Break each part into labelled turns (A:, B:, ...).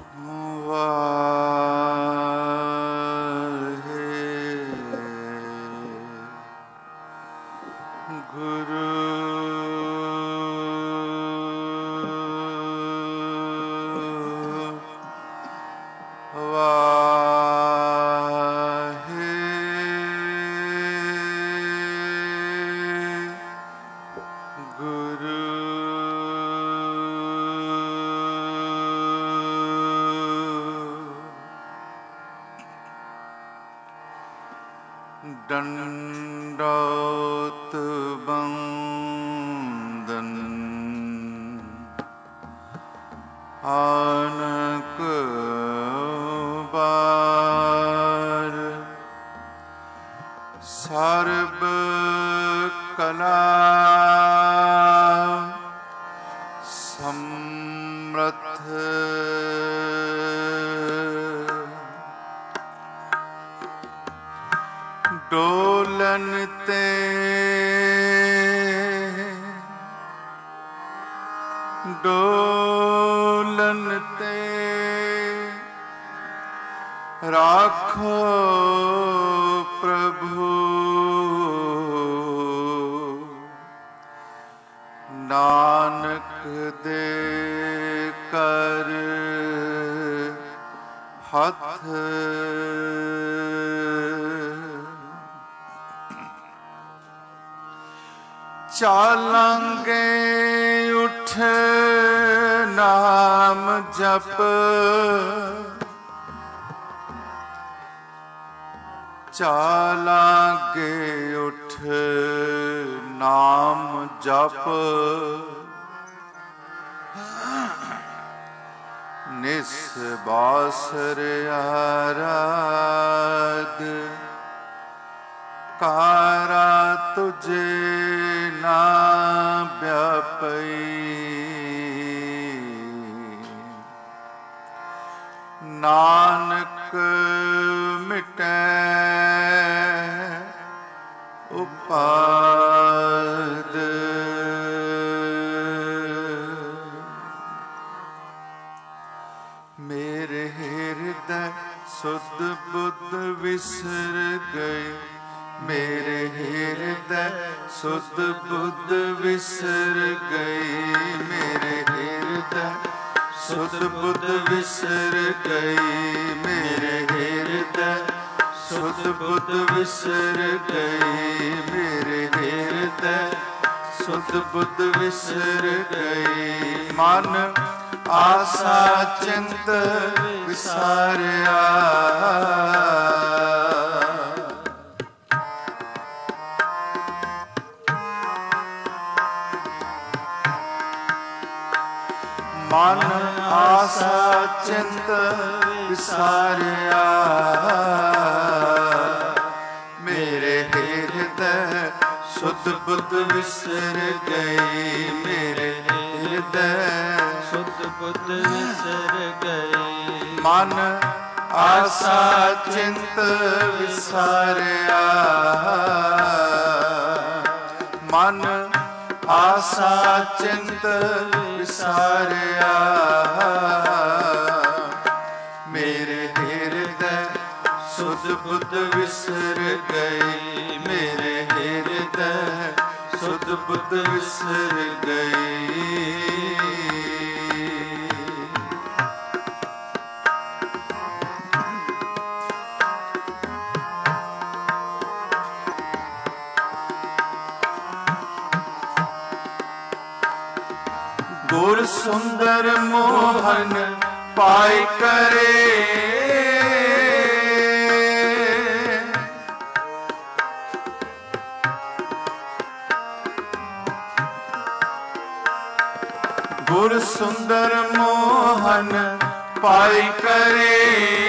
A: दंडोत बंदन आनक बार सर्ब कला समृद्ध डोलन ते डोलन ते राखो प्रभु नानक दे कर हथ चालांगे उठ नाम जप चालांगे उठ नाम जप निस्बासर आराध कारा तुझे ना व्यापई नानक मिटै उपाद मेरे हृदय सुध बुध विसर गए मेरे हृदय सुध बुध विसर गई मेरे हृदय सुध बुध विसर गई मेरे हृदय सुध बुध विसर गई मेरे हृदय सुध बुध विसर गई मन आसा चिंत विसारिया मन आसा चिंत विसारिया मेरे हृदय सुध बुध विसर गई मेरे हृदय सुध बुध विसर गई मन आसा चिंत विसारिया मन आसा चिंत विसारिया मेरे हृदय सुध बुध विसर गई मेरे हृदय सुध बुध विसर गई गुर सुंदर मोहन पाई करे गुर सुंदर मोहन पाई करे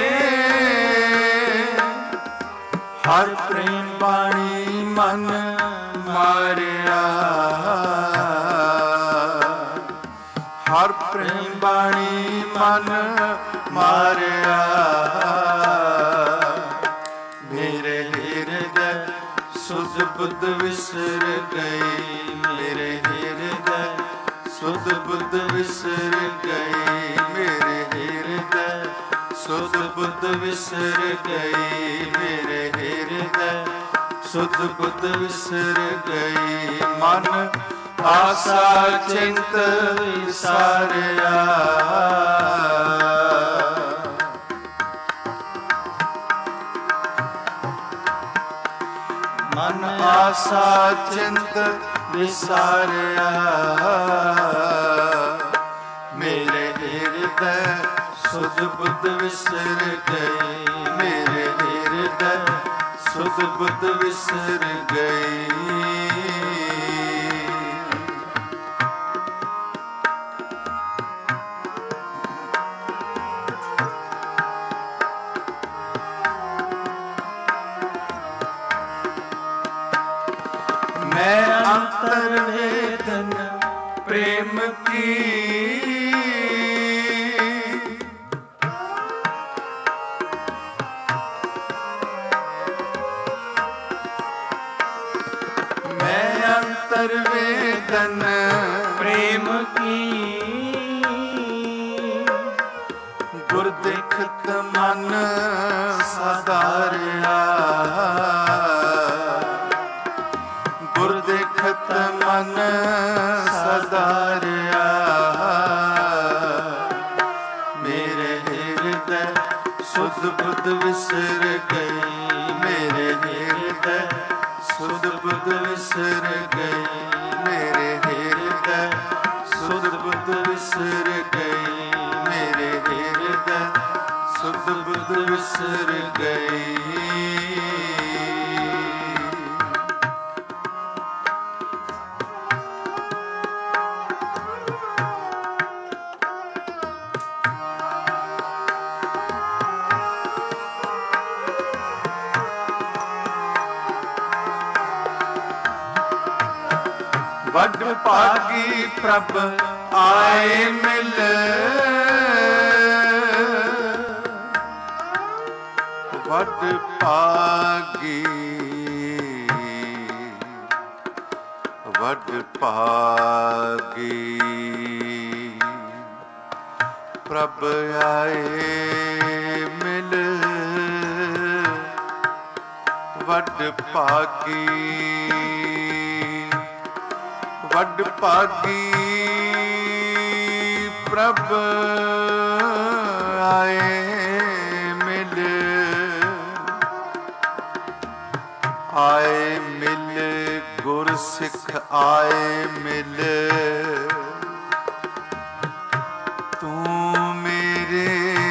A: हर प्रेम बाणी मन मारिया हर प्रेम बाणी मन मारिया मेरे हृदय सुध बुध विसर गई मेरे हृदय सुध बुध विसर गई मेरे हृदय बुद्ध विसर गई, मेरे हृदय सुध बुद्ध विसर गई। मन आसा चिंत विसारिया, मन आसा चिंत विसारिया, मेरे हृदय सुध बुद्ध विसर गई, मेरे हृदय सुध बुद्ध विसर गई। मैं अंतर्वेदन प्रेम की, मैं अंतर्वेदन प्रेम की, गुर देखत मन सदारिया, गुर देखत मन सदारिया, मेरे हृदय सुध बुद्ध विसर गई, मेरे हृदय सुध बुद्ध विसर गई, मेरे हृदय सुध बुद्ध विसर गई, मेरे हृदय सुध बुद्ध विसर गई। वड भागी प्रभ आए मिल, वड भागी, वड भागी प्रभ आए मिल, वड भागी, वड भागी प्रभ आए मिल, आए मिल गुर सिख आए मिल, तू मेरे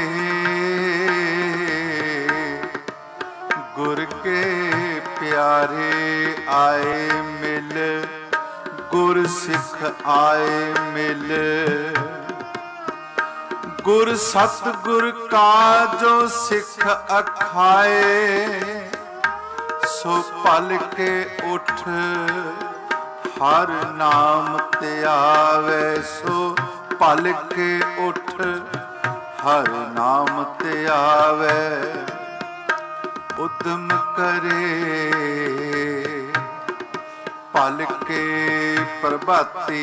A: गुर के प्यारे आए मिल, गुर सिख आए मिल, गुर सतगुर का जो सिख अखाए, सो पल के उठ हर नाम ते आवे, सो पल के उठ हर नाम ते आवे, उद्यम करे पल के प्रभाती,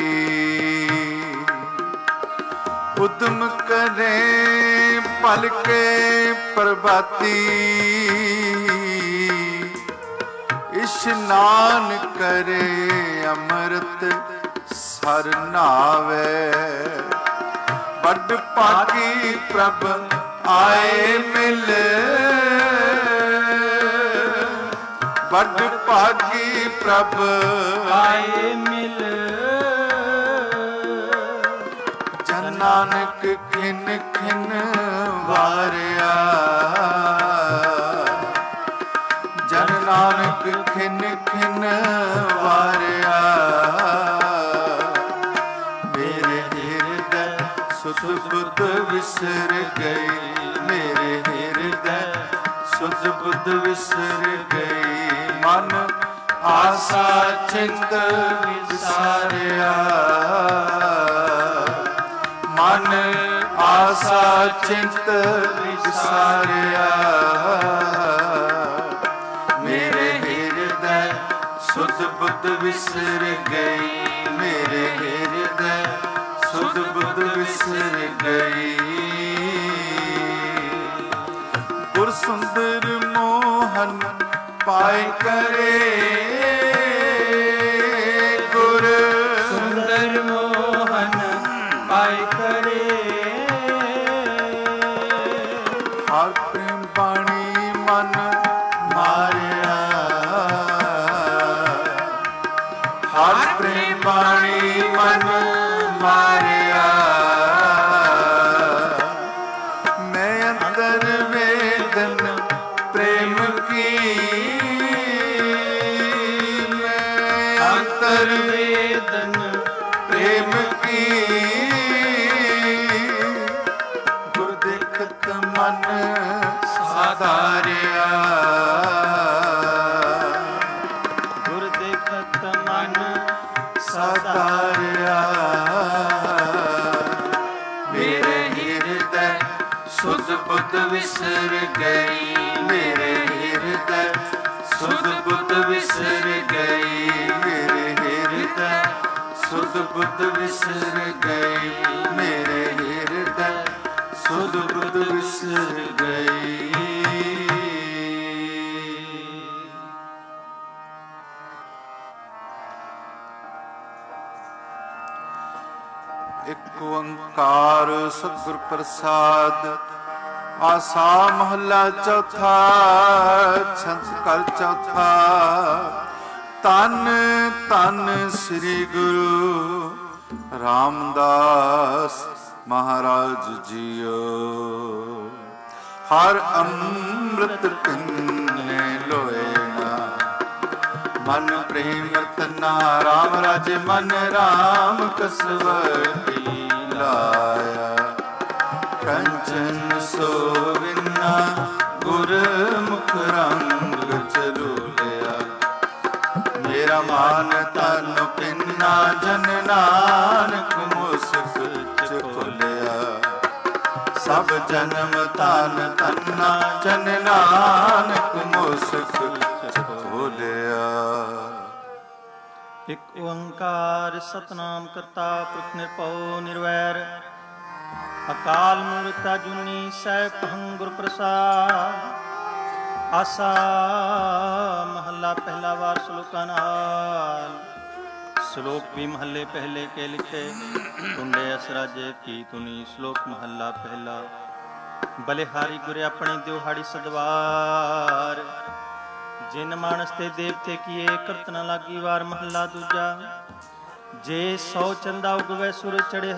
A: उद्यम करे पल के प्रभाती, इशनान करे अमृत सर नावे, बड़ भागी प्रभ आए मिल, बड़ भागी प्रभ
B: आए मिल,
A: जन नानक खिन खिन वारिया, जन नानक खिन खिन वारिया, मेरे हृदय सुध बुद्ध विसर गई, मेरे हृदय सुध बुद्ध विसर गई, मन आसा चिंत विसारिया, मन आसा चिंत विसारिया, मेरे हृदय सुध बुद्ध विसर गई, मेरे हृदय सुध बुद्ध विसर गई। गुर सुंदर मोहन पाए करे, गुर
B: सुंदर मोहन पाए करे।
A: हर प्रेम बाणी मन मारिया, हर प्रेम बाणी मन मारिया। मैं अंतर वेदन प्रेम की, मैं अंतर
B: वेदन
A: प्रेम की। गुर देखत मन साधारिया,
B: गुर देखत मन
A: साधारिया। मेरे हृदय सुध बुध विसर गई, मेरे हृदय सुध बुध विसर गई, मेरे हृदय सुध बुध विसर गई, मेरे हृदय सुध बुध विसर गई। एक ओंकार सतगुर प्रसाद। आसा महला चौथा, छंद कर चौथा। तन तन श्री गुरु रामदास महाराज जियो। हर अमृत पिन्ने लोएना, मन प्रेम रतना राम राज मन राम कसवती लाया। कंचन सोविना गुर मुख रंग चलूलिया। मेरा मान तन पिन्ना जन नानक मुस्क चुलिया। सब जन्म तन तन्ना जन नानक मुस्क चुलिया।
B: एक ओंकार सतनाम करता पुरख निरभਉ निर्वैर। अकाल मूरत अजूनी सैभं गुर प्रसाद। आसा महला पहला वार श्लोका नाल। श्लोक भी महले पहले के लिखे। टुंडे असराजे की तुनी। श्लोक महला पहला। बलिहारी गुरे अपनी दिहाड़ी सदवार। जिन मानस ते देवते किए करत न लागी वार। महला दूजा। जे 100 चंदा उगवे सुर चढ़े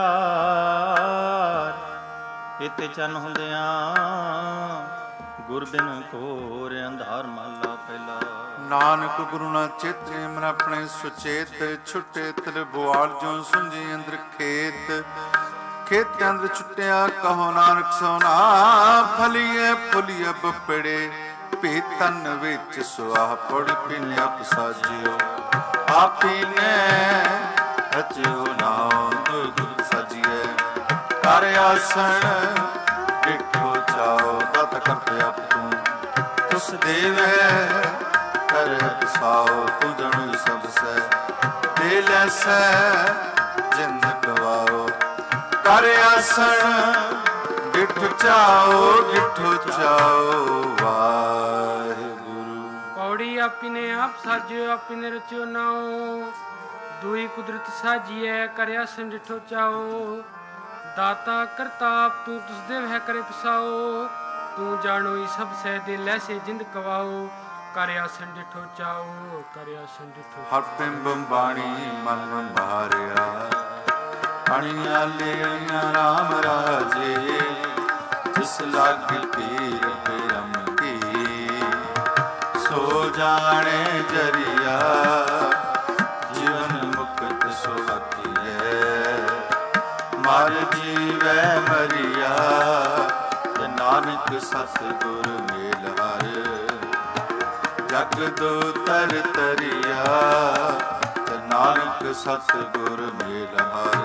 B: 1000। इते चन हुंदियां गुर बिन घोर अंधार। महला पहला।
A: नानक गुरु ना चेते मन अपने सुचेत। छुटे तिर बुआल जो सुंझी अंदर खेत। खेत अंदर छुटिया कहो नानक सोना। फलिए फुलिए बपड़े पीतन विच सुआह पड़ पीने अप साजियो। आपी ने रचियो नाम दुर्ग सजिए। कर आसन डिठो चाओ दत करते अप तू। तुस देवे कर साओ तू जन सब से। दे लैसै जिंद गवाओ। कर आसन डिठ चाओ डिठो चाओ वाहिगुरु।
C: पौड़ी आपी ने आप साजियो आपी ने रचियो नाओ। दुई कुदरत साजिए करया सन डिठो चाओ। दाता करता आप तू तुस देव है करे पसाओ। तू जानो ही सब से दे लैसे जिंद कवाओ। करया सन डिठो चाओ करया सन डिठो।
A: हर बिंब बाणी मन मारिया। अणिया लेणिया राम राजे। जिस लागी पीर परम की। सो जाने जरिया। जीवन मुक्त सुखी है। मर जीवै मरिया। नानक सतगुर मेल हर। जग दो तर तरिया। नानक सतगुर मेल हर।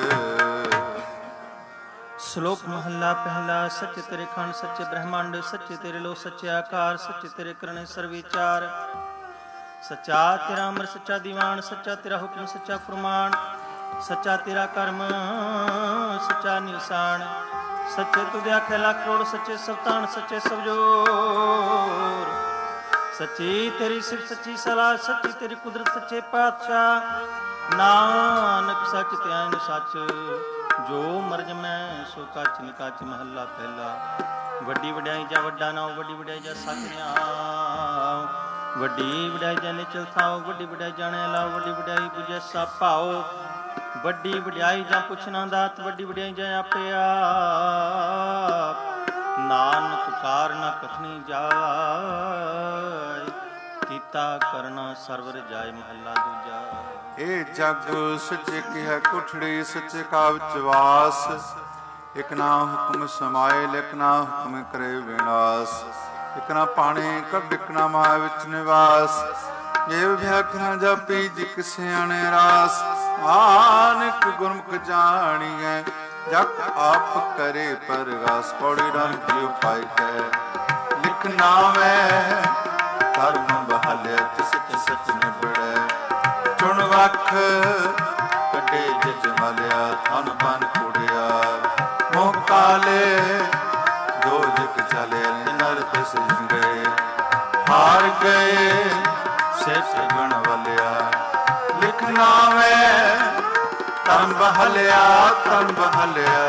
B: श्लोक महला पहला। सच्चे तेरे खंड सच्चे ब्रह्मांड। सच्चे तेरे लो सच्चे आकार। सच्चे तेरे करने सर्विचार। सच्चा तेरा अमर सच्चा दीवान। सच्चा तेरा हुक्म सच्चा फरमान। सच्चा तेरा कर्म सच्चा निशान। ਸੱਚੇ ਤੁਧਿ ਆਖੇ ਲੱਖ ਕਰੋੜ, ਸੱਚੇ ਸਵਤਾਨ, ਸੱਚੇ ਸਵਜੋਰ। ਸੱਚੀ ਤੇਰੀ ਸਿਫਤ, ਸੱਚੀ ਸਲਾਹ, ਸੱਚੀ ਤੇਰੀ ਕੁਦਰਤ, ਸੱਚੇ ਪਾਤਸ਼ਾਹ। ਨਾਨਕ ਸੱਚ ਧਿਆਨ ਸੱਚ, ਜੋ ਮਰਜ ਮੈਂ ਸੋ ਕੱਚ ਨਿਕੱਚ। ਮਹੱਲਾ ਪਹਿਲਾ। ਵੱਡੀ ਵਡਿਆਈ ਜਾ ਵੱਡਾ ਨਾਉ, ਵੱਡੀ ਵਡਿਆਈ ਜਾ ਸੱਚ ਨਿਆਉ। ਵੱਡੀ ਵਡਿਆਈ ਜਾ ਨਿਚਲ ਥਾਉ, ਵੱਡੀ ਵਡਿਆਈ ਜਾਣਿਆ ਲਾਉ। ਵੱਡੀ ਵਡਿਆਈ ਬੁਝੈ ਸਭ ਭਾਉ, ਵੱਡੀ ਵਡਿਆਈ ਜਾਂ ਪੁੱਛਣਾ ਦਾਤ। ਵੱਡੀ ਵਡਿਆਈ ਜਾਂ ਆਪੇ ਆਪ, ਨਾਨਕ ਕਾਰ ਨਾ ਕਥਨੀ ਜਾਏ। ਕੀਤਾ ਕਰਨਾ ਸਰਵਰ ਜਾਏ। ਮਹੱਲਾ ਦੂਜਾ।
A: ਇਹ ਜਗ ਸੱਚੇ ਕਿਹਾ ਕੁਠੜੀ, ਸੱਚੇ ਕਾ ਵਿੱਚ ਵਾਸ। ਇਕ ਨਾ ਹੁਕਮ ਸਮਾਏ, ਇਕ ਨਾ ਹੁਕਮ ਕਰੇ ਵਿਨਾਸ਼। ਇਕ ਨਾ ਪਾਣੀ ਕੱਢ, ਇਕ ਨਾ ਮਾਇਆ ਵਿੱਚ ਨਿਵਾਸ। ਇਹ ਵਿਆਖਿਆ ਜਾਪੀ ਜੀ ਕਿਸੇ ਅਣੇ ਰਾਸ। ਆਨਕ ਗੁਰਮੁਖ ਜਾਣੀਐ, ਜਗ ਆਪ ਕਰੇ ਪਰਗਾਸ। ਪੌੜੀ ਰਨ ਜਿਉ ਪਾਈ ਕੈ ਲਿਖ ਨਾਵੈ, ਕਰਮ ਬਹਾਲਿਆ ਸੱਚ ਸੱਚ ਨਿਬੜੈ। ਚੁਣ ਵਖ ਕੱਢੇ ਜਿਜ ਮਲਿਆ, ਥਨ ਬਨ ਕੁੜਿਆ। ਮੋਹ ਕਾਲੇ ਜੋ ਜਿਕ ਚਲੇ, ਨਰ ਤਿਸ ਗਏ ਹਾਰ ਗਏ। ਸਿਫਤ ਗੁਣ ਵਲਿਆ ਲਿਖ ਨਾਵੈ, ਤਨ ਬਹਲਿਆ ਤਨ ਬਹਲਿਆ।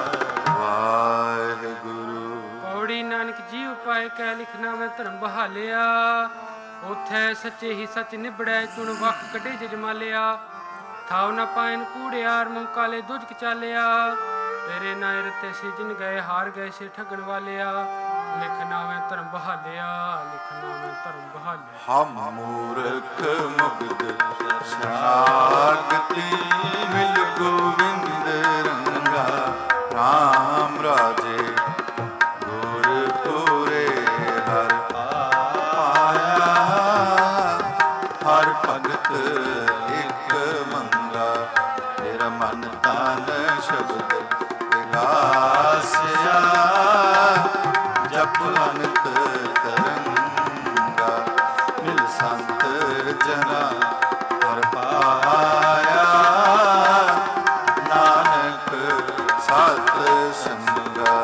A: ਵਾਹਿਗੁਰੂ।
C: ਪੌੜੀ ਨਾਨਕ ਜੀ ਉਪਾਇ ਕਹਿ ਲਿਖਣਾ ਮੈਂ ਧਰਮ ਬਹਾਲਿਆ। ਉਥੇ ਸੱਚੇ ਹੀ ਸੱਚ ਨਿਬੜੈ, ਚੁਣ ਵਖ ਕੱਢੇ ਜਿਜ ਮਾਲਿਆ। ਥਾਉ ਨਾ ਪਾਇਨ ਕੂੜਿਆਰ, ਮੂੰਹ ਕਾਲੇ ਦੁਜਕ ਚਾਲਿਆ। ਤੇਰੇ ਨਾਇ ਰਤੇ ਸੀ ਜਿਨ ਗਏ, ਹਾਰ ਗਏ ਸੇ ਠਗਣ ਵਾਲਿਆ। ਲਿਖਣਾ ਮੈਂ ਧਰਮ ਬਹਾਲਿਆ, ਲਿਖਣਾ ਮੈਂ ਧਰਮ ਬਹਾਲਿਆ।
A: ਹਮ ਮੂਰਖ ਮੁਗਧ ਸ਼ਰਨਾਗਤੀ, ਮਿਲ ਗੋਬਿੰਦ ਰੰਗਾ। ਰਾਮ ਰਾਜੇ ਗੁਰ ਪੂਰੇ ਹਰ ਪਾਇਆ। ਹਰ ਭਗਤ ਇਕ ਮੰਗਾ, ਤੇਰਾ ਮਨ ਤਨ ਸ਼ਬਦ ਵਿਗਾਸਿਆ। ਜਪ ਅਨੰਤ ਤਰੰਗਾ, ਮਿਲ ਸੰਤ ਜਨਾ ਹਰ ਪਾਇਆ। ਨਾਨਕ ਸਤ ਸੰਗਾ।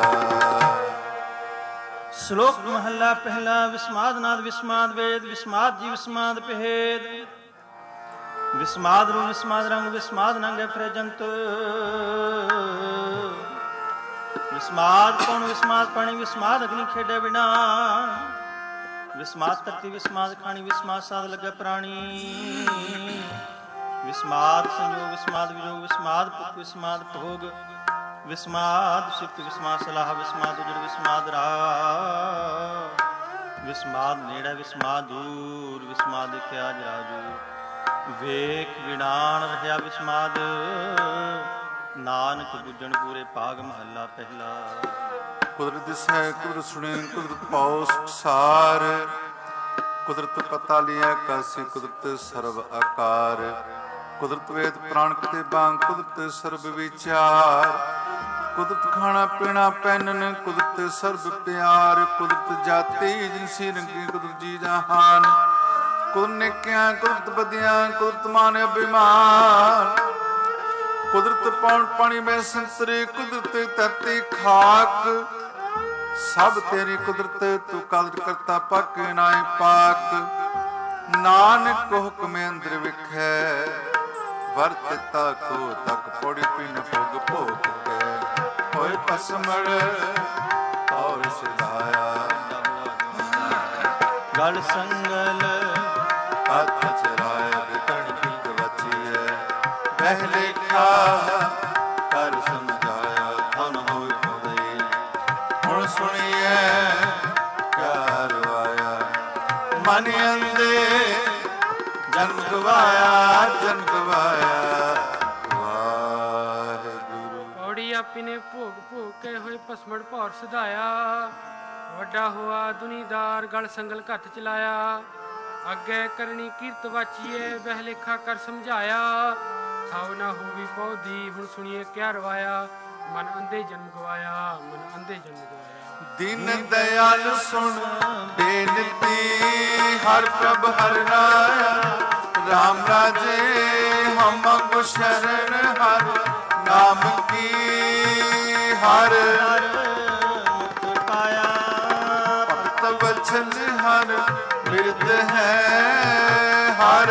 B: ਸ਼ਲੋਕ ਮਹੱਲਾ ਪਹਿਲਾ। ਵਿਸਮਾਦ ਨਾਦ ਵਿਸਮਾਦ ਵੇਦ, ਵਿਸਮਾਦ ਜੀ ਵਿਸਮਾਦ ਭੇਦ। ਵਿਸਮਾਦ ਰੂ ਵਿਸਮਾਦ ਰੰਗ, ਵਿਸਮਾਦ ਨੰਗੇ ਫਿਰੇ ਜੰਤ। ਵਿਸਮਾਦ ਕੌਣ ਵਿਸਮਾਦ ਪਾਣੀ, ਵਿਸਮਾਦ ਅਗਨੀ ਖੇਡੇ ਬਿਨਾ। ਵਿਸਮਾਦ ਧਰਤੀ ਵਿਸਮਾਦ ਖਾਣੀ, ਵਿਸਮਾਦ ਸਾਧ ਲੱਗੇ ਪ੍ਰਾਣੀ। ਵਿਸਮਾਦ ਸੰਜੋਗ ਵਿਸਮਾਦ ਵਿਜੋਗ, ਵਿਸਮਾਦ ਭੁਖ ਵਿਸਮਾਦ ਭੋਗ। ਵਿਸਮਾਦ ਸਿਫਤ ਵਿਸਮਾਦ ਸਲਾਹ, ਵਿਸਮਾਦ ਉਜੜ ਵਿਸਮਾਦ ਰਾਹ। ਵਿਸਮਾਦ ਨੇੜੇ ਵਿਸਮਾਦ ਦੂਰ, ਵਿਸਮਾਦ ਦੇਖਿਆ ਜਰਾਜੂ। ਵੇਖ ਵਿਡਾਣ ਰਹਿਆ ਵਿਸਮਾਦ, ਨਾਨਕ ਬੁੱਝਣ ਪੂਰੇ ਭਾਗ। ਮਹੱਲਾ ਪਹਿਲਾ।
A: ਕੁਦਰਤ ਦਿਸੈ ਕੁਦਰਤ ਸੁਣੇ, ਕੁਦਰਤ ਪਾਉ ਸਾਰ। ਕੁਦਰਤ ਪਤਾ ਲਿਆ ਕਾਸੀ, ਕੁਦਰਤ ਸਰਬ ਆਕਾਰ। ਕੁਦਰਤ ਵੇਦ ਪ੍ਰਾਣ ਕਿਤੇ ਬਾਂਗ, ਕੁਦਰਤ ਸਰਬ ਵਿਚਾਰ। ਕੁਦਰਤ ਖਾਣਾ ਪੀਣਾ ਪਹਿਨਨ, ਕੁਦਰਤ ਸਰਬ ਪਿਆਰ। ਕੁਦਰਤ ਜਾਤੀ ਜਿਨਸੀ ਰੰਗੀ, ਕੁਦਰਤ ਜੀ ਜਹਾਨ। ਕੁਦਰਤ ਨੇਕਿਆਂ ਕੁਦਰਤ ਬਦੀਆਂ, ਕੁਦਰਤ ਮਾਨ ਅਭਿਮਾਨ। ਕੁਦਰਤ ਪੌਣ ਪਾਣੀ ਮੈਂ ਸੰਤਰੇ, ਕੁਦਰਤ ਧਰਤੀ ਖਾਕ। ਸਭ ਤੇਰੀ ਕੁਦਰਤ, ਤੂੰ ਕਦਰ ਕਰਤਾ ਪੱਕ ਨਾਏ ਪਾਕ। ਨਾਨਕ ਹੁਕਮ ਅੰਦਰ ਵਿਖੈ, ਵਰਤਤਾ ਕੋ ਤੱਕ ਪੌੜੀ ਪਿਨ ਭੋਗ ਭੋਗ ਕੈ। ਹੋਏ ਪਸਮੜ ਔਰ ਸਿਧਾਇਆ,
B: ਗਲ ਸੰਗਲ
A: ਹੱਥ ਚਰਾਇਆ। ਵਿਕਣ ਕੀ ਵਚੀਐ ਬਹਿ ਲੇਖਾ, ਕਰ ਸਮਝਾਇਆ ਧਨ ਹੋਇ ਹੋਈ। ਹੁਣ ਸੁਣੀਐ ਕਿਆ ਰਵਾਇਆ, ਮਨ ਅੰਦੇ ਜਨ ਗਵਾਇਆ ਜਨ ਗਵਾਇਆ। ਵਾਹਿਗੁਰੂ।
C: ਪੌੜੀ ਆਪੀ ਨੇ ਭੋਗ ਭੋਗ ਕੇ ਹੋਏ ਪਸਮੜ ਭੌਰ ਸਿਧਾਇਆ। ਵੱਡਾ ਹੋਆ ਦੁਨੀਦਾਰ, ਗਲ ਸੰਗਲ ਘੱਟ ਚਲਾਇਆ। ਅੱਗੇ ਕਰਨੀ ਕੀਰਤ ਵਾਚੀਏ, ਬਹਿ ਲੇਖਾ ਕਰ ਸਮਝਾਇਆ। ਥਾਉ ਨਾ ਹੋਵੀ ਪੌਦੀ, ਹੁਣ ਸੁਣੀਏ ਕਿਆ ਰਵਾਇਆ। ਮਨ ਅੰਧੇ ਜਨਮ ਗਵਾਇਆ, ਮਨ ਅੰਧੇ ਜਨਮ ਗਵਾਇਆ।
A: ਦੀਨ ਦਇਆਲ ਸੁਣ ਬੇਨਤੀ, ਹਰ ਪ੍ਰਭ ਹਰ ਰਾਇਆ। ਰਾਮ ਰਾਜੇ ਹਮ ਕੋ ਸ਼ਰਨ ਹਰ, ਨਾਮ ਕੀ ਹਰ
B: ਮੁਖ ਪਾਇਆ।
A: ਭਗਤ ਬਚਨ ਹਰ ਬਿਰਧ ਹੈ ਹਰ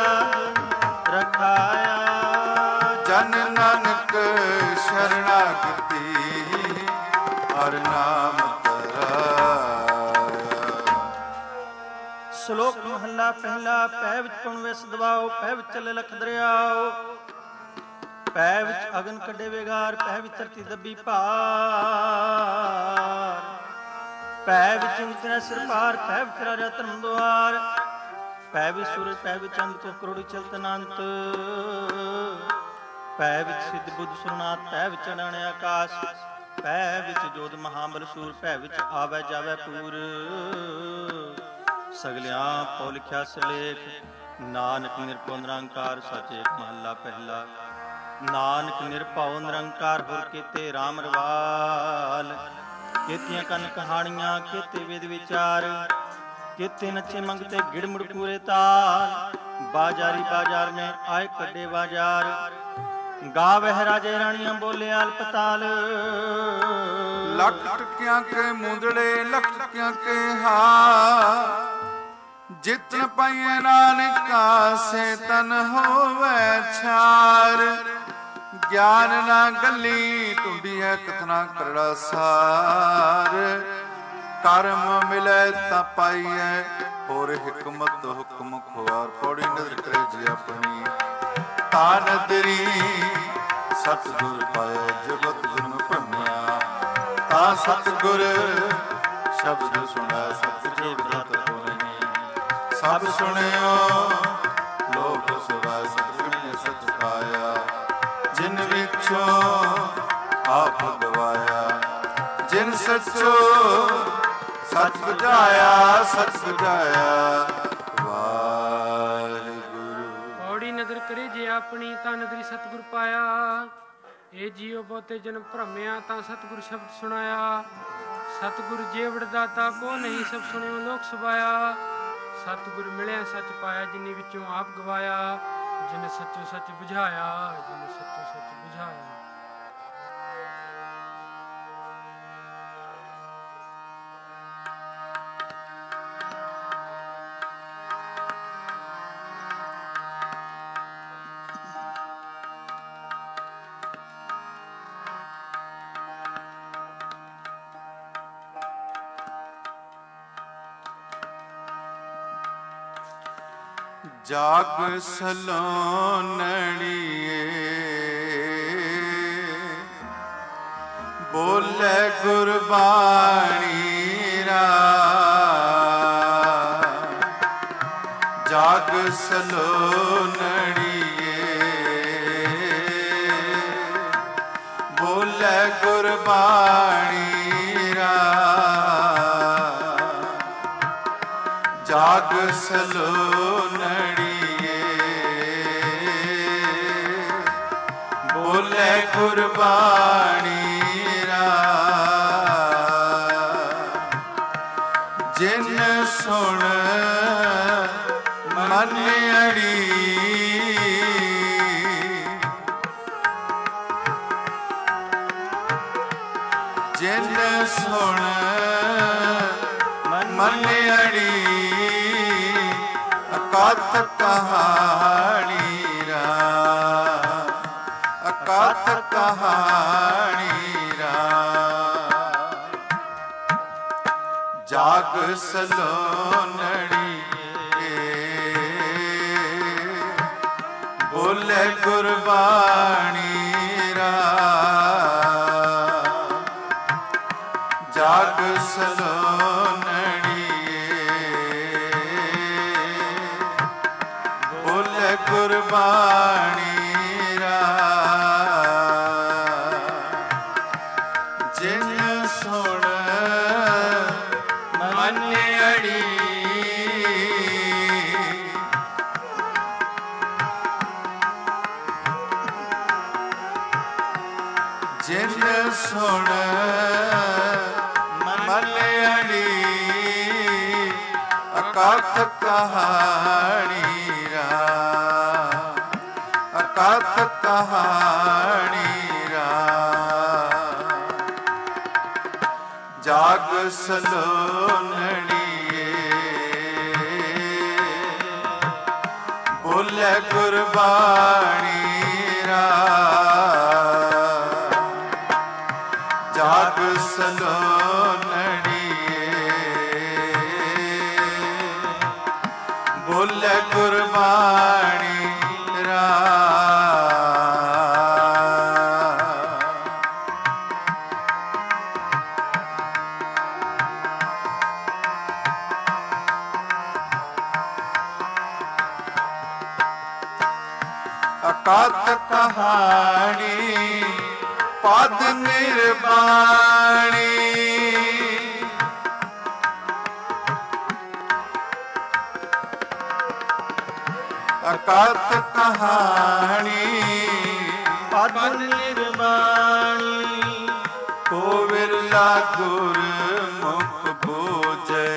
B: ਰਖਾਇਆ।
A: ਜਨ ਨਾਨਕ ਸ਼ਰਨਾਗਤੀ ਹਰ ਨਾਮ ਧਰਾਇਆ।
B: ਸ਼ਲੋਕ ਮਹੱਲਾ ਪਹਿਲਾ। ਪੈ ਵਿੱਚ ਪਉਣ ਵਿਸ ਦਬਾਓ, ਪੈ ਵਿੱਚ ਚੱਲੇ ਲਖ ਦਰਿਆਓ। ਪੈ ਵਿੱਚ ਅਗਨ ਕੱਢੇ ਵਿਗਾਰ, ਪੈ ਵਿੱਚ ਧਰਤੀ ਦੱਬੀ ਭਾਰ। ਪੈ ਵਿੱਚ ਉਂਚੇ ਸਿਰ ਪਾਰ, ਪੈ ਵਿੱਚ ਰਾਜਾ ਧਰਮ ਦੁਆਰ। ਪੈ ਵਿੱਚ ਸੂਰਜ, ਪੈ ਵਿੱਚ ਚੰਦ ਤੋਂ ਕਰੋੜੀ ਚਲਤ ਅਨੰਤ। ਪੈ ਵਿੱਚ ਸਿੱਧ ਬੁੱਧ ਸੁਰਨਾਥ, ਪੈ ਵਿੱਚ ਅਡਾਣੇ ਆਕਾਸ਼। ਪੈ ਵਿੱਚ ਜੋਧ ਮਹਾਬਲ ਸੂਰ, ਪੈ ਵਿੱਚ ਆਵੈ ਜਾਵੈ ਪੂਰ। ਸਗਲਿਆਂ ਪਉ ਲਿਖਿਆ ਸਿਰਲੇਖ, ਨਾਨਕ ਨਿਰਭਉ ਨਿਰੰਕਾਰ ਸੱਚ ਏਕ ਮਹੱਲਾ ਪਹਿਲਾ। ਨਾਨਕ ਨਿਰਭਉ ਨਿਰੰਕਾਰ ਗੁਰ ਕੀਤੇ ਰਾਮ ਰਵਾਲ। ਕੀਤੀਆਂ ਕੰਨ ਕਹਾਣੀਆਂ, ਕੀਤੇ ਵੇਦ ਵਿਚਾਰ। ਕੀਤੇ ਨੱਚੇ ਮੰਗਤੇ ਗਿੜ ਮੁੜ ਪੂਰੇ ਤਾਲ। ਬਾਜ਼ਾਰੀ ਬਾਜ਼ਾਰ ਨੇ ਆਏ ਕੱਢੇ ਬਾਜ਼ਾਰ। ਗਾਵਹਿ ਰਾਜੇ ਰਾਣੀਆਂ ਬੋਲੇ ਅਲਪਤਾਲ।
A: ਲੱਖ ਟਕਿਆਂ ਕੇ ਮੁੰਦੜੇ, ਲੱਖ ਟਕਿਆਂ ਕੇ ਹਾਰ। ਜਿਤਨ ਪਾਈਏ ਨਾਨਕਾ ਸੇ ਤਨ ਹੋਵੇ ਛਾਰ। ਗਿਆਨ ਨਾ ਗੱਲੀ ਢੂੰਡੀ ਹੈ ਕਥਨਾ ਕਰੜਾ ਸਾਰ। ਕਰਮ ਮਿਲੇ ਤਾਂ ਪਾਈਐ ਹੋਰ ਹਿਕਮਤ ਹੁਕਮ ਖੁਆਰ। ਪੌੜੀ ਨਦਰ ਕਰੇ ਜੀ ਆਪਣੀ ਤਾ ਨਦਰੀ। ਸਤਿਗੁਰ ਪਾਏ ਜਗਤ ਜਨਮ ਭੰਮਿਆ। ਤਾਂ ਸਤਿਗੁਰ ਸ਼ਬਦ ਸੁਣਾ ਸਤ ਜੋੜਦਾ ਤੋ ਨਹੀਂ। ਸਭ ਸੁਣਿਓ ਲੋਕ ਸੁਭਾਇ ਸਤਿਗੁਰ ਨੇ ਸਚ ਪਾਇਆ। ਜਿਨ ਵਿਛੋ ਆਪ ਗਵਾਇਆ। ਜਿਨ ਸਚੋ ਸਚ ਬੁਝਾਇਆ, ਸਚ ਬੁਝਾਇਆ ਵਾਹਿਗੁਰੂ।
C: ਪੌੜੀ ਨਦਰ ਕਰੇ ਜੇ ਆਪਣੀ ਤਾਂ ਨਦਰੀ ਸਤਿਗੁਰ ਪਾਇਆ। ਇਹ ਜੀਉ ਬਹੁਤੇ ਜਨਮ ਭਰਮਿਆ, ਤਾਂ ਸਤਿਗੁਰ ਸ਼ਬਦ ਸੁਣਾਇਆ। ਸਤਿਗੁਰ ਜੇ ਵਡਦਾਤਾ ਕੋ ਨਹੀਂ, ਸਭ ਸੁਣਿਓ ਲੋਕ ਸੁਭਾਇਆ। ਸਤਿਗੁਰ ਮਿਲਿਆ ਸੱਚ ਪਾਇਆ, ਜਿਨੀ ਵਿੱਚੋਂ ਆਪ ਗਵਾਇਆ। ਜਿਨ ਸੱਚੋ ਸੱਚ ਬੁਝਾਇਆ, ਜਿਨ ਸੱਚੋ ਸੱਚ ਬੁਝਾਇਆ।
A: ਜਾਗ ਸਲੋਨੜੀਏ ਬੋਲੇ ਗੁਰਬਾਣੀ ਰਾ। ਜਾਗ ਸਲੋਨੜੀਏ ਬੋਲੇ ਗੁਰਬਾਣੀ ਰਾ। ਜਾਗ ਸਲੋਨੜੀਏ ਬੋਲੇ ਗੁਰਬਾਣੀ ਰਾ। ਜਿਨ ਸੁਣ ਮਨ ਅੜੀ ਜਿਨ ਸੁਣ ਮਨ ਅੜੀ ਅਕਥ ਕਹਾਣੀ ਰਾ। ਅਕਥ ਕਹਾਣੀ ਰਾ। ਜਾਗ ਸਲੋਨੜੀਏ ਬੋਲੇ ਗੁਰਬਾਣੀ ਰਾ। ਜਾਗ ਸਲੋਨੜੀਏ ਬੋਲੇ ਗੁਰਬਾਣੀ ਰਾ। ਜਿਨ ਸੁਣ ਮਨ ਅੜੀ ਜਿਨ ਸੁਣ ਮਨ ਅੜੀ ਅਕਥ ਕਹਾਣੀ ਰਾ। ਅਕਥ ਕਹਾਣੀ ਜਾਗ ਸਲੋਨੜੀਏ ਬੋਲੇ ਗੁਰਬਾਣੀ ਰਾਮ ਜਾਗ ਸਲੋਨੜੀਏ ਬੋਲੇ ਗੁਰਬਾਣੀ ਅਕਾਤ ਕਹਾਣੀ ਪਦ ਨਿਰਵਾਣੀ ਅਕਾਤ ਕਹਾਣੀ
B: ਪਦ ਨਿਰਵਾਣੀ
A: ਕੋ ਵਿਰਲਾ ਗੁਰਮੁਖ ਬੂਝੈ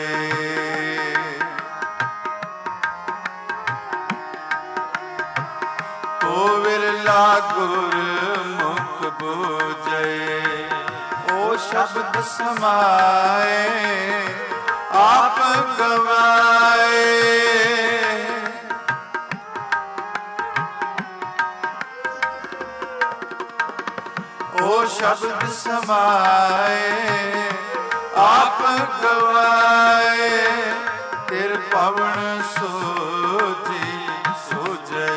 A: ਕੋ ਵਿਰਲਾ ਗੁਰਮੁਖ ਬੂਝੈ ਓ ਸ਼ਬਦ ਸਮਾਏ ਆਪ ਗਵਾਏ ਓ ਸ਼ਬਦ ਸਮਾਏ ਆਪ ਗਵਾਏ ਤਿਰ ਪਵਨ ਸੋਜੀ ਸੋਜੈ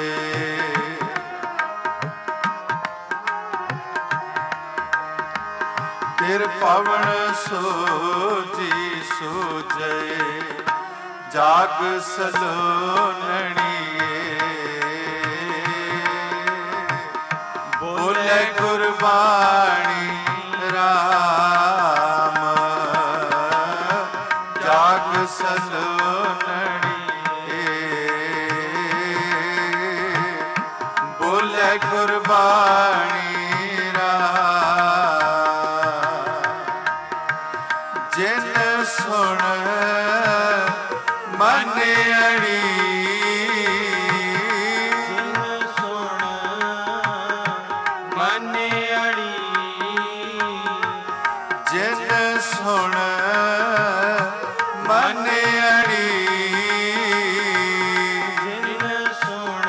A: ਤਿਰ ਪਵਨ ਸੋਜੀ ਸੋਜੈ ਜਾਗ ਸਲੋਨੜੀਏ ਬੋਲੇ ਗੁਰਬਾਣੀ ਰਾਮ ਜਾਗ ਸਲੋਨੜੀਏ ਬੋਲੇ ਗੁਰਬਾਣੀ ਰਾਮ ਜਿਨ ਸੁਣ ਮਨ ਅੜੀ ਜਿਨ ਸੁਣ ਮਨ ਅੜੀ
B: ਜਿਨ ਸੁਣ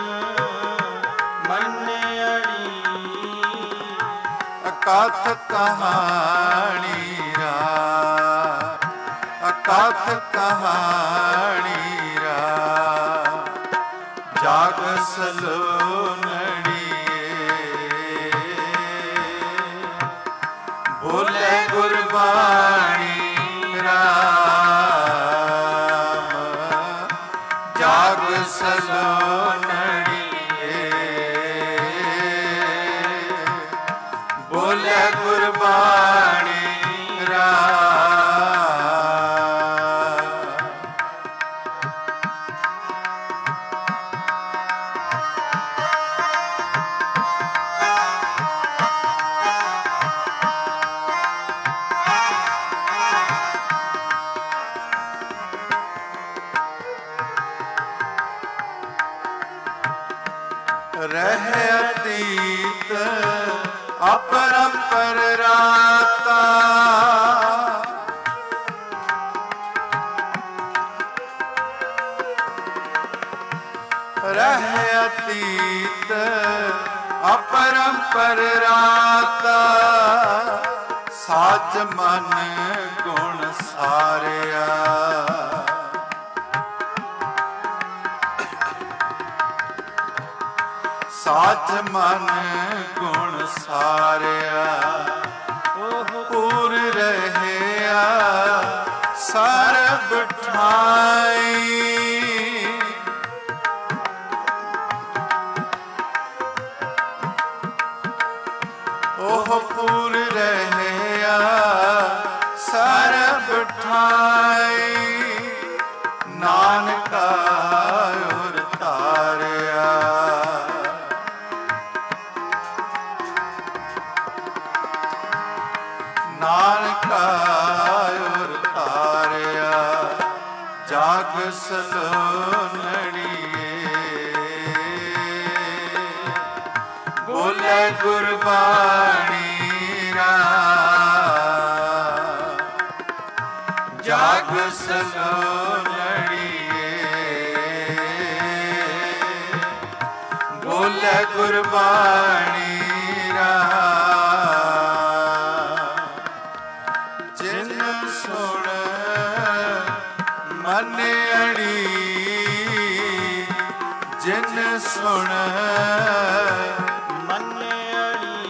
B: ਮਨ ਅੜੀ
A: ਅਕਾਥ ਕਹਾਣੀ ਰਾਮ ਅਕਾਥ ਕਹਾਣੀ ਰਾਮ ਜਾਗ ਸਲੋਨੜੀਏ ਬੋਲੇ ਗੁਰਬਾਣੀ ਰਾਮ ਜਾਗ ਸਲੋਨੜੀਏ ਬੋਲੇ ਗੁਰਬਾਣੀ ਰਾਮ ਰਹਿ ਅਤੀਤ ਅਪਰੰਪਰ ਰਾਤਾ ਰਹਿ ਅਤੀਤ ਅਪਰੰਪਰ ਰਾਤਾ ਸਾਜ ਮਨ ਗੁਣ ਸਾਰਿਆ ਸਾਜ ਮਨ ਗੁਣ ਸਾਰਿਆ ਉਹ ਪੂਰ ਰਹਿਆ ਸਰਬ ਠਾਈ ਉਹ ਪੂਰ ਰਹਿਆ ਸਰਬ ਠਾਈ ਨਾਨਕਾ ਉਰ ਤਾਰਿਆ ਨਾਨਕਾ ਉਰ ਤਾਰਿਆ ਜਾਗ ਸਲੋਨੜੀਏ ਬੋਲੇ ਗੁਰਬਾਣੀ ਰਾਮ ਜਗ ਸਲੋਨੜੀਏ ਬੋਲੇ ਗੁਰਬਾਣੀ ਜਿਨ ਸੁਣ ਮਨ ਅੜੀ ਜਿਨ ਸੁਣ
B: ਮਨ ਅੜੀ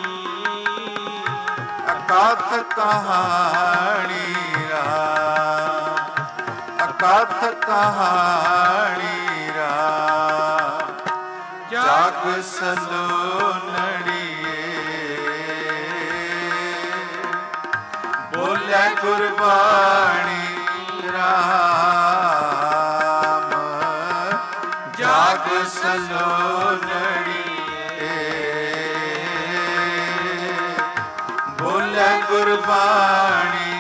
A: ਅਕਾਥ ਕਹਾਣੀ ਅਕਾਥ ਕਹਾਣੀ ਜਗ ਸਲੋਨੜੀਏ ਬੋਲੇ ਗੁਰਬਾਣੀ ਰਾਮ ਜਗ ਸਲੋਨੜੀਏ ਬੋਲੇ ਗੁਰਬਾਣੀ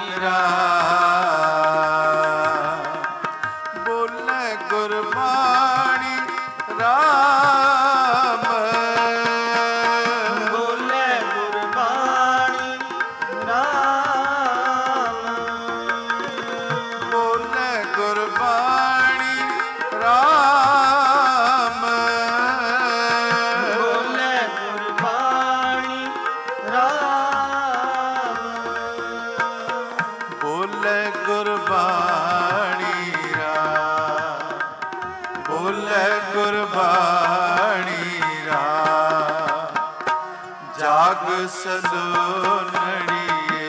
A: ਰਾਮ ਬੋਲੇ ਗੁਰਬਾਣੀ ਰਾਮ
B: ਬੋਲੇ ਗੁਰਬਾਣੀ ਰਾਮ
A: ਬੋਲੇ ਗੁਰਬਾਣੀ ਰਾਮ
B: ਬੋਲੇ ਗੁਰਬਾਣੀ ਰਾਮ
A: ਬੋਲੇ ਗੁਰਬਾਣੀ ਰਾਮ ਬੋਲੇ ਗੁਰਬਾਣੀ ਰਾਮ ਜਗ ਸਲੋਨੜੀਏ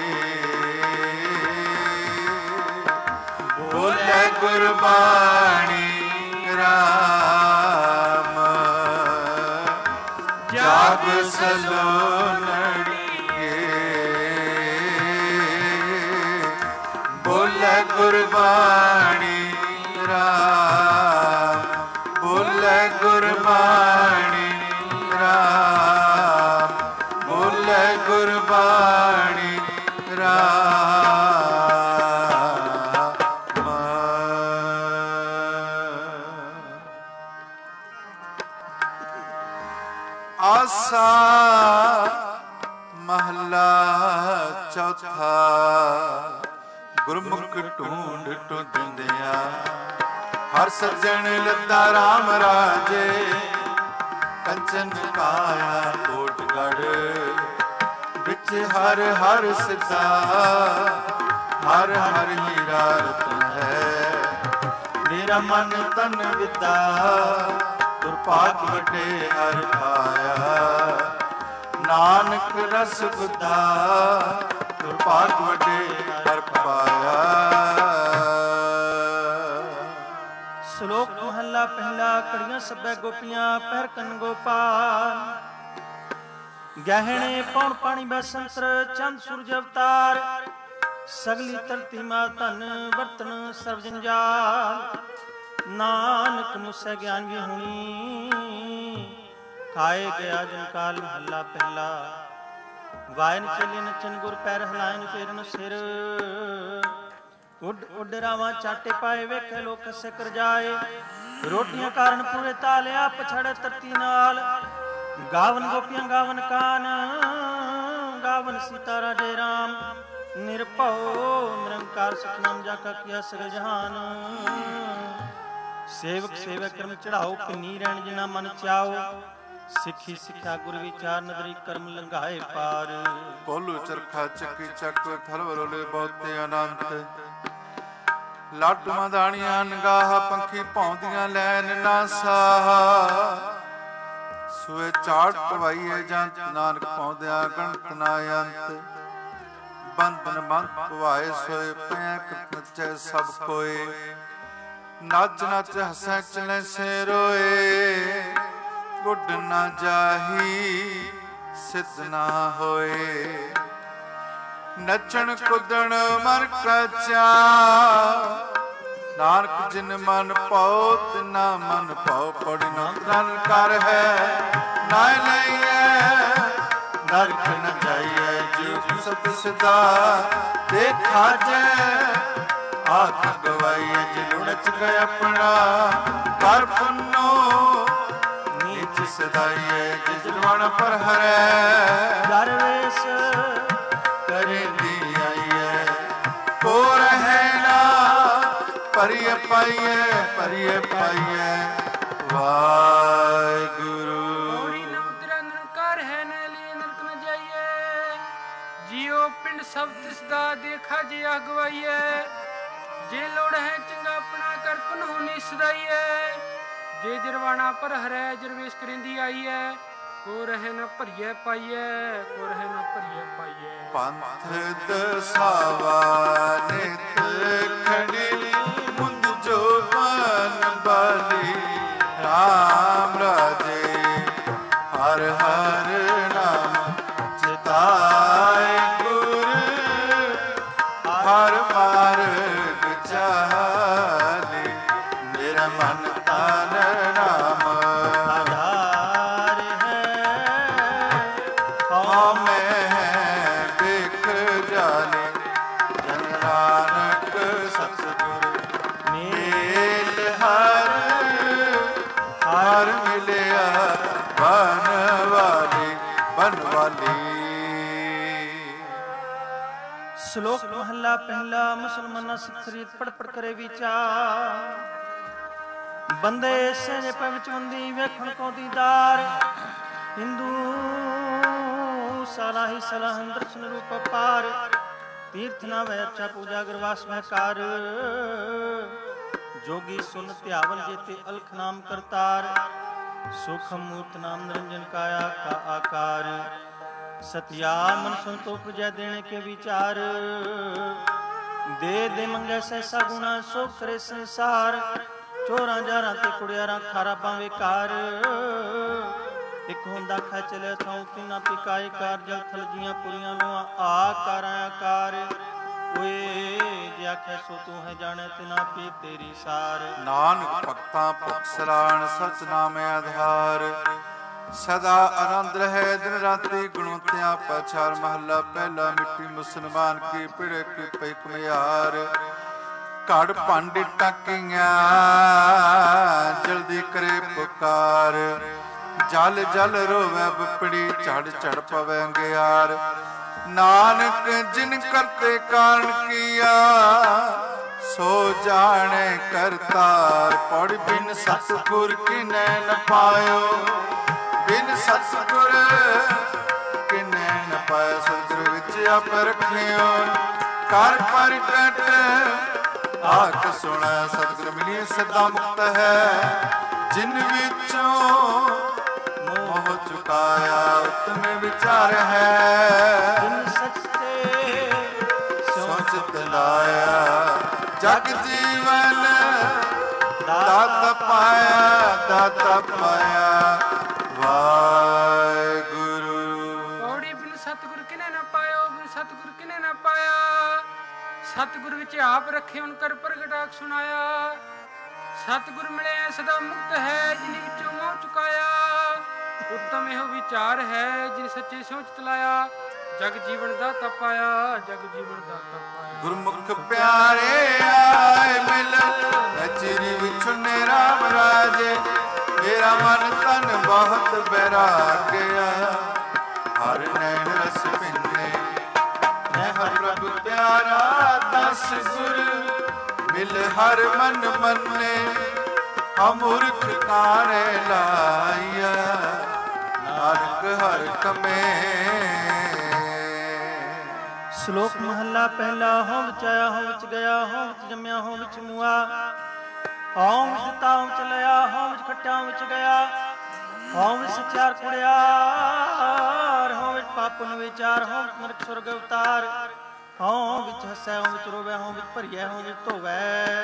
A: ਬੋਲੇ ਗੁਰਬਾਣੀ ਰਾਮ ਜਗ ਸਲੋਨੜੀਏ ਬੋਲੇ ਗੁਰਬਾਣੀ ਰਾਮ ਬੋਲੇ ਗੁਰਬਾਣੀ ਰਾਮ ਬੋਲੇ ਗੁਰਬਾਣੀ ਰਾਮ ਆਸਾ ਮਹਲਾ ਚੌਥਾ ਗੁਰਮੁਖ ਢੂੰਡ ਟੁੰਦਿਆ ਹਰ ਸੱਜਣ ਲੱਦਾ ਰਾਮ ਰਾਜੇ ਕੰਚਨ ਕਾਇਆ ਕੋਟਗੜ੍ਹ ਵਿੱਚ ਹਰ ਹਰ ਸਿੱਧਾ ਹਰ ਹਰ ਹੀਰਾ ਰਤਨ ਹੈ ਮੇਰਾ ਮਨ ਤਨ ਵਿਦਾ ਦੁਰਭਾਗ ਵੱਡੇ ਹਰ ਪਾਇਆ ਨਾਨਕ ਰਸ ਬੁੱਧਾ ਦੁਰਭਾਗ ਵੱਡੇ ਹਰ ਪਾਇਆ।
B: ਸ਼ਲੋਕ ਮਹੱਲਾ ਪਹਿਲਾ। ਕੜੀਆਂ ਸਭੈ ਗੋਪੀਆਂ ਪਹਿਰ ਕੰਨ ਗੋਪਾਲ ਗਹਿਣੇ ਪੌਣ ਪਾਣੀ ਬੈਸੰਤਰ ਚੰਦ ਸੂਰਜ ਅਵਤਾਰ ਸਗਲੀ ਧਰਤੀ ਮਾ ਧਨ ਵਰਤਨ ਸਰਬ ਜੰਜਾਲ ਨਾਨਕ ਮੁਸੈ ਗਿਆਨ ਵੀ ਹੁਣੀ ਖਾਏ ਗਿਆ ਜਨ ਕਾਲ। ਮਹੱਲਾ ਪਹਿਲਾ। ਵਾਇਨ ਚਲੇ ਨਚਨ ਗੁਰ ਪੈਰ ਹਲਾਇਨ ਫੇਰਨ ਸਿਰ ਉੱਡ ਉੱਡ ਰਾਵਾਂ ਚਾਟੇ ਪਾਏ ਵੇਖੇ ਲੋਕ ਸਿਕਰ ਜਾਏ ਰੋਟੀਆਂ ਕਾਰਨ ਪੂਰੇ ਤਾਲਿਆ ਪਛੜ ਤੱਤੀ ਨਾਲ ਗਾਵਨ ਗੋਪੀਆਂ ਗਾਵਨ ਕਾਨ ਗਾਵਨ ਸੀਤਾ ਰਾਜੇ ਰਾਮ ਨਿਰਭਉ ਨਿਰੰਕਾਰ ਸਤਨਾਮ ਜਾ ਕਾ ਕੀਆ ਸਗਲ ਜਹਾਨ ਸੇਵਕ ਸੇਵਕ ਕਰਮ ਚੜਾਓ ਕਿੰਨੀ ਰਹਿਣ ਜਿਨਾ ਮਨ ਚਾਓ ਸਿੱਖੀ ਸਿੱਖਿਆ ਗੁਰ ਵਿਚਾਰ ਨਦਰੀ ਕਰਮ ਲੰਘਾਏ ਪਾਰ
A: ਕੋਲੂ ਚਰਖਾ ਚੱਕੀ ਚੱਕ ਥਲਵਰੋਲੇ ਬਹੁਤੇ ਅਨੰਤ ਲਾਡੂਆਂ ਦਾਣੀਆਂ ਨਗਾਹ ਪੰਖੀ ਭੌਂਦੀਆਂ ਲੈਨ ਨਾ ਸਾਹ ਸੂਏ ਝਾੜ ਪਵਾਈਏ ਜੰਤ ਨਾਨਕ ਪਾਉਂਦਿਆਂ ਗਣਤ ਨਾ ਅੰਤ ਬੰਧਨ ਬੰਧ ਪਵਾਏ ਸੋਏ ਪਿਆ ਕਿਤ ਨਚੈ ਸਭ ਕੋਏ ਨੱਚ ਨੱਚ ਹਸੈ ਚਲੇ ਸੇ ਰੋਏ ਗੁੱਡ ਨਾ ਜਾਹੀ ਸਿੱਧ ਨਾ ਹੋਏ ਨੱਚਣ ਕੁੱਦਣ ਮਨ ਕਚਾ ਨਾਨਕ ਜਿਨ ਮਨ ਪਾਉ ਤਿਨਾ ਮਨ ਪਾਉ ਪੜੀ ਨੰਦਨ ਕਰ ਹੈ ਨਾ ਲਈਐ ਨਰਕ ਨ ਜਾਈਐ ਜੀਵ ਸਤ ਸਦਾ ਦੇਖਾ ਜੈ ਆਖ ਗਵਾਈਐ ਜਿਲੁੜਚ ਗਏ ਆਪਣਾ ਕਰ ਪੁੰਨੋ ਨੀਚ ਸਦਾਈਐ ਜਿਜਲਵਣ ਪਰ ਹਰੈ ਦਰਵੇਸ਼ ਕਰੇ ਦੀ ਆਈਐ ਕੋ ਰਹਿ ਨਾ ਭਰੀਏ ਪਾਈਏ, ਭਰੀਏ ਪਾਈਏ। ਵਾਹਿਗੁਰੂ।
C: ਪੌੜੀ ਨਾ ਉਤਰਿਆ ਨਿਰੰਕਾਰ ਹੈ, ਨਾ ਲਈ ਨਰਕ ਨ ਜਾਈਏ। ਜੀਓ ਪਿੰਡ ਸਭ ਤਿਸ ਦਾ ਦੇਖਾ ਜੇ ਅਗਵਾਈਏ। ਜੇ ਲੋੜ ਹੈ ਚੰਗਾ ਆਪਣਾ ਕਰ ਪੁਨਹੁ ਨੀ ਸਦਾਈਏ। ਜੇ ਜਰਵਾਣਾ ਪਰ ਹਰੈ ਜਰਵੇਸ਼ ਕਰਿੰਦੀ ਆਈਏ। ਕੋ ਰਹੇ ਨਾ ਭਰੀਏ ਪਾਈਏ, ਕੋ ਰਹੇ ਨਾ ਭਰੀਏ ਪਾਈਏ।
A: ਪੰਥ ਦਸਾਵਾ ਨਿਤ ਖੜੀ ਮੁੰਦ ਜੋ ਮਨ ਬਾਲੀ। ਰਾਮ ਰਾਜੇ ਹਰ ਹਰ ਨਾਮ ਚਿਤਾਏ। ਗੁਰ ਹਰ ਮਾਰਗ ਚਾਲੇ। ਮੇਰਾ ਮਨ ਤਨ ਨਾਮ
B: ਆਧਾਰ ਹੈ।
A: ਮੈਂ ਦੇਖ ਜਾਲੇ। ਜਨ ਨਾਨਕ ਸਤਿਗੁਰ ਮੇਲ ਹਰ ਹਰ ਮਿਲਿਆ। ਬਨਵਾਲੀ ਬਨਵਾਲੀ।
B: ਸ਼ਲੋਕ ਮਹੱਲਾ ਪਹਿਲਾ। ਮੁਸਲਮਾਨਾਂ ਸਿੱਖ ਰੀਤ ਪੜ ਪੜ ਕਰੇ ਵਿਚਾਰ। ਬੰਦੇ ਸਹਿਜ ਪਵਿੱਚ ਬੰਦੀ ਵੇਖਣ ਕੋ ਦੀਦਾਰ। ਹਿੰਦੂ ਸਲਾਹੀ ਸਲਾਹਨ ਦਰਸ਼ਨ ਰੂਪ ਪਾਰ। ਤੀਰਥ ਨਾ ਵੈ ਅੱਛਾ ਪੂਜਾ ਗਰਵਾਸ ਮਹਿ ਕਾਰ। ਜੋਗੀ ਸੁਨ ਧਿਆਵਨ ਜੇਤੇ ਅਲਖ ਨਾਮ ਕਰਤਾਰ। ਸੁਖ ਮੂਰਤ ਨਾਮ ਨਿਰੰਜਨ ਕਾਇਆ ਕਾ ਆਕਾਰ। ਸਤਿਆ ਮਨ ਸੰਤੋ ਪ੍ਰਜੈ ਦੇਣੇ ਕੇ ਵਿਚਾਰ। ਦੇ ਦੇ ਮੰਗੈ ਸੈਸਾ ਗੁਣਾ ਸੋ ਕਰੇ ਸੰਸਾਰ। ਚੋਰਾਂ ਜਾਰਾਂ ਤੇ ਕੁੜਿਆਰਾਂ ਖਾਰਾ ਪਾਵੇ ਕਾਰ। ਇੱਕ ਹੁੰਦਾ ਖੈ ਚਲੇ ਥਾਉ ਤਿਨਾ ਪਿਕਾਏ ਕਾਰ। ਜਲ ਥਲ ਜੀਆਂ ਪੁਰੀਆਂ ਲੋਆਂ ਆਕਾਰਾਂ ਆਕਾਰ। ਓਏ ਜੇ ਆਖੈ ਸੋ ਤੂੰ ਹੈ ਜਾਣੇ ਤਿਨਾ ਪੀ ਤੇਰੀ ਸਾਰ।
A: ਨਾਨਕ ਭਗਤਾਂ ਭੁਖ ਸਲਾਣ ਸਚ ਨਾਮ ਆਧਾਰ। ਸਦਾ ਆਨੰਦ ਰਹੇ ਦਿਨ ਰਾਤੀ ਗੁਣਵੰਤਿਆਂ ਪਾਛਾਰ। ਮਹੱਲਾ ਪਹਿਲਾ। ਮਿੱਟੀ ਮੁਸਲਮਾਨ ਕੀ ਪਿੜੇ ਕੀ ਪਈ ਕੁਮਿਆਰ। ਘੜ ਭਾਂਡ ਟਾਕੀਆਂ ਜਲਦੀ ਕਰੇ ਪੁਕਾਰ। ਜਲ ਜਲ ਰੋਵੈ ਬਪੜੀ ਝੜ ਝੜ ਪਵੈ ਅੰਗਿਆਰ। ਨਾਨਕ ਜਿਨ ਕਰਤੇ ਕਾਰਨ ਕੀਆ ਸੋ ਜਾਣੇ ਕਰਤਾਰ। ਪੜ ਬਿਨ ਸਤਿਗੁਰ ਕਿਨੈ ਨ ਪਾਇਓ। ਬਿਨ ਸਤਿਗੁਰ ਕਿਨੈ ਨ ਪਾਇਓ। ਸਤਿਗੁਰ ਵਿੱਚ ਆਪ ਰਖਿਓ ਕਰ ਪ੍ਰਗਟ ਆਖ ਸੁਣੈ। ਸਤਿਗੁਰ ਮਿਲੀ ਸਦਾ ਮੁਕਤ ਹੈ। ਜਿਨ ਵਿੱਚੋਂ ਮੋਹ ਚੁਕਾਇਆ ਉਤਮ ਵਿਚਾਰ ਹੈ।
B: ਜਿਨ ਸੱਚੇ
A: ਸੋਚਤ ਲਾਇਆ ਜਗ ਜੀਵਨ ਦਾਤਾ ਪਾਇਆ, ਦਾਤਾ ਪਾਇਆ। ਵਾਹਿਗੁਰੂ।
C: ਪੌੜੀ ਬਿਨ ਸਤਿਗੁਰ ਕਿਨੇ ਨਾ ਪਾਇਓ, ਬਿਨ ਸਤਿਗੁਰ ਕਿਨੇ ਨਾ ਪਾਇਆ। ਸਤਿਗੁਰ ਵਿੱਚ ਆਪ ਰੱਖੇ ਉਨ ਕਰ ਪ੍ਰਗਟ ਆਖ ਸੁਣਾਇਆ। ਸਤਿਗੁਰ ਮਿਲੇ ਸਦਾ ਮੁਕਤ ਹੈ, ਜਿਨ ਵਿੱਚੋਂ ਮੋਹ ਚੁਕਾਇਆ। ਉੱਤਮ ਇਹੋ ਵਿਚਾਰ ਹੈ, ਜਿਨ ਸੱਚੇ ਸੋਚ ਤਲਾਇਆ। ਜਗ ਜੀਵਨ ਦਾਤਾ ਪਾਇਆ, ਜਗ ਜੀਵਨ ਦਾਤਾ ਪਾਇਆ।
A: ਗੁਰਮੁਖ ਪਿਆਰੇ ਆਏ ਮਿਲ ਨਚਰੀ ਵਿਛੁਨੇ ਰਾਮ ਰਾਜੇ। ਮੇਰਾ ਮਨ ਤਨ ਬਹੁਤ ਬੈਰਾਗਿਆ। ਹਰ ਨੈਣ ਰਸ ਪਿੰਨੇ ਮੈਂ ਹਰ ਪ੍ਰਭ ਪਿਆਰਾ। ਦਸ ਗੁਰ ਮਿਲ ਹਰ ਮਨ ਮੰਨੇ। ਅਮੂਰਖ ਕਾਰੇ ਲਾਇਆ ਨਾਨਕ ਹਰ ਕਮੇ।
B: ਸ਼ਲੋਕ ਮਹੱਲਾ ਪਹਿਲਾ। ਹੋਂ ਵਿੱਚ ਆਇਆ ਹੋਂ ਵਿੱਚ ਗਿਆ। ਹੋਂ ਵਿੱਚ ਜੰਮਿਆ ਹੋਂ ਵਿੱਚ ਮੁਆ। ਹੋਂ ਵਿੱਚ ਦਿੱਤਾ ਹੋਂ ਵਿੱਚ ਲਿਆ। ਹੋਂ ਵਿੱਚ ਖੱਟਿਆ ਹੋਂ ਵਿੱਚ ਗਿਆ। ਹੋਂ ਵਿੱਚ ਸਚਿਆਰ ਕੁੜਿਆਰ। ਹੋਂ ਵਿੱਚ ਪਾਪਨ ਵਿਚਾਰ। ਹੋਂ ਵਿੱਚ ਨਰਕ ਸੁਰਗ ਅਵਤਾਰ। ਹੋਂ ਵਿੱਚ ਹੱਸੈ ਹੋਂ ਵਿੱਚ ਰੋਵੈ। ਹੋਂ ਵਿੱਚ ਭਰੀਐ ਹੋਂ ਵਿੱਚ ਧੋਵੈ।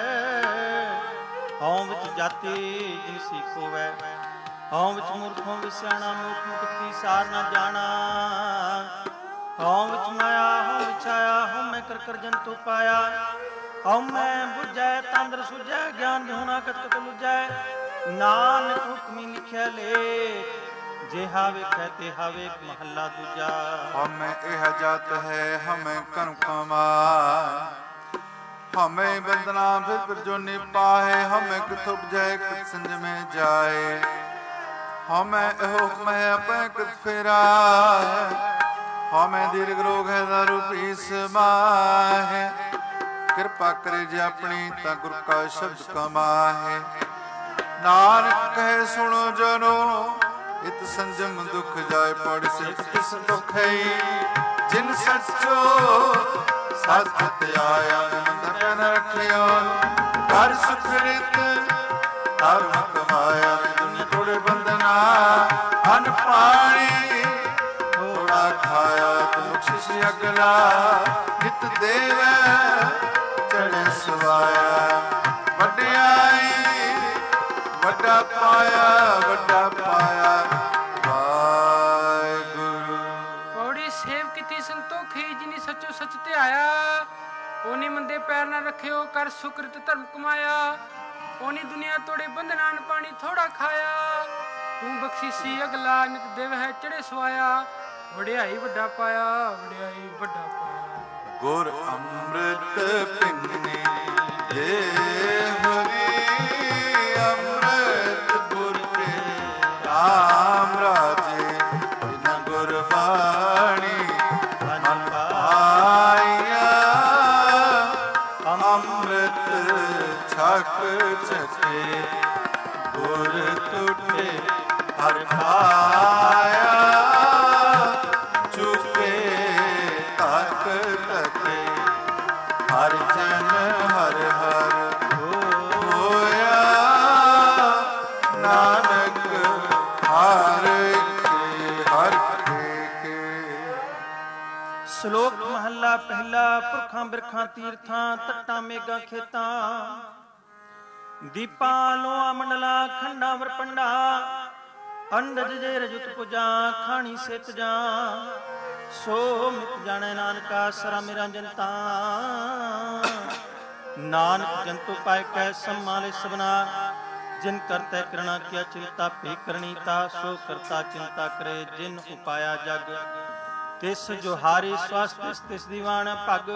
B: ਹੋਂ ਵਿੱਚ ਜਾਤੀ ਜਿਨ ਸੀਖੋਵੈ। ਹੋਂ ਵਿੱਚ ਮੂਰਖ ਹੋਂ ਵਿੱਚ ਸਿਆਣਾ। ਮੂਰਖ ਮੁਕਤੀ ਸਾਰ ਨਾ ਜਾਣਾ। ਹੋਂ ਵਿੱਚ ਮਾਇਆ ਹੋਂ ਵਿੱਚ ਆਇਆ। ਹੋਂ ਮੈਂ ਕਰ ਕਰ ਜੰਤੂ ਪਾਇਆ। ਹੋਂ ਮੈਂ ਬੁਝੈ ਤੰਦਰ ਸੁਝੈ। ਗਿਆਨ ਧੂਣਾ ਕਤ ਕਤ ਲੁਝੈ। ਨਾਨਕ ਹੁਕਮੀ ਲਿਖਿਆ ਲੇਖ। ਜਿਹਾ ਵੇਖੈ ਤਿਹਾ ਵੇਖ। ਮਹੱਲਾ ਦੂਜਾ।
A: ਹਮੇ ਇਹ ਜਾਤ ਹੈ ਹਮੇ ਕਰਮ ਕਮਾਏ। ਹਮੇ ਬੰਦਨਾ ਫਿਰ ਜੋਨੀ ਪਾਏ। ਹਮੇ ਕਿਥ ਉਪਜੈ ਕਿਤ ਸੰਜਮੇ ਜਾਏ। ਹਮੇ ਇਹੋ ਹੁਕਮ ਹੈ ਆਪੈ ਕਿਤ ਫੇਰਾਏ। ਹਮੇ ਦੀਰਘ ਰੋਗ ਹੈ ਦਾਰੂ ਪੀ ਸਮਾਹੇ। ਕਿਰਪਾ ਕਿਰਪਾ ਕਰੇ ਜੇ ਆਪਣੀ ਤਾਂ ਗੁਰ ਕਾ ਸ਼ਬਦ ਕਮਾਹੇ। ਨਾਨਕ ਕਹੇ ਸੁਣੋ ਜਨੋ ਇਤ ਸੰਜਮ ਦੁਖ ਜਾਏ ਪੜ ਸਿਖ ਕਿਸ ਦੁਖ ਹੈ। ਜਿਨ ਸੱਚੋ ਸਤ ਧਿਆਇਆ ਨਿਮੰਦ ਨ ਰੱਖਿਓ। ਕਰ ਸੁਖ ਰਿਤ ਧਰਮ ਕਮਾਇਆ ਦੁਨੀਆ ਥੋੜੇ ਬੰਦਨਾ। ਅਨ ਪਾਣੀ ਥੋੜਾ ਖਾਇਆ ਤੂੰ ਬਖਸ਼ਿਸ਼ ਅਗਲਾ। ਨਿਤ ਦੇਵੈ ਚੜ੍ਹੇ ਸਵਾਇਆ। ਵਡਿਆਈ ਵੱਡਾ ਪਾਇਆ ਵੱਡਾ ਪਾਇਆ ਵਾਹਿਗੁਰੂ।
C: ਪੌੜੀ ਸੇਵ ਕੀਤੀ ਸੰਤੋਖੀ ਜਿਨੀ ਸੱਚੋ ਸੱਚ ਧਿਆਇਆ। ਓਨੀ ਮੰਦੇ ਪੈਰ ਨਾ ਰੱਖਿਓ ਕਰ ਸੁਕ੍ਰਿਤ ਧਰਮ ਕਮਾਇਆ। ਓਨੀ ਦੁਨੀਆ ਤੋੜੇ ਬੰਧਨਾਂ ਪਾਣੀ ਥੋੜਾ ਖਾਇਆ। ਤੂੰ ਬਖਸ਼ੀਸੀ ਅਗਲਾ ਨਿਤ ਦੇਵ ਹੈ ਚੜੇ ਸਵਾਇਆ। ਵਡਿਆਈ ਵੱਡਾ ਪਾਇਆ ਵਡਿਆਈ ਵੱਡਾ ਪਾਇਆ।
A: ਗੁਰ ਅੰਮ੍ਰਿਤ ਪਿੰਨੇ ਦੇ ਹਰੀ ਅੰਮ੍ਰਿਤ ਗੁਰ ਕੇ ਰਾਮ ਰਾਜੇ। ਬਿਨ ਗੁਰਬਾਣੀ ਮਨ ਪਾਇਆ। ਅੰਮ੍ਰਿਤ ਛਕ ਛਕੇ ਗੁਰ ਟੁੱਟੇ ਹਰ ਪਾਇਆ। ਚੁਕੇ ਤਕ ਤਕੇ ਹਰ ਜਨ ਹਰ ਹਰ ਹੋਇਆ। ਨਾਨਕ ਹਰ ਕੇ ਹਰ ਕੇ।
B: ਸ਼ਲੋਕ ਮਹੱਲਾ ਪਹਿਲਾ। ਪੁਰਖਾਂ ਬਿਰਖਾਂ ਤੀਰਥਾਂ ਤੱਟਾਂ ਮੇਘਾਂ ਖੇਤਾਂ। ਦੀਪਾਂ ਲੋਆਂ ਮੰਡਲਾ ਖੰਡਾਂ ਵਰਪੰਡਾ। ਅੰਡਜ ਜੇ ਰਜੁਤ ਪੁਜਾਂ ਖਾਣੀ ਸਿਤ ਜਾਂ। ਸੋ ਮਿਤ ਜਾਣੈ ਨਾਨਕਾ ਸਰਾ ਮੇਰਾ ਜਨਤਾ। ਨਾਨਕ ਜੰਤੂ ਪਾਇ ਕੈ ਸੰਮਾਲੇ ਸਭਨਾ। ਜਿਨ ਕਰਤੈ ਕਰਣਾ ਕਿਆ ਚਿੰਤਾ ਭੀ ਕਰਨੀ ਤਾ। ਸੋ ਕਰਤਾ ਚਿੰਤਾ ਕਰੇ ਜਿਨ ਉਪਾਇਆ ਜਗ। ਤਿਸ ਜੋ ਹਾਰੀ ਸਵਸਤਿ ਤਿਸ ਦੀਵਾਨ ਭਗ।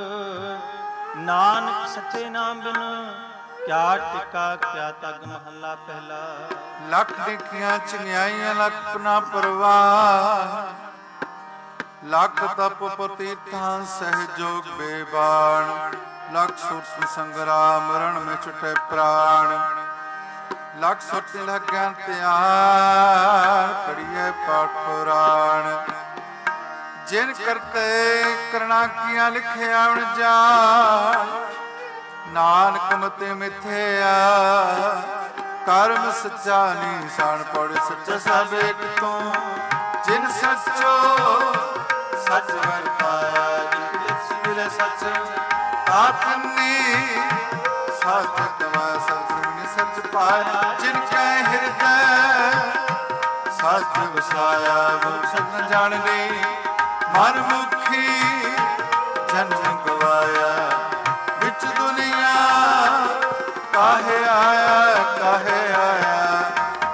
B: ਨਾਨਕ ਸੱਚੇ ਨਾਮ ਬਿਨ ਕਿਆ ਟਿਕਾ ਕਿਆ ਤਗ। ਮਹੱਲਾ ਪਹਿਲਾ।
A: ਲੱਖ ਦੇਖੀਆਂ ਚੰਗਿਆਈਆਂ ਲੱਖ ਨਾ ਪਰਵਾਹ। ਲੱਖ ਤਪ ਪਤੀਤਾਂ ਸਹਿਜੋਗ ਬੇਬਾਣ। ਲੱਖ ਸੁਰਤ ਸੰਗਰਾਮ ਰਣ ਮੇ ਛੁਟੇ ਪ੍ਰਾਣ। ਲੱਖ ਸੁਰਤ ਲੱਗਿਆ ਧਿਆਨ ਪੜੀਏ ਪਾਠ ਪੁਰਾਣ। ਜਿਨ ਕਰਤੇ ਕਰਣਾ ਕੀਆਂ ਲਿਖਿਆ ਅਣਜਾਣ। ਨਾਨਕ ਮਤੇ ਮਿਥਿਆ ਕਰਮ ਸੱਚਾ ਨੀਸਾਨ। ਪੜ ਸੱਚਾ ਸਭ ਏਕ ਤੂੰ ਜਿਨ ਸੱਚੋ ਸੱਚ ਵਰਤਾਇਆ। ਜਿਸ ਮਿਲੇ ਸੱਚ ਆਪਨੀ ਸੱਚ ਕਮਾਇਆ। ਸਤਿਗੁਰ ਸੱਚ ਪਾਇਆ ਜਿਨ ਕੈ ਹਿਰਦੈ ਸੱਚ ਵਸਾਇਆ। ਗੁਰ ਸਤ ਨ ਜਾਣਨੀ ਮਨ ਮੁਖੀ ਜਨਮ ਗਵਾਇਆ। ਵਿੱਚ ਦੁਨੀਆ ਕਾਹੇ ਆਇਆ ਕਾਹੇ ਆਇਆ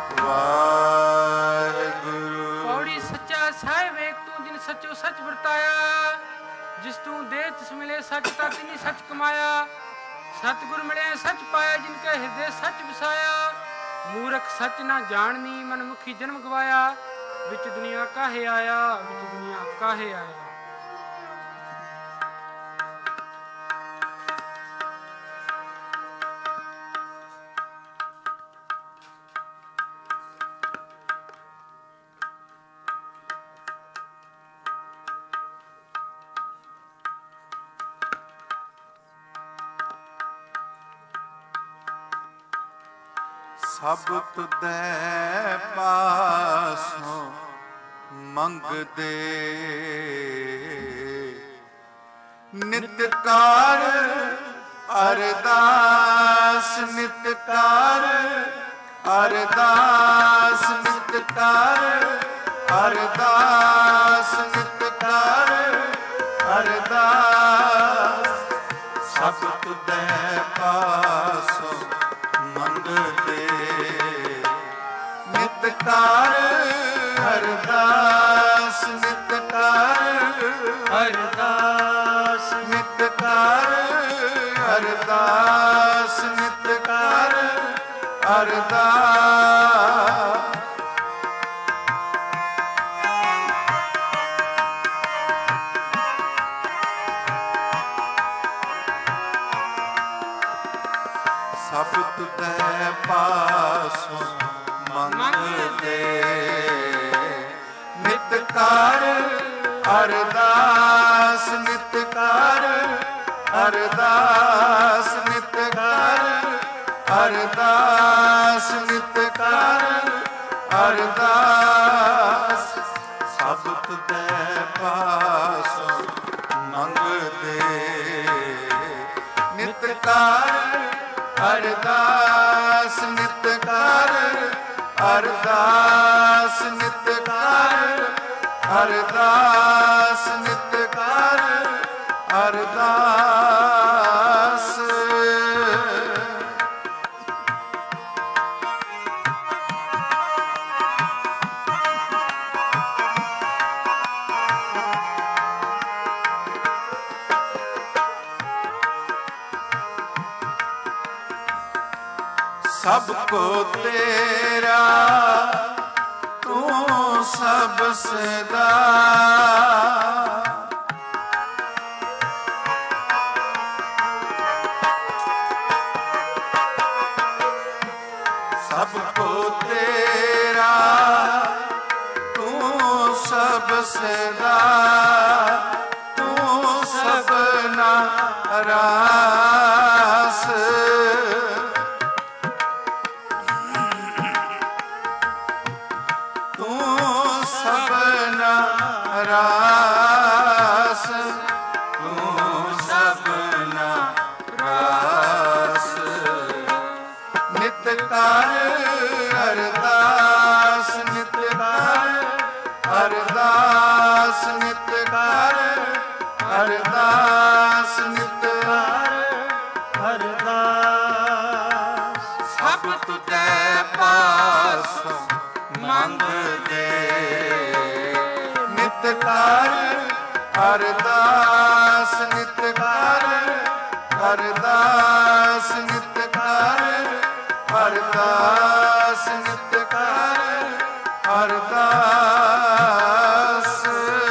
A: ਵਾਹਿਗੁਰੂ।
C: ਪੌੜੀ ਸੱਚਾ ਸਾਹਿਬ ਏਕ ਤੂੰ ਜਿਨ ਸੱਚੋ ਸੱਚ ਵਰਤਾਇਆ। ਜਿਸ ਤੂੰ ਦੇ ਤਿਸ ਮਿਲੇ ਸੱਚ ਤਾਂ ਤਿਨੀ ਸੱਚ ਕਮਾਇਆ। ਸਤਿਗੁਰ ਮਿਲਿਆ ਸੱਚ ਪਾਇਆ ਜਿਨ ਕੈ ਹਿਰਦੇ ਸੱਚ ਵਸਾਇਆ। ਮੂਰਖ ਸੱਚ ਨਾ ਜਾਣਨੀ ਮਨ ਮੁਖੀ ਜਨਮ ਗਵਾਇਆ। ਵਿੱਚ ਦੁਨੀਆ ਕਾਹੇ ਆਇਆ ਵਿੱਚ ਦੁਨੀਆ ਕਾਹੇ ਆਇਆ।
A: ਸਭ ਤੁਧੈ ਪਾਸੋਂ ਮੰਗਦੇ। ਨਿਤ ਕਾਰ ਅਰਦਾਸ ਨਿਤ ਕਾਰ ਅਰਦਾਸ ਨਿਤ ਕਾਰ ਅਰਦਾਸ ਨਿਤ ਕਾਰ ਅਰਦਾਸ। ਸਭ ਤੁਧੈ ਪਾਸੋਂ ਮੰਗਦੇ। ਨਿਤ ਕਾਰ ਅਰਦਾਸ ਨਿਤ ਕਾਰ ਅਰਦਾਸ ਨਿਤ ਕਾਰ ਅਰਦਾਸ ਨਿਤ ਕਾਰ ਅਰਦਾਸ। ਸਭ ਤੁਧੈ ਪਾਸੋਂ ਮੰਗਦੇ, ਨਿਤ ਕਰ ਅਰਦਾਸ, ਨਿਤ ਕਰ ਅਰਦਾਸ, ਨਿਤ ਕਰ ਅਰਦਾਸ, ਨਿਤ ਕਰ ਅਰਦਾਸ। ਸਭ ਤੁਧੈ ਪਾਸੋਂ ਮੰਗਦੇ, ਨਿਤ ਕਰ ਅਰਦਾਸ, ਨਿਤ ਕਰ ਅਰਦਾਸ, ਨਿਤ ਕਰ ਅਰਦਾਸ, ਨਿਤ ਕਰ ਅਰਦਾਸ। ਸਭ ਕੋ ਤੇਰਾ ਤੂੰ ਸਭ ਸਦਾ, ਸਭ ਕੋ ਤੇਰਾ ਤੂੰ ਸਭ ਸਦਾ, ਤੂੰ ਸਭਨਾ ਰਾਸ। ਰਾਸ, ਤੂੰ ਸਭਨਾ ਰਾਸ। ਨਿਤ ਕਰ ਅਰਦਾਸ, ਨਿਤ ਕਰ ਅਰਦਾਸ, ਨਿਤ ਕਰ ਅਰਦਾਸ, ਨਿਤ ਕਰ ਅਰਦਾਸ। ਸਭ ਤੁਧੈ ਪਾਸੋਂ ਮੰਗਦੇ, ਨਿਤ ਕਰ ਅਰਦਾਸ, ਨਿਤ ਕਰ ਅਰਦਾਸ, ਨਿਤ ਕਰ ਅਰਦਾਸ, ਨਿਤ ਕਰ ਅਰਦਾਸ।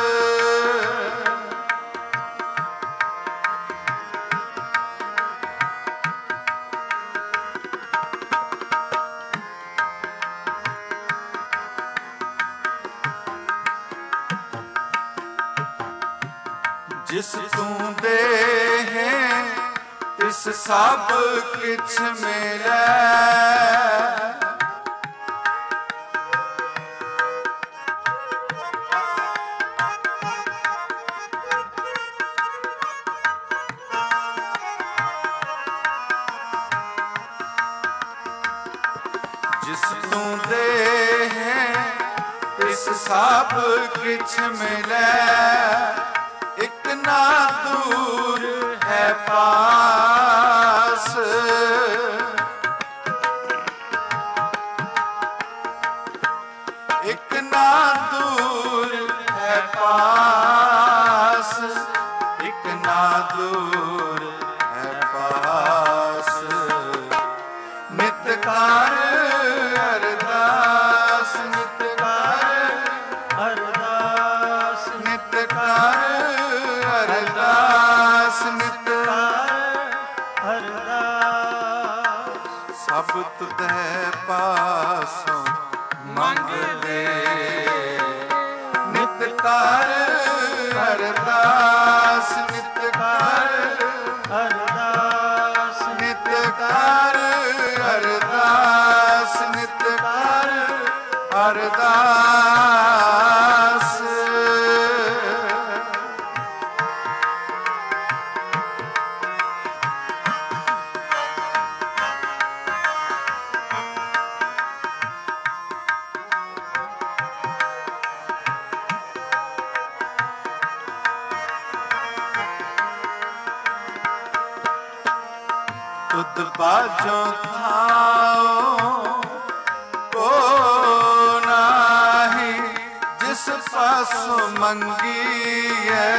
A: ਜਿਸ ਤੂੰ ਦੇਹੈ ਤਿਸ ਸਭ ਕਿਛ ਮਿਲੈ, ਜਿਸ ਤੂੰ ਦੇਹੈ ਤਿਸ ਸਭ ਕਿਛ ਮਿਲੈ, ਇਕ ਨਾ ਦੂਰ ਹੈ ਪਾਸ। ਇਕ ਨਾ ਦੂਰ ਹੈ ਪਾਸ, ਇਕ ਨਾ ਦੂਰ ਹੈ ਪਾਸ। ਨਿਤ ਕਰ ਅਰਦਾਸ, ਨਿਤ ਕਰ ਅਰਦਾਸ, ਨਿਤ ਕਰ ਅਰਦਾਸ, ਨਿਤ ਕਰ ਅਰਦਾਸ। ਸਭ ਤੁਧੈ ਪਾਸੋਂ ਮੰਗਦੇ, ਨਿਤ ਕਰ ਅਰਦਾਸ, ਨਿਤ ਕਰ ਅਰਦਾਸ, ਨਿਤ ਕਰ ਅਰਦਾਸ, ਨਿਤ ਕਰ ਅਰਦਾਸ। ਤੁਧ ਬਾਝੋਂ ਥਾਓ ਕੋ ਨਾਹੀ, ਜਿਸ ਪਾਸੋਂ ਮੰਗੀਐ।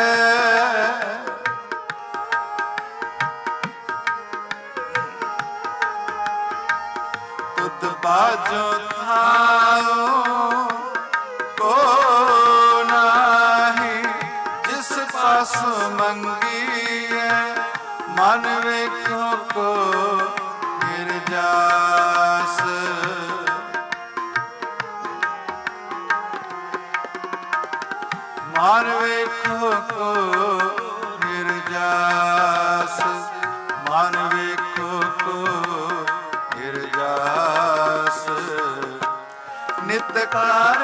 A: ਤੁਧ ਬਾਝੋਂ ਥਾਓ ਕੋ ਨਾਹੀ, ਜਿਸ ਪਾਸੋਂ ਮੰਗੀਐ। ਮਨ ਵੇਖੋ ਕੋ ਮੇਰੇ ਜਾਸ। ਮਨ ਵੇਖੋ ਕੋ ਨਿਰਜਾਸ, ਮਨ ਵੇਖੋ ਕੋ ਨਿਰਜਾਸ। ਨਿਤ ਕਰ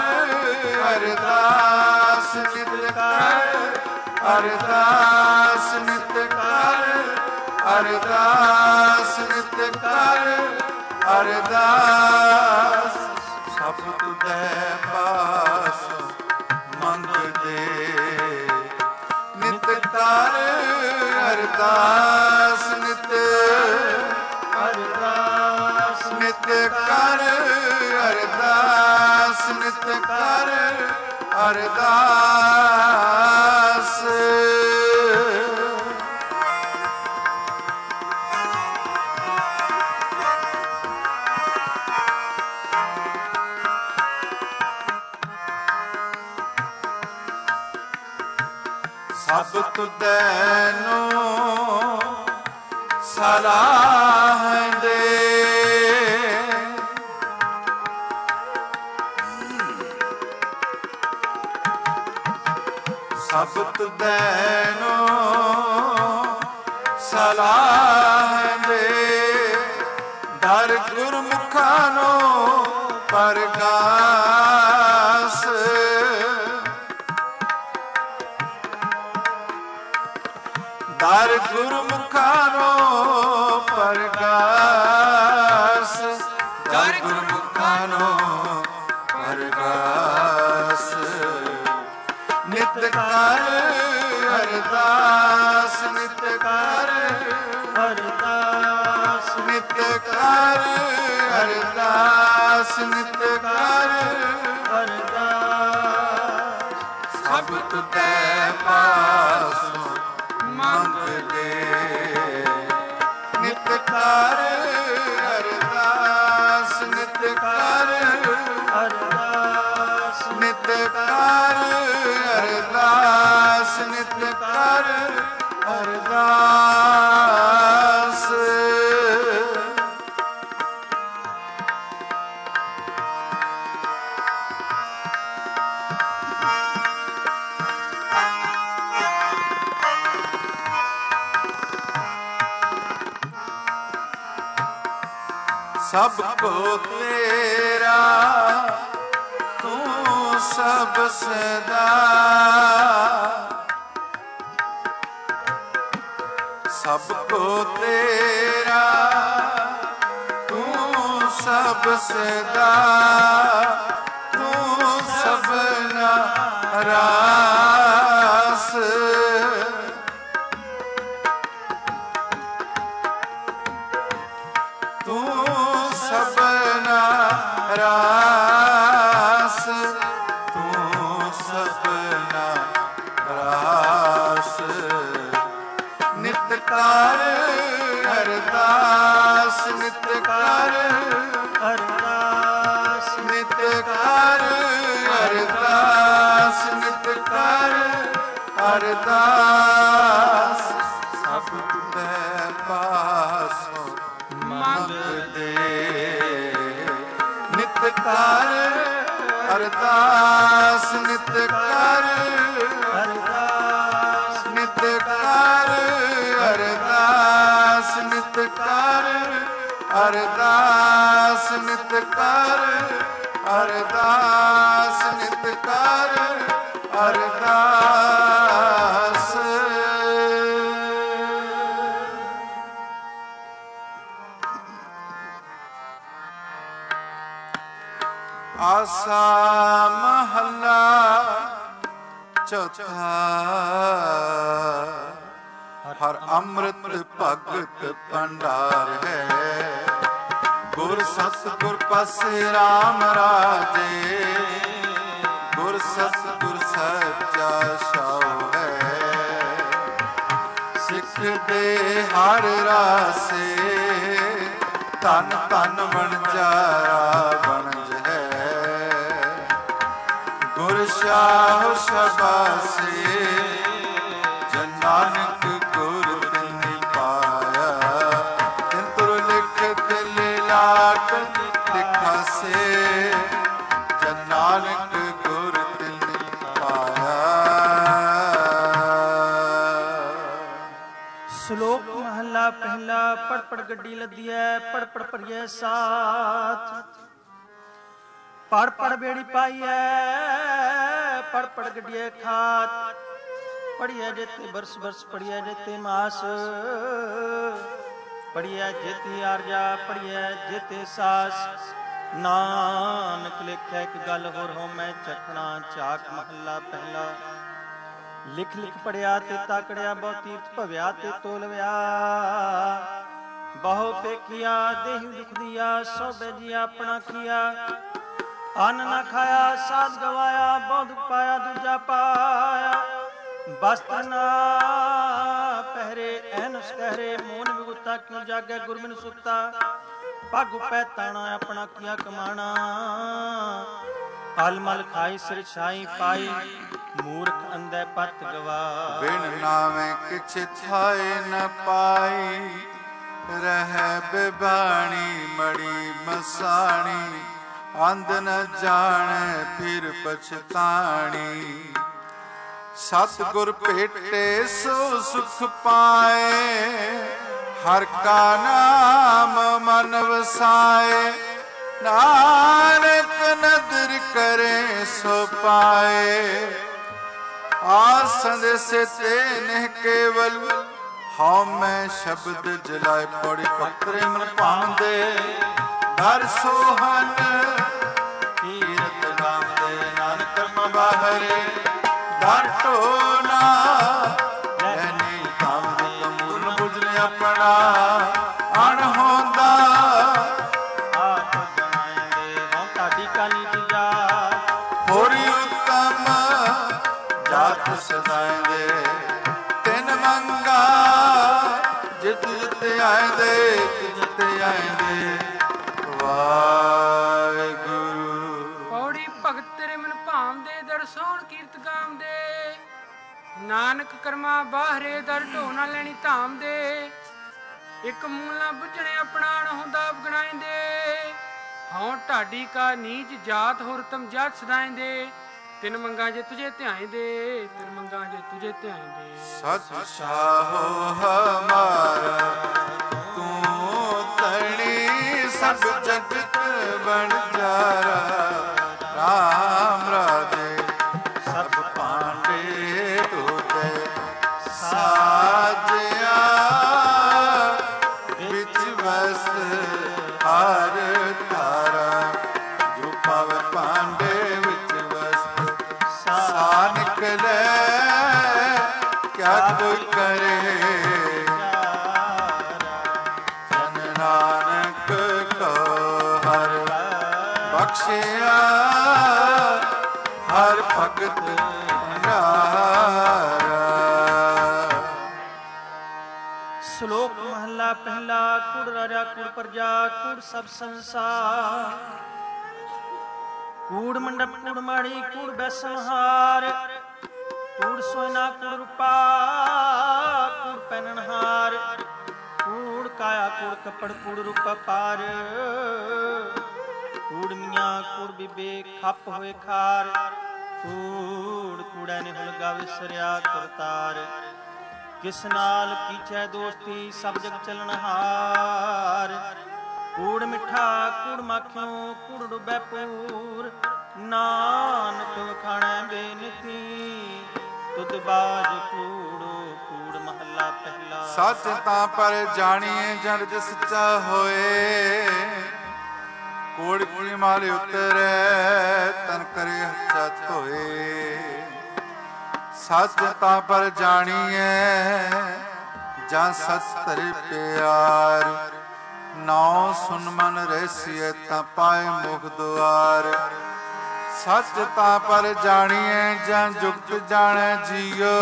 A: ਅਰਦਾਸ, ਨਿਤ ਕਰ ਅਰਦਾਸ, ਨਿਤ ਕਰ ਅਰਦਾਸ, ਨਿਤ ਕਰ ਅਰਦਾਸ। ਸਭ ਤੁਧੈ ਪਾਸ ਮੰਗਦੇ, ਨਿਤ ਕਰ ਅਰਦਾਸ, ਨਿਤ ਅਰਦਾਸ, ਨਿਤ ਕਰ ਅਰਦਾਸ, ਨਿਤ ਕਰ ਅਰਦਾਸ। ਸਭ ਤੁਧੈਨੋ ਸਲਾਹ ਦੇ, ਸਭ ਤੁਧੈਨੋ ਸਲਾਹ ਦੇ। ਦਰ ਗੁਰਮੁਖਾਂ ਨੋ ਪਰਗਾਸ, ਦਰ ਗੁਰਮੁਖਾਂ ਨੋ ਪਰਗਾਸ, ਦਰ ਗੁਰਮੁਖਾਂ ਨੋ ਪਰਗਾਸ। ਨਿਤ ਕਰ ਅਰਦਾਸ, ਨਿਤ ਕਰ ਅਰਦਾਸ, ਨਿਤ ਕਰ ਅਰਦਾਸ, ਨਿਤ ਕਰ ਅਰਦਾਸ। ਸਭ ਤੁਧੈ ਪਾਸੋਂ ਮੰਗਦੇ, ਨਿਤ ਕਰ ਅਰਦਾਸ, ਨਿਤ ਕਰ ਅਰਦਾਸ, ਨਿਤ ਕਰ ਅਰਦਾਸ, ਨਿਤ ਕਰ ਅਰਦਾਸ। ਸਭ ਕੋ ਤੇਰਾ ਤੂੰ ਸਭ ਸਦਾ, ਸਭ ਕੋ ਤੇਰਾ ਤੂੰ ਸਭ ਸਦਾ। ਤੂੰ ਸਭਨਾ ਰਾਸ, ਤੂੰ ਸਭਨਾ ਰਾਸ, ਤੂੰ ਸਭਨਾ ਰਾਸ। ਨਿਤ ਕਰ ਅਰਦਾਸ, ਨਿਤ ਕਰ ਅਰਦਾਸ, ਨਿਤ ਕਰ ਅਰਦਾਸ, ਨਿਤ ਕਰ ਅਰਦਾਸ। ਸਭ ਤੁਧੈ ਪਾਸੋਂ ਮੰਗਦੇ, ਨਿਤ ਕਰ ਅਰਦਾਸ, ਨਿਤ ਕਰ ਅਰਦਾਸ, ਨਿਤ ਕਰ ਅਰਦਾਸ, ਨਿਤ ਕਰ ਅਰਦਾਸ, ਨਿਤ ਕਰ ਅਰਦਾਸ, ਨਿਤ ਕਰ ਅਰਦਾਸ। ਆਸਾ ਮਹੱਲਾ ਚੌਥਾ। ਹਰ ਅੰਮ੍ਰਿਤ ਭਗਤ ਭੰਡਾਰ ਹੈ, ਗੁਰ ਸਤਿਗੁਰ ਪਾਸੇ ਰਾਮ ਰਾਜੇ। ਗੁਰ ਸਤਿਗੁਰ ਸੱਚਾ ਛਾਉ ਹੈ, ਸਿੱਖ ਦੇ ਹਰ ਰਾਸੇ। ਧਨ ਧਨ ਵਣਜਾਰਾ ਵਣਜ ਹੈ, ਗੁਰ ਸ਼ਾਹ ਸ਼ਬਾਸੇ। ਜਨ ਨਾਨਕ ਗੁਰ ਤਿਨਿ ਪਾਇਆ, ਤਿਨ ਤੁਰ ਲਿਖ ਦਿਲ
B: ਮਹੱਲਾ ਪਹਿਲਾ। ਪੜ ਪੜ ਗੱਡੀ ਲੱਦੀਐ, ਪੜ ਪੜ ਭਰੀਐ ਸਾਥ। ਪੜ ਪੜ ਬੇੜੀ ਪਾਈਐ, ਪੜ ਪੜ ਗੱਡੀਐ ਖਾਤ। ਪੜੀਐ ਜੇਤੇ ਬਰਸ ਬਰਸ, ਪੜੀਐ ਜੇਤੇ ਮਾਸ। ਪੜੀਐ ਜੇਤੀ ਆਰਜਾ, ਪੜੀਐ ਜੇਤੇ ਸਾਸ। ਨਾਨਕ ਲਿਖਿਆ ਇੱਕ ਗੱਲ ਹੋਰ ਹੋਮੈ ਚੱਖਣਾ ਝਾਕ। ਮਹੱਲਾ ਪਹਿਲਾ। ਲਿਖ ਲਿਖ ਪੜਿਆ ਤੇ ਤਾਕੜਿਆ, ਬਹੁ ਤੀਰਥ ਭਵਿਆ ਤੇ ਤੋਲਵਿਆ। ਬਹੁ ਪੇਖਿਆ ਦੇਹੀ ਦੁਖ ਦੀਆ, ਸੋਭੇ ਜੀ ਆਪਣਾ ਕੀਆ। ਅੰਨ ਨਾ ਖਾਇਆ ਸਾਧ ਗਵਾਇਆ, ਬਹੁ ਦੁਖ ਪਾਇਆ ਦੂਜਾ ਪਾਇਆ। ਬਸਤਰ ਨਾ ਪਹਿਰੇ ਐਨਸ ਕਹਿਰੇ, ਮੋਨ ਵਿਗੁਤਾ ਕਿਉ ਜਾਗੈ ਗੁਰਮਿਨ ਸੁਤਾ। ਪੱਗ ਪੈ ਤਾਣਾ ਆਪਣਾ ਕੀਆ ਕਮਾਣਾ, ਅਲ ਮਲ ਖਾਈ ਸਿਰ ਛਾਈ ਪਾਈ। ਮੂਰਖ ਅੰਧੈ ਪਤ ਗਵਾ,
A: ਬਿਨ ਨਾਵੇਂ ਕਿਛ ਥਾਏ ਨ ਪਾਈ। ਰਹਿ ਬਿਬਾਣੀ ਮੜੀ ਮਸਾਣੀ, ਅੰਧ ਨ ਜਾਣੈ ਫਿਰ ਪਛਤਾਣੀ। ਸਤਿਗੁਰ ਭੇਟੇ ਸੋ ਸੁਖ ਪਾਏ, ਹਰ ਕਾ ਨਾਮ ਮਨ ਵਸਾਏ। ਨਾਨਕ ਨਦਰ ਕਰੇ ਸੋ ਪਾਏ। ਆਸੰਦ ਸਿਤੇ ਨਹਿ ਕੇਵਲ, ਹਉ ਮੈਂ ਸ਼ਬਦ ਜਲਾਏ। ਪੌੜੀ ਪਕਰੇ ਮਨ ਭਾਉਂਦੇ, ਦਰ ਸੋਹਨ ਕੀਰਤ ਗਾਉਂਦੇ। ਨਾਨਕ ਕਰਮ ਬਾਹਰੇ, ਦਰ ਢੋਨਾ ਲੈਣੀ ਭਾਉਂਦੇ। ਮੂਰਨ ਬੁਝਲੇ ਆਪਣਾ ਅਣ ਹੁੰਦਾ,
B: ਆਪ ਜਣਾਏਂਦੇ ਹਉ ਤੁਹਾਡੀ ਕਾਨੀ ਜਾ।
A: ਹੋਰੀ ਉਤਮ ਜਾਤ ਸਦਾਇਂਦੇ। ਤਿਨ ਮੰਗਾ ਜਿਤ ਜਿਤ ਆਇਂਦੇ, ਜਿਤ ਆਇਂਦੇ। ਵਾਹਿਗੁਰੂ।
C: ਪੌੜੀ ਭਗਤ ਤੇਰੇ ਮਨ ਭਾਵਦੇ, ਦਰ ਸੋਹਣ ਕੀਰਤ ਗਾਵਦੇ। ਨਾਨਕ ਕਰਮਾ ਬਾਹਰੇ, ਦਰ ਢੋ ਨਾ ਲੈਣੀ ਧਾਮ ਦੇ। ਇੱਕ ਮੂਲ ਨਾ ਬੁੱਝਣੇ ਆਪਣਾ ਅਣ ਹੁੰਦਾ ਅਵਗਣਾਇਂਦੇ। ਹਉ ਢਾਡੀ ਕਾ ਨੀਚ ਜਾਤ, ਹੋਰ ਤਮ ਜਾਤ ਸਦਾਇਂਦੇ। ਤਿਨ ਮੰਗਾ ਜੇ ਤੁਝੇ ਧਿਆਇਂਦੇ, ਤਿਨ ਮੰਗਾ ਜੇ ਤੁਝੇ ਧਿਆਇਂਦੇ।
A: ਸਚ ਸਾਹੋ ਹਮਾਰਾ, ਤੂੰ ਤਣੀ ਸਭ ਜਗਤ ਬਣਜਾਰਾ। ਰਾਮ ਰਾਜੇ ਸਭ ਪਾਂਡੇ ਤੋਤੇ, ਸਾਜਿਆ ਵਿੱਚ ਵਸ ਹਰ ਧਾਰਾ। ਜੋ ਪਾਵੇ ਪਾਂਡੇ ਵਿੱਚ ਵਸ, ਸਾ ਨਿਕਲੇ ਕਿਆ ਕੋਈ ਕਰੇ। ਜਨ ਨਾਨਕ ਕੋ ਹਰ ਬਖਸ਼ਿਆ, ਹਰ ਭਗਤ ਭੰਡਾਰਾ।
B: ਸ਼ਲੋਕ ਮਹੱਲਾ ਪਹਿਲਾ। ਕੁੜ ਰਾਜਾ ਕੁੜ ਪ੍ਰਜਾ, ਕੁੜ ਸਭ ਸੰਸਾਰ। ਕੂੜ ਮੰਡਪ ਕੂੜ ਮਾੜੀ, ਕੂੜ ਬੈਸਨਹਾਰ। ਕੂੜ ਸੋਇਨਾ ਕੂੜ ਰੂਪਾ, ਕੂੜ ਪਹਿਨਣਹਾਰ। ਕੂੜ ਕਾਇਆ ਕੂੜ ਕੱਪੜ, ਕੂੜ ਰੂਪਾ ਪਾਰ। ਕੂੜ ਮੀਆਂ ਕੂੜ ਬੀਬੇ, ਖੱਪ ਹੋਏ ਖਾਰ। ਕੂੜ ਕੂੜੈ ਨੇ ਹੁਲ ਗਾਵੇ ਸਰਿਆ ਕਰਤਾਰ। ਕਿਸ ਨਾਲ ਕੀਚੈ ਦੋਸਤੀ, ਸਭ ਜਗ ਚਲਣਹਾਰ। ਕੂੜ ਮਿੱਠਾ ਕੂੜ ਮਾਖਿਓ, ਕੂੜ ਡੁੱਬੈ ਪੂਰ। ਨਾਨਕ ਵਖਾਣੈ ਬੇਨਤੀ, ਤੁਧ ਬਾਜ ਕੂੜੋ ਕੂੜ। ਮਹੱਲਾ ਪਹਿਲਾ।
A: ਸੱਚ ਤਾਂ ਪਰ ਜਾਣੀਏ ਜਨ ਜਿ ਸੱਚਾ ਹੋਏ। ਕੋੜ ਕੁੜੀ ਮਾਲੇ ਉਤਰੈ, ਤਨ ਕਰੇ ਹੱਥਾ ਧੋਏ। ਸੱਚ ਤਾਂ ਪਰ ਜਾਣੀਏ ਜਾਂ ਸੱਚ ਧਰੇ ਪਿਆਰ। ਨਾਉ ਸੁਨ ਮਨ ਰਹਿਸੀਏ, ਤਾਂ ਪਾਏ ਮੁਖ ਦੁਆਰ। ਸੱਚ ਤਾਂ ਪਰ ਜਾਣੀਏ ਜਾਂ ਜੁਗਤ ਜਾਣੈ ਜੀਓ।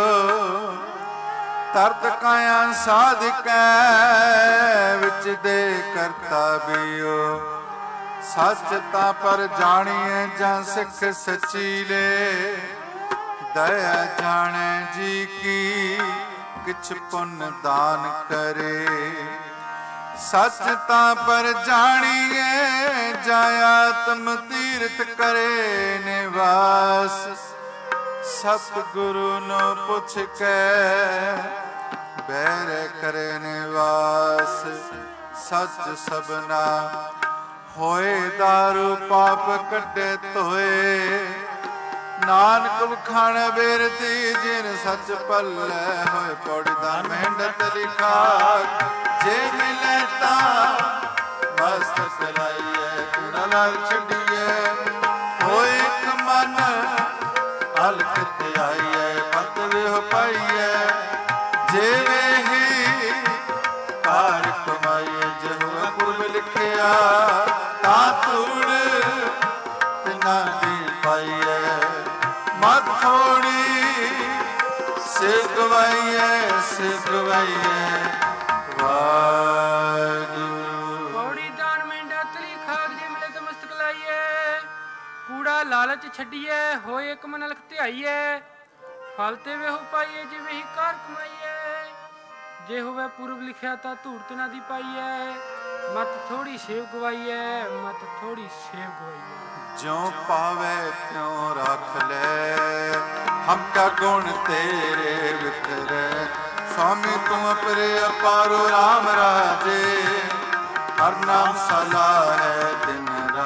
A: ਤਰਤ ਕਾਇਆ ਸਾਧਕੈ, ਵਿੱਚ ਦੇ ਕਰਤਾ ਬੀਓ। ਸੱਚ ਤਾਂ ਪਰ ਜਾਣੀਏ ਜਾਂ ਸਿੱਖ ਸਚੀਲੇ। ਦਇਆ ਜਾਣੈ ਜੀ ਕੀ, ਕਿਛ ਪੁੰਨ ਦਾਨ ਕਰੇ। ਸੱਚ ਤਾਂ ਪਰ ਜਾਣੀਏ ਜਾਂ ਆਤਮ ਤੀਰਥ ਕਰੇ ਨਿਵਾਸ। ਸਤਿਗੁਰੂ ਨੂੰ ਪੁੱਛ ਕੇ ਬਹਿ करे निवास सच सबना होए दारू पाप कटे धोए नानक बखान बेरती जिन सच पल्ले होए पौड़ी दान मेहनत लिखा जे मिले ता मस्तक लाइए कूड़ा लाल छड़िए होए एक मन हलकत आइए पत विह पाइए जेवे ही कार कमाइए जहुआ पूर्व लिखिया ता तूड़ तिना दी पाइए मत थोड़ी सिर गवाइए
C: पौड़ी दान मेंढा तली खाक जे मिले तो मस्तक लाइए कूड़ा लालच छड़िए होए एक मन लख ध्याइए फलते वे हो पाइए जिवे ही कार कमाइए जे होवे पूर्व लिखिया ता धूड़ तना दी पाइए मत थोड़ी सेव गवाइए मत थोड़ी सेव गवाइए
A: जो पावे त्यों रख ले हम क्या गुण तेरे वितरे स्वामी तू अपरे अपारो राम राजे हर नाम सला है दिन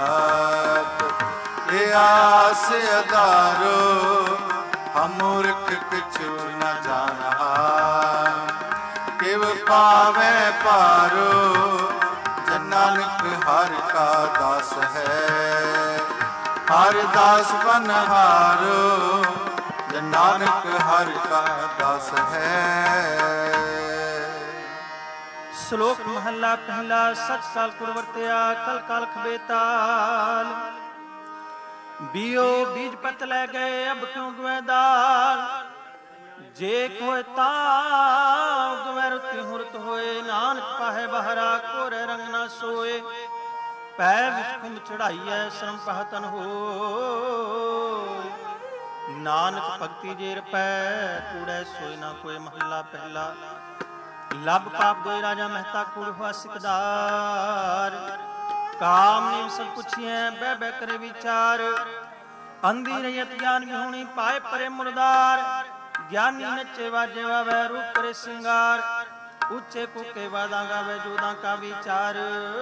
A: रात ये आस अदारो हम मूर्ख किछु न जाना किव पावे पारो जन नानक हर का दास है हर दास बनहारो जन नानक हर का दास है।
B: श्लोक महला पहला सच साल कुरवरत्या कल कालख बेताल बियो बीज पत ले गए अब क्यों गुएदाल जे कोय ताव गुए रुति हुरत होए नानक पाहे बहरा कोरे रंग ना सोए पै विचकुम चढ़ाइए श्रम पहतन हो नानक भक्ति जेर पै कूड़े सोए ना कोई महला पहला लब पाप दोय राजा मेहता कूड़ हुआ सिकदार काम नीम सब पुछिए बह बह करे विचार अंधी रयत ज्ञान विहुणी पाए परे मुरदार ज्ञानी नचे वाजे वावे रूप करे सिंगार ऊंचे कुके वादा गावे जोदा का विचार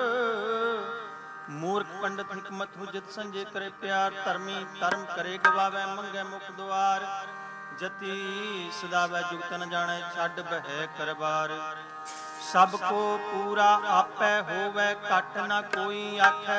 B: मूर्ख पंडित हिकमत हुजत संजय करे प्यार धर्मी धर्म करे गवावे मंगे मुख द्वार जति सदावे जुगत न जाने छड बह करबार सबको पूरा आपै होवे घट न कोई आखै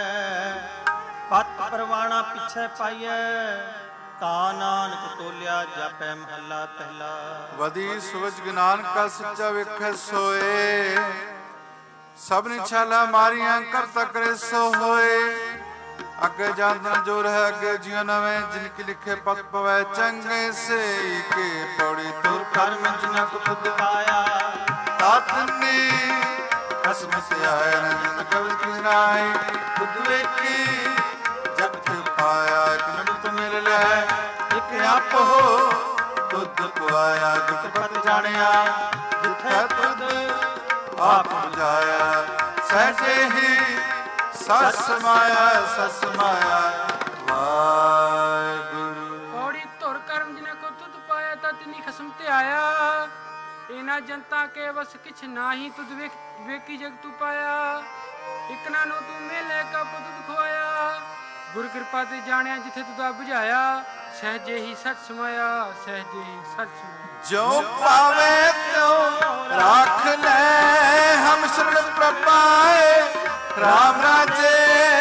B: पत परवाना पिछे पाइए ता नानक तोलिया जापै महला पहला
A: वदी सूरज ज्ञान का सच्चा विख सोए सबने छाला मारियां करता करे सो होए अगे जानना जो रह अगे जियो नवे जिनकी लिखे पत पवै चंगे से के पौड़ी तुर कर में जिना को खुद पाया तातने कसम से आया न कभी किनाई खुद वेखी जब पाया कि तुम मिल ले एक आप हो तुद को आया गुट पत जानिया जिथे तुद आप बुझाया सहजे ही सस माया वाहिगुरु
C: पौड़ी धुर कर्म जिने को तुद पाया ता तिनी खसम ते आया इना जनता के बस किछ नाही तुद वेकी जग तू पाया इकना नो तू मेले का पुत खोया गुर कृपा ते जानिया जिथे तुदा बुझाया सहजे ही सच समाया सहजे ही सच
A: जो पावे तो राख ले हम शरण प्रपाए राम राजे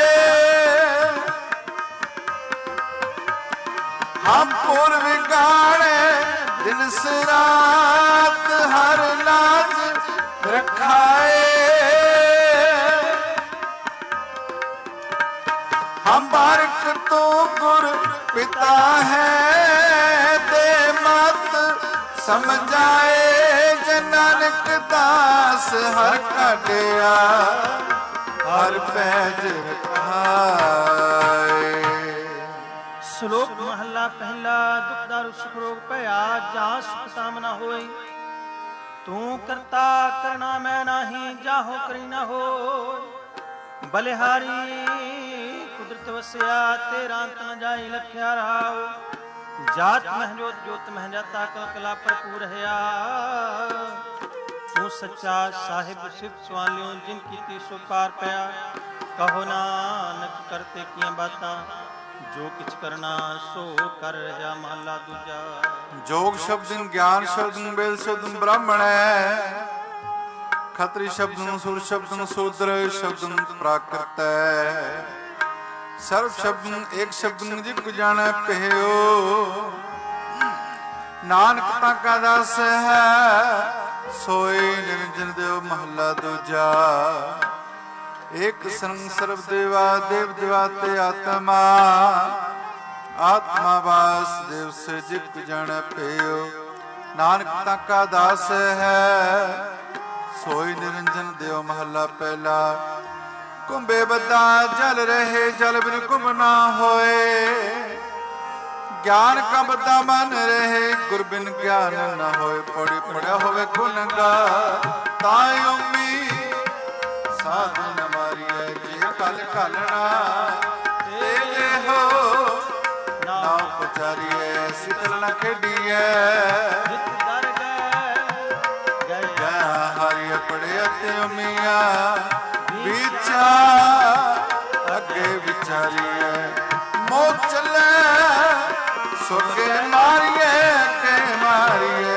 A: हम पूर्व गाड़े दिन से रात हर लाज रखाए हम बारिक तो गुर पिता है दे मत समझाए नानक दास हर काटिया हर पैज रखाए।
B: श्लोक महला पहला दुख दारु सुख रोग भया जहाँ सुख कामना होई तू करता करना मैं नाही जाहो करी ना हो बलिहारी कुदरत वसिया तेरा अंत न जाई लख्या रहाओ जात महजोत जोत महजाता कल कला भरपूर हया। तू सच्चा साहिब सिफ सवालियों जिन कीती सो पार पया। कहो नानक करते किया बातां जो किछ करना सो कर रहा महला दूजा।
A: जोग शब्दन ज्ञान शब्दन वेद शब्दन ब्राह्मण है। खत्री शब्दन सुर शब्दन शूद्र शब्दन प्राकृत है। सर्व शब्दन एक शब्दन जिक जाने पहयो। नानक ताका दास है सोई निरंजन देव महला दूजा। एक संग सर्व देवा देव देवाते आत्मा। आत्मा वास देव से जिक जाने पयो। नानक ताका दास है सोई निरंजन देव महला पहला। कुंभे बदा जल रहे जल बिन कुंभ ना होए। ज्ञान का बदा मन रहे गुर बिन ज्ञान न होए। पौड़ी पड़ा होवे गुनगा ताय उम्मीद साधु न मारिए। जे कल कालना तेरे हो नाव पचारिए। शीतल न खेडिए हारिए पड़े अते उमिया। अगे विचारिए मोह चले सोगे मारिए के मारिए।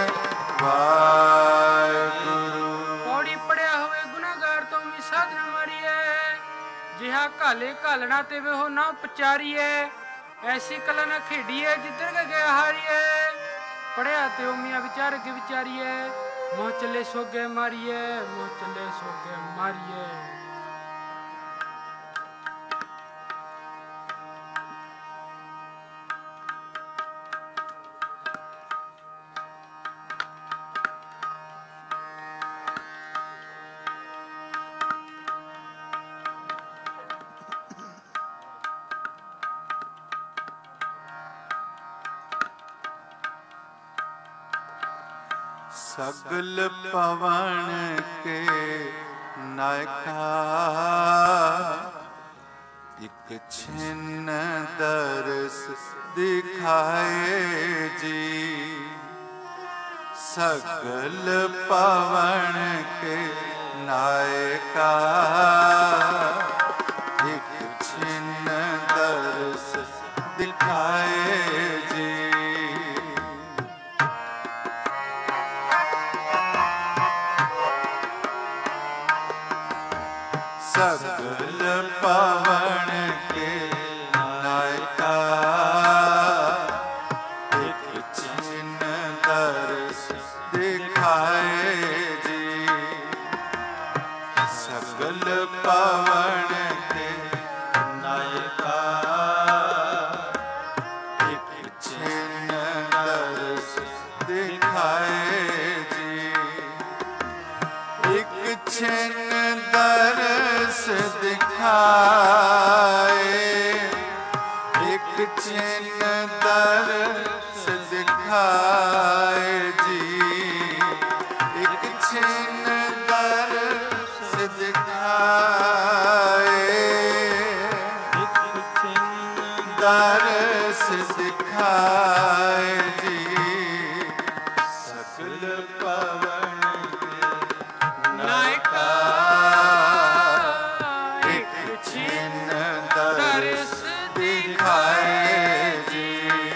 A: वाहिगुरु
C: पौड़ी पड़िया होवे गुनाहगार तो भी साध न मारिए। जिहा काले कालना ते वे हो ना पचारिए। ऐसी कला न खेडिए जिधर के गया हारिए। पड़िया ते उमिया विचार के विचारिए। मोह चले सोगे मारिए मोह चले सोगे मारिए।
A: सगल पवन के नायका। एक छिन्न दरस दिखाए जी। सगल पवन के नायका। एक छिन्न दरस दिखाए जी। सगल पवन के नायका। एक छिन्न दरस दिखाए जी। सगल पवन के नायका। एक छिन्न दरस दिखाए जी। एक छिन्न दरस दिखाए। एक छिन्न दरस दिखाए जी। एक छिन्न दरस दिखाए। एक छिन्न दरस दिखाए जी। सगल पवन नायका। एक छिन्न दरस दिखाए जी।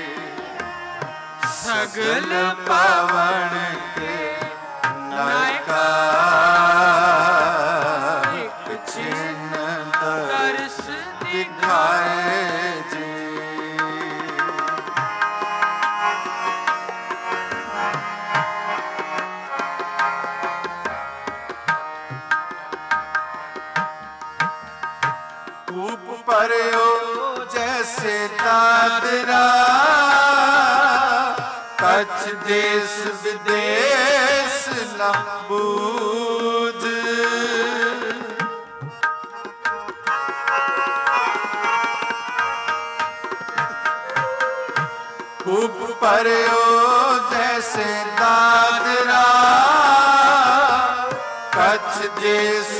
A: सगल पवन के नायका। एक छिन्न दरस दिखाए जी। परयो जैसे दादरा। कच्छ देश विदेश न बूझ। खूब परयो जैसे दादरा। कच्छ देश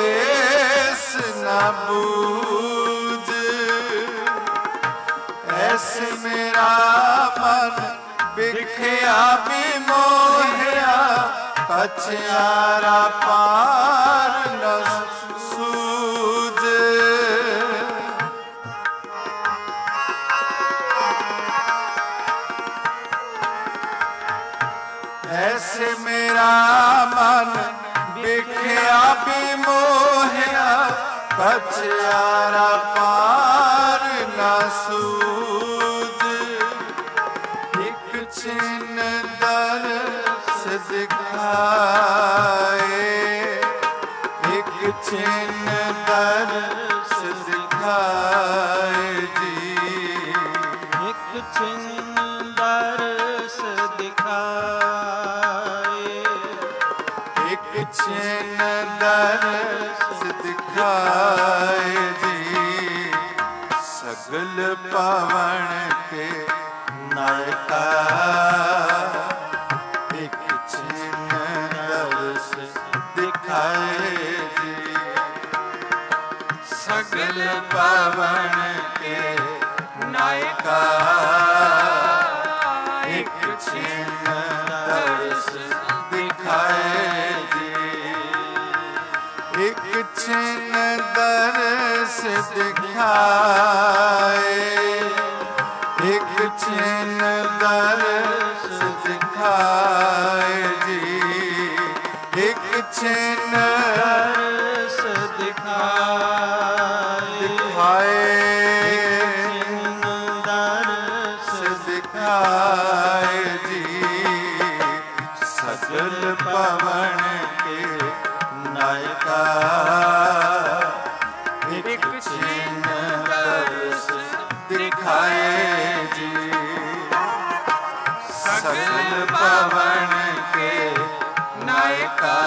A: विदेश न बूझ। ऐसे मेरा मन बिखया भी मोहिया कछयारा पार न सूझे। ऐसे मेरा मन बिखया भी मोहिया कछयारा पार न सूझे। एक छिन दर्श दिखाए, एक छिन दर्श दिखाए जी,
B: एक छिन दर्श दिखाए,
A: एक छिन दर्श दिखाए जी। सगल पवन के नायका एक छिन दर्श दिखाए जी। सगल पवन के नायका एक छिन दर्श दिखाए जी। एक छिन दर्श दिखाए, एक छिन दर्श दिखाए जी। एक छिन
B: दर्श दिखाए, दर्श
A: दिखाए जी। सगल पवन के नायका एक छिन दर्श दिखाए जी। सगल पवन के नायका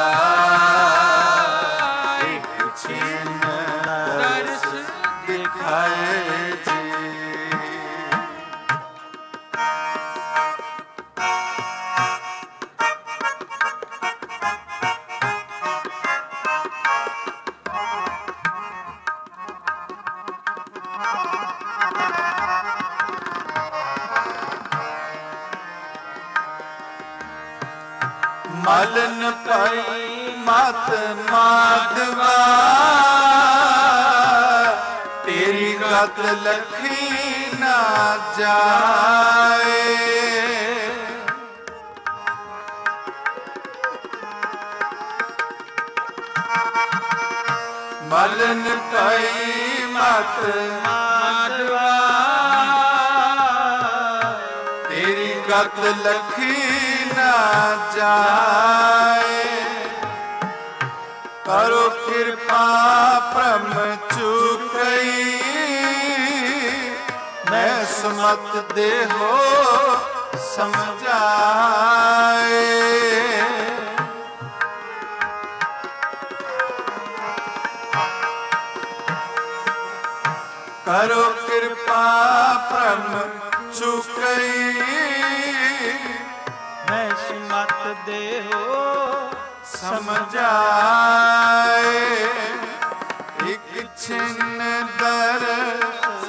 A: एक छिन दर्श दिखाए जी। मलन पई मत माधवा, तेरी गत लखी ना जाए। मलन पई मत माधवा, तेरी गत लखी ना जाए। करो कृपा परम चुकई, मैं सुमत देहो समझाए। करो कृपा परम चुकई,
B: मैं सुमत देहो
A: समझाए। एक छिन दर्श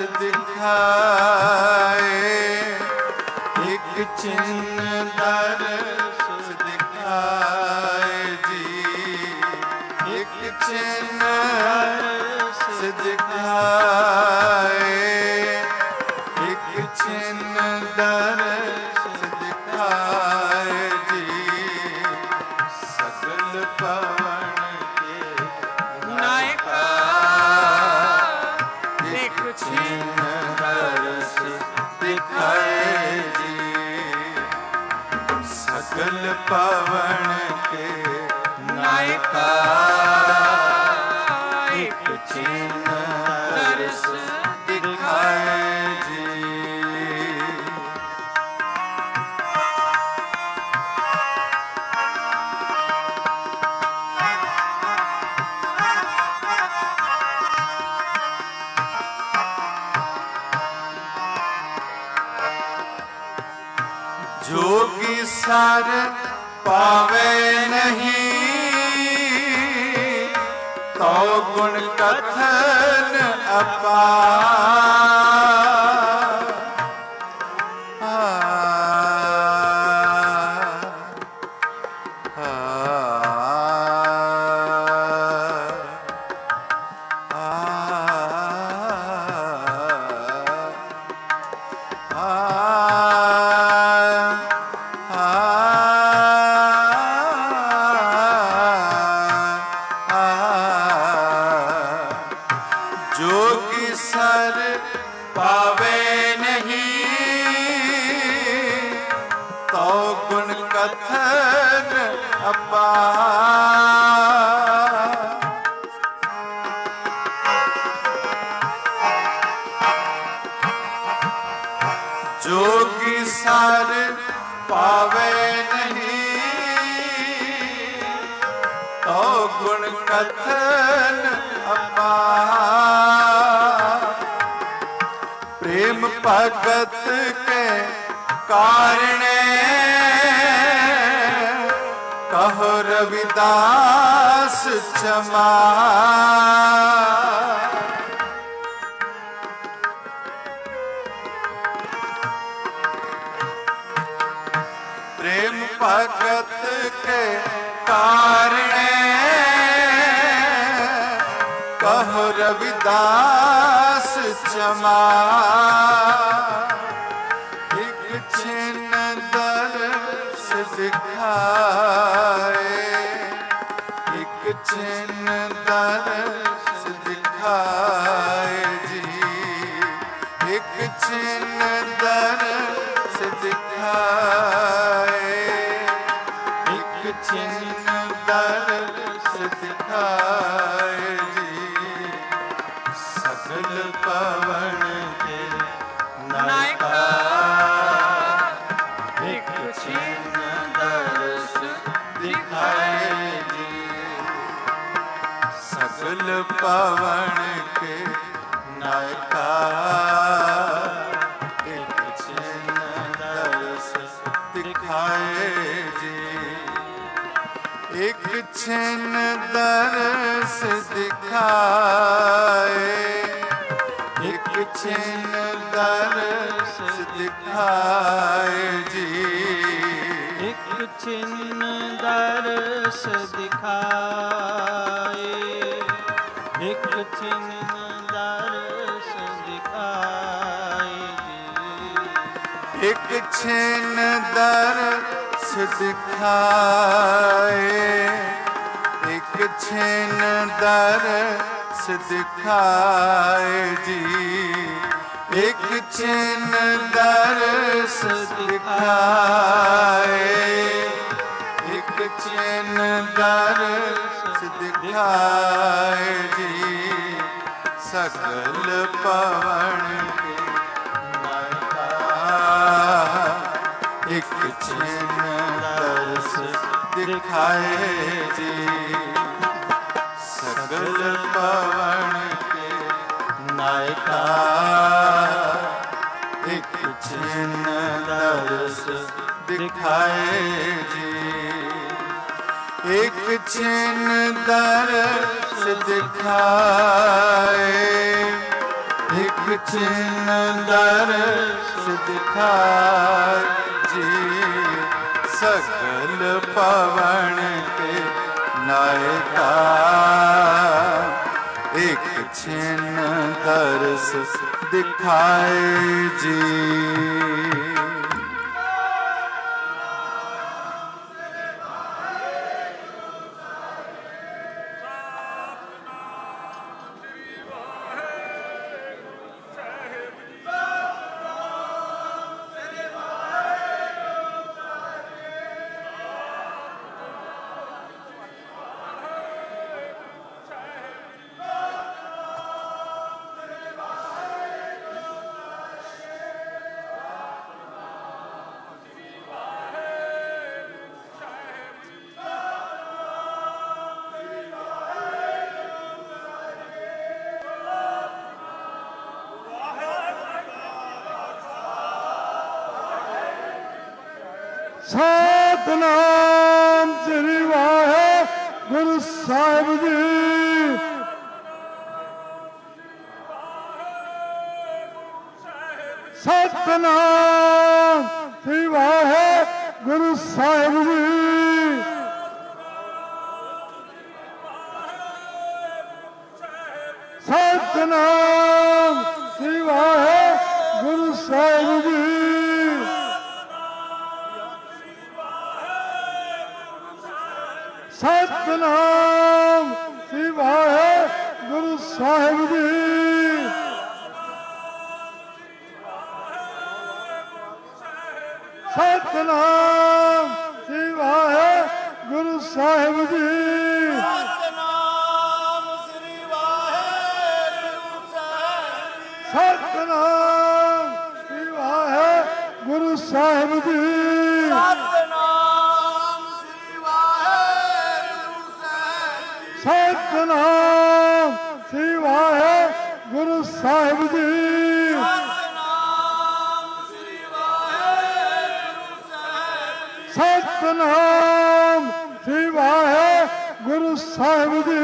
A: दिखाए, एक छिन दर्श दिखाए जी। एक छिन दर्श दिखाए, एक छिन दर्श दिखाए जी। सगल पवन के नायका एक छिन दर्श दिखाए जी। सगल पवन के नायका एक छिन दर्श दिखाए जी। जोगी सर पावे नहीं, तो गुण कथन अपार। पावे नहीं, तो गुण कथन अपार। प्रेम भगत के कारणे कहो रविदास चमार। प्रेम भगत के कारणे कहो रविदास चमार। एक छिन्न दर्श दिखाए, एक छिन्न दर्श दिखाए जी, एक छिन्न दर्श दिखाए, एक छिन्न दर्श दिखाए जी। सकल पवन के नायका, एक छिन्न दर्श दिखाए जी। सकल पवन के नायका, एक छिन्न दर्श दिखाए जी। एक छिन्न दर्श दिखाए, एक छिन्न दर्श दिखाए जी।
B: एक छिन्न दर्श दिखाए, एक छिन्न दर्श दिखाए जी।
A: एक छिन्न दर्श दिखाए, एक छिन्न दर्श दिखाए जी। एक छिन्न दर्श दिखाए, एक छिन्न दर्श दिखाए जी। सकल पवन के नायका, एक छिन्न दर्श दिखाए जी। सकल पवन के नायका, एक छिन्न दर्श दिखाए जी। एक छिन्न दर्श दिखाए, एक छिन्न दर्श दिखाए जी। सकल पवन के नायका, एक छिन्न दर्श दिखाए जी।
D: सतनाम श्री वाहेगुरु साहिब जी। सतनाम श्री वाहेगुरु साहिब जी। सतनाम श्री वाहेगुरु साहिब जी। सतनाम श्री वाहेगुरु साहिब जी। सतनाम श्री वाहेगुरु साहिब जी। सतनाम श्री वाहेगुरु साहिब जी। ਸਤਿਨਾਮ ਸ੍ਰੀ ਵਾਹਿਗੁਰੂ ਸਾਹਿਬ ਜੀ। ਸਤਿਨਾਮ ਸ੍ਰੀ ਵਾਹਿਗੁਰੂ ਸਾਹਿਬ ਜੀ।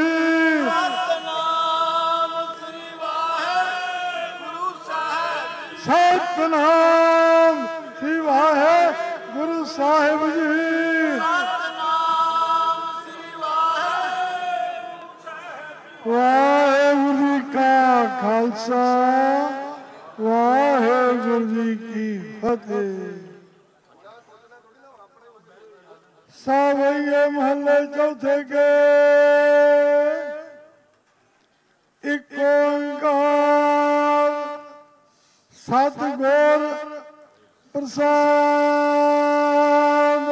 D: ਸਤਿਨਾਮ ਸ੍ਰੀ ਵਾਹਿਗੁਰੂ ਸਾਹਿਬ ਜੀ। ਵਾਹਿਗੁਰੂ ਜੀ ਕਾ ਖਾਲਸਾ ਵਾਹਿਗੁਰੂ ਜੀ ਕੀ ਫਤਿਹ। ਸਾਵਈਏ ਮਹੱਲੇ ਚੌਥੇ ਕੇ ਇੱਕ ਓੰਕਾਰ ਸਤਿਗੁਰ ਪ੍ਰਸਾਦ।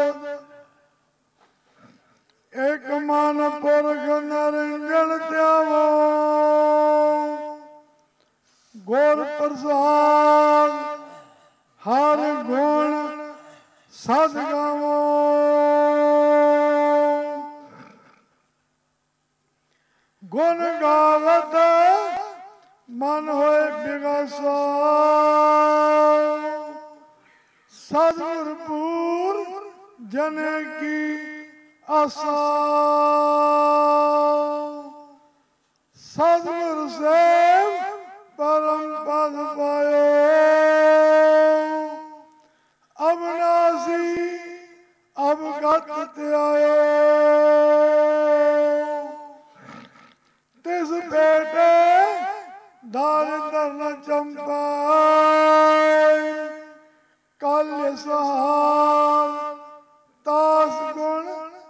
D: ਇੱਕ ਮਨ ਪੁਰਖ ਨਿਰੰਜਨ ਧਿਆਵੋ ਗੁਰ ਪ੍ਰਸਾਦ ਹਰ ਗੁਣ ਸਦ ਗਾਵੋ। ਗੁਣ ਗਾਵਤ ਮਨ ਹੋਏ ਬਿਗਸਾ ਸਤਿਗੁਰ ਪੂਰ ਜਨ ਕੀ ਆਸਾ। ਸਤਿਗੁਰ ਸੇਵ ਪਰਮ ਪਦ ਪਾਇਓ ਅਬਨਾਸੀ ਅਵਗਤ ਧਿਆਇਓ। ਤਿਸ ਬੇਟੇ ਦਾਰਿਦਰ ਨ ਚੰਪਾਈ ਕਾਲਿ ਸਹਾਰ ਤਾਸ ਗੁਣ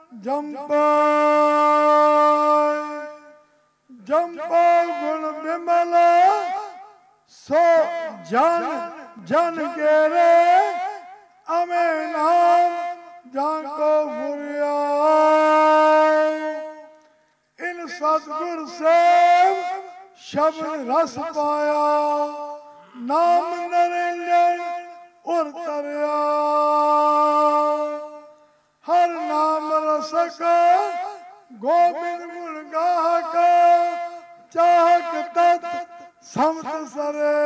D: ਜੰਪਾਈ। ਜੰਪਾ ਗੁਣ ਬਿਮਲ ਸੋ ਜਨ ਜਨ ਕੇਰੇ ਅਮੇ ਨਾਮ ਜਾਂ ਕੋ ਫੁਰਿਆ। ਇਨ ਸਤਿਗੁਰ ਸੇਵ ਸ਼ਬਦ ਰਸ ਪਾਇਆ ਨਾਮ ਨਿਰੰਜਨ ਉਰ ਤਰਿਆ। ਹਰ ਨਾਮ ਰਸਕ ਗੋਬਿੰਦ ਗੁਣ ਗਾਹਕ ਚਾਹਕ ਤਤ ਸਮਤ ਸਰੇ।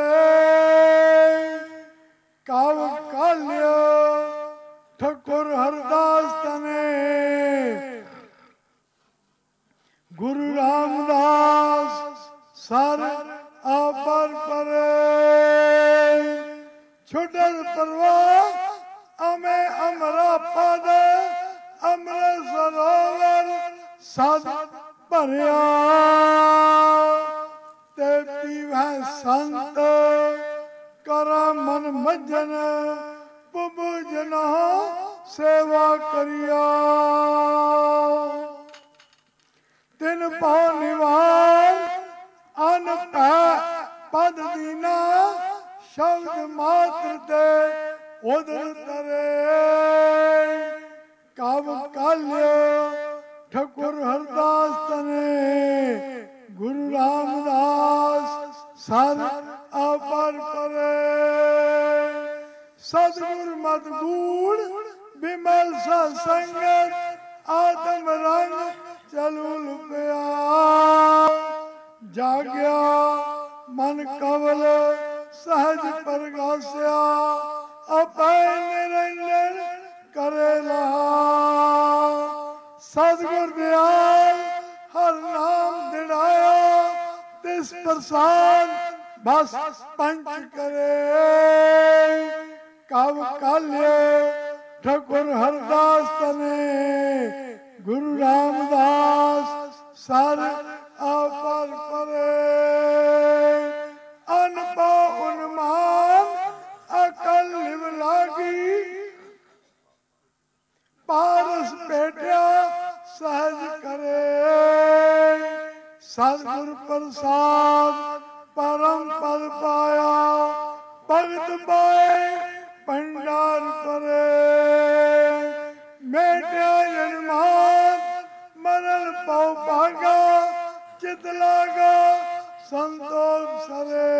D: ਕਾਵ ਕਾਲਿਆ ਠਕੁਰ ਹਰਦਾਸ ਤਨੇ ਗੁਰੂ ਰਾਮਦਾਸ ਸਰ ਆਪਰ ਪਰੇ। ਛੁਟਲ ਪਰਵਾਹ ਅਮੇ ਅਮਰਾ ਪਦ ਅੰਮ੍ਰਿਤ ਸਰੋਵਰ ਸਦ ਭਰਿਆ। ਤੇ ਪੀਵੈ ਸੰਤ ਕਰਾ ਮਨ ਮੱਜਨ ਪ੍ਰਭੂ ਜਨਾ ਸੇਵਾ ਕਰਿਆ। ਤਿਨ ਪਾਉ ਨਿਵਾਰ ਅਨ ਪੈ ਪਦ ਦੀਨਾ ਸ਼ਬਦ ਮਾਤਰ ਤੇ ਉਦਰ ਤਰੇ। ਕਾਵ ਕਾਲਿਆ ਠਕੁਰ ਹਰਦਾਸ ਤਨੇ ਗੁਰੂ ਰਾਮਦਾਸ ਸਰ ਆਪਰ ਪਰੇ। ਸਤਿਗੁਰ ਮਤ ਗੂੜ ਬਿਮਲ ਸਤ ਸੰਗਤ ਆਤਮ ਰੰਗ ਚਲੂਲ ਪਿਆ। ਜਾਗਿਆ ਮਨ ਕਵਲ ਸਹਜ ਪ੍ਰਗਾਸਿਆ ਆਪੈ ਨਿਰੰਜਨ ਕਰੇ ਲਹਾ। ਸਤਿਗੁਰ ਦਿਆਲ ਹਰ ਨਾਮ ਦਿੜਾਇਆ ਤਿਸ ਪ੍ਰਸਾਦ ਬਸ ਪੰਚ ਕਰੇ। ਕਵ ਕਾਲਿਆ ਠਕੁਰ ਹਰਦਾਸ ਤਨੇ ਗੁਰੂ ਰਾਮਦਾਸ ਸਰ ਆਪਰ ਪਰੇ। ਅਨਪਾ ਉਨਮਾਨ ਅਕਲ ਲਿਵ ਲਾਗੀ ਪਾਰਸ ਭੇਟਿਆ ਸਹਜ ਕਰੇ। ਸਤਿਗੁਰ ਪ੍ਰਸਾਦ ਪਰਮ ਪਦ ਪਾਇਆ ਭਗਤ ਪਾਏ ਭੰਡਾਰ ਪਰੇ। ਮੇਟਿਆ ਜਨਮਾਨ ਮਰਨ ਪਉ ਭਾਗਾ ਚਿਤ ਲਾਗਾ ਸੰਤੋਖ ਸਰੇ।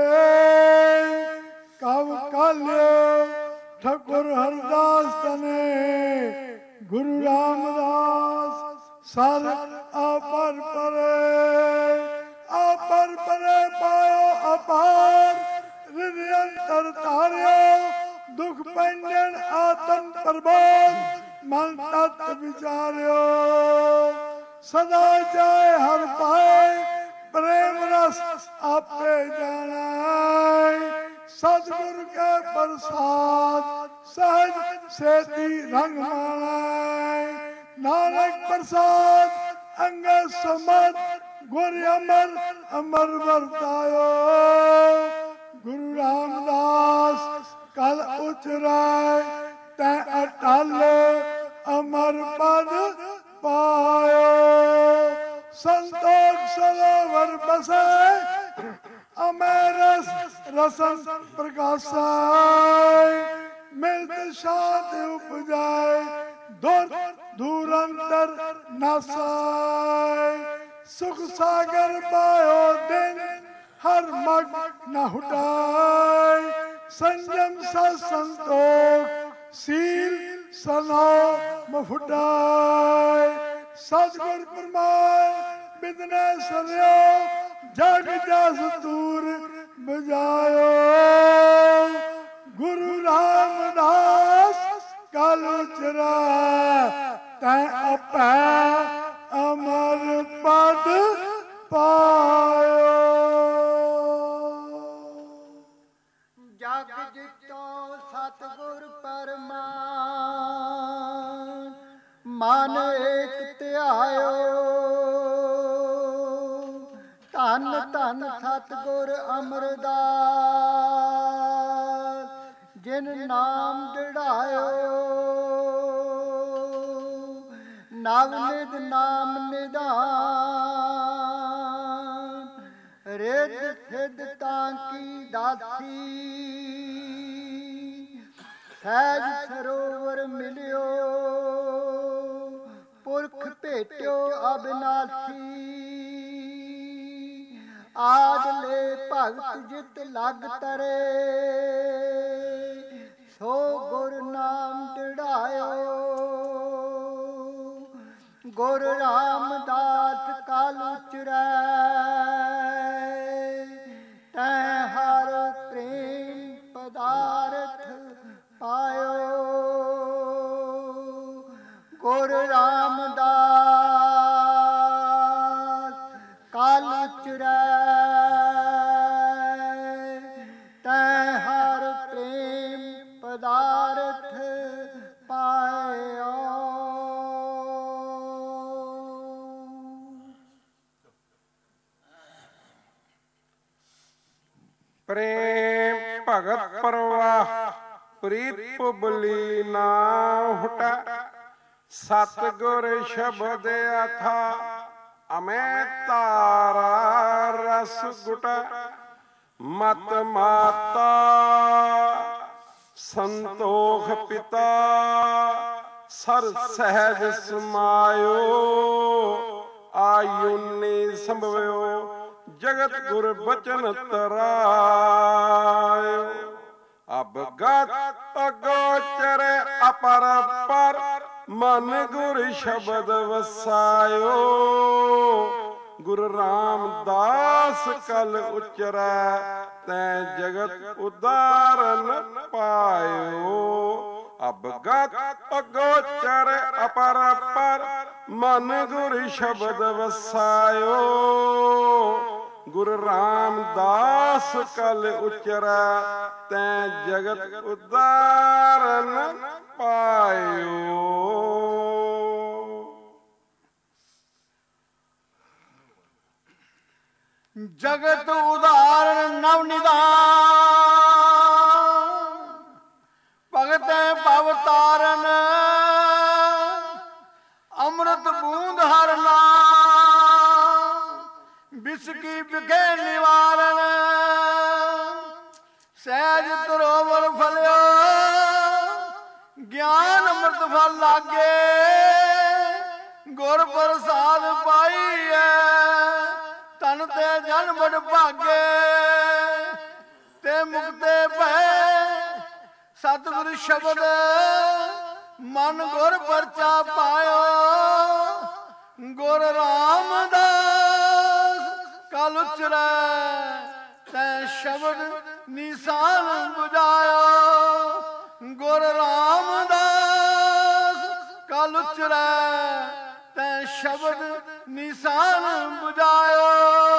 D: ਕਵ ਕਾਲਿਆ ਠਕੁਰ ਹਰਦਾਸ ਤਨੇ ਗੁਰੂ ਰਾਮਦਾਸ ਸਰ ਆਪਾ पर परे अपर परे पायो अपार हृदय अंतर तारियो दुख पंजन आत्म प्रबोध मन तत्व विचारियो सदा जाए हर पाए प्रेम रस आपे जाना सतगुरु के प्रसाद सहज सेती रंग मानाय नानक प्रसाद अंग समत गुर अमर अमर वर्तायो गुरु रामदास कल उचराय तै अटल अमर पद पायो संतोष सरोवर बसे अमेरस रसन प्रकाशाय मिलत शांति उपजाए दूर दूर अंतर नासाय सुख सागर पायो दिन हर मग न हुटाए संयम सा संतोष सील सना मफुटाए सतगुर प्रमाण बिदने सरियो जग जस दूर बजायो गुरु रामदास कल उचरा तै अपै अमर पद पायो
E: जग जितो सतगुर परमान मन एक ध्यायो धन धन सतगुर अमरदास जिन नाम दृढ़ायो नवनिध नाम निधान रिद सिद्ध तांकी दासी सहज सरोवर मिलियो पुरख भेट्यो अविनाशी आद ले भगत जित लग तरे सो गुर नाम दृढ़ायो गुर रामदास काल उचरै तै हर प्रेम पदार्थ पायो गुर रामदास काल उचरै तै हर प्रेम पदार्थ पायो
F: प्रेम भगत परवाह प्रीत पुबली ना हुटा सतगुर शब्द अथा अमै तारा रस गुटा मत माता संतोख पिता सर सहज समायो आयुनि संभव्यो जगत गुर बचन तरायो अबगत अगोचर अपर पर मन गुर शब्द वसायो गुरु रामदास कल उचरै तै जगत उदारन पायो अबगत अगोचर अपर पर मन गुर शब्द वसायो गुरु रामदास कल उचरै तै जगत उदारन पायो
E: जगत उदाहरण नव निदान भगत भव तारन अमृत बूंद हर नाम बिसकी बिखे निवारण सहज तरोवर फलियो ज्ञान अमृत फल लागे गुर प्रसाद पाईए तन ते जन बड़ भागे ते मुक्ते भै सतगुरु शब्द मन गुर परचा पायो
D: ਗੁਰ ਰਾਮਦਾਸ ਕਲ ਉਚਰੈ ਤੈ ਸ਼ਬਦ ਨਿਸ਼ਾਨ 부ਝਾਇਆ। ਗੁਰ ਰਾਮਦਾਸ ਕਲ ਉਚਰੈ ਤੈ ਸ਼ਬਦ ਨਿਸ਼ਾਨ 부ਝਾਇਆ।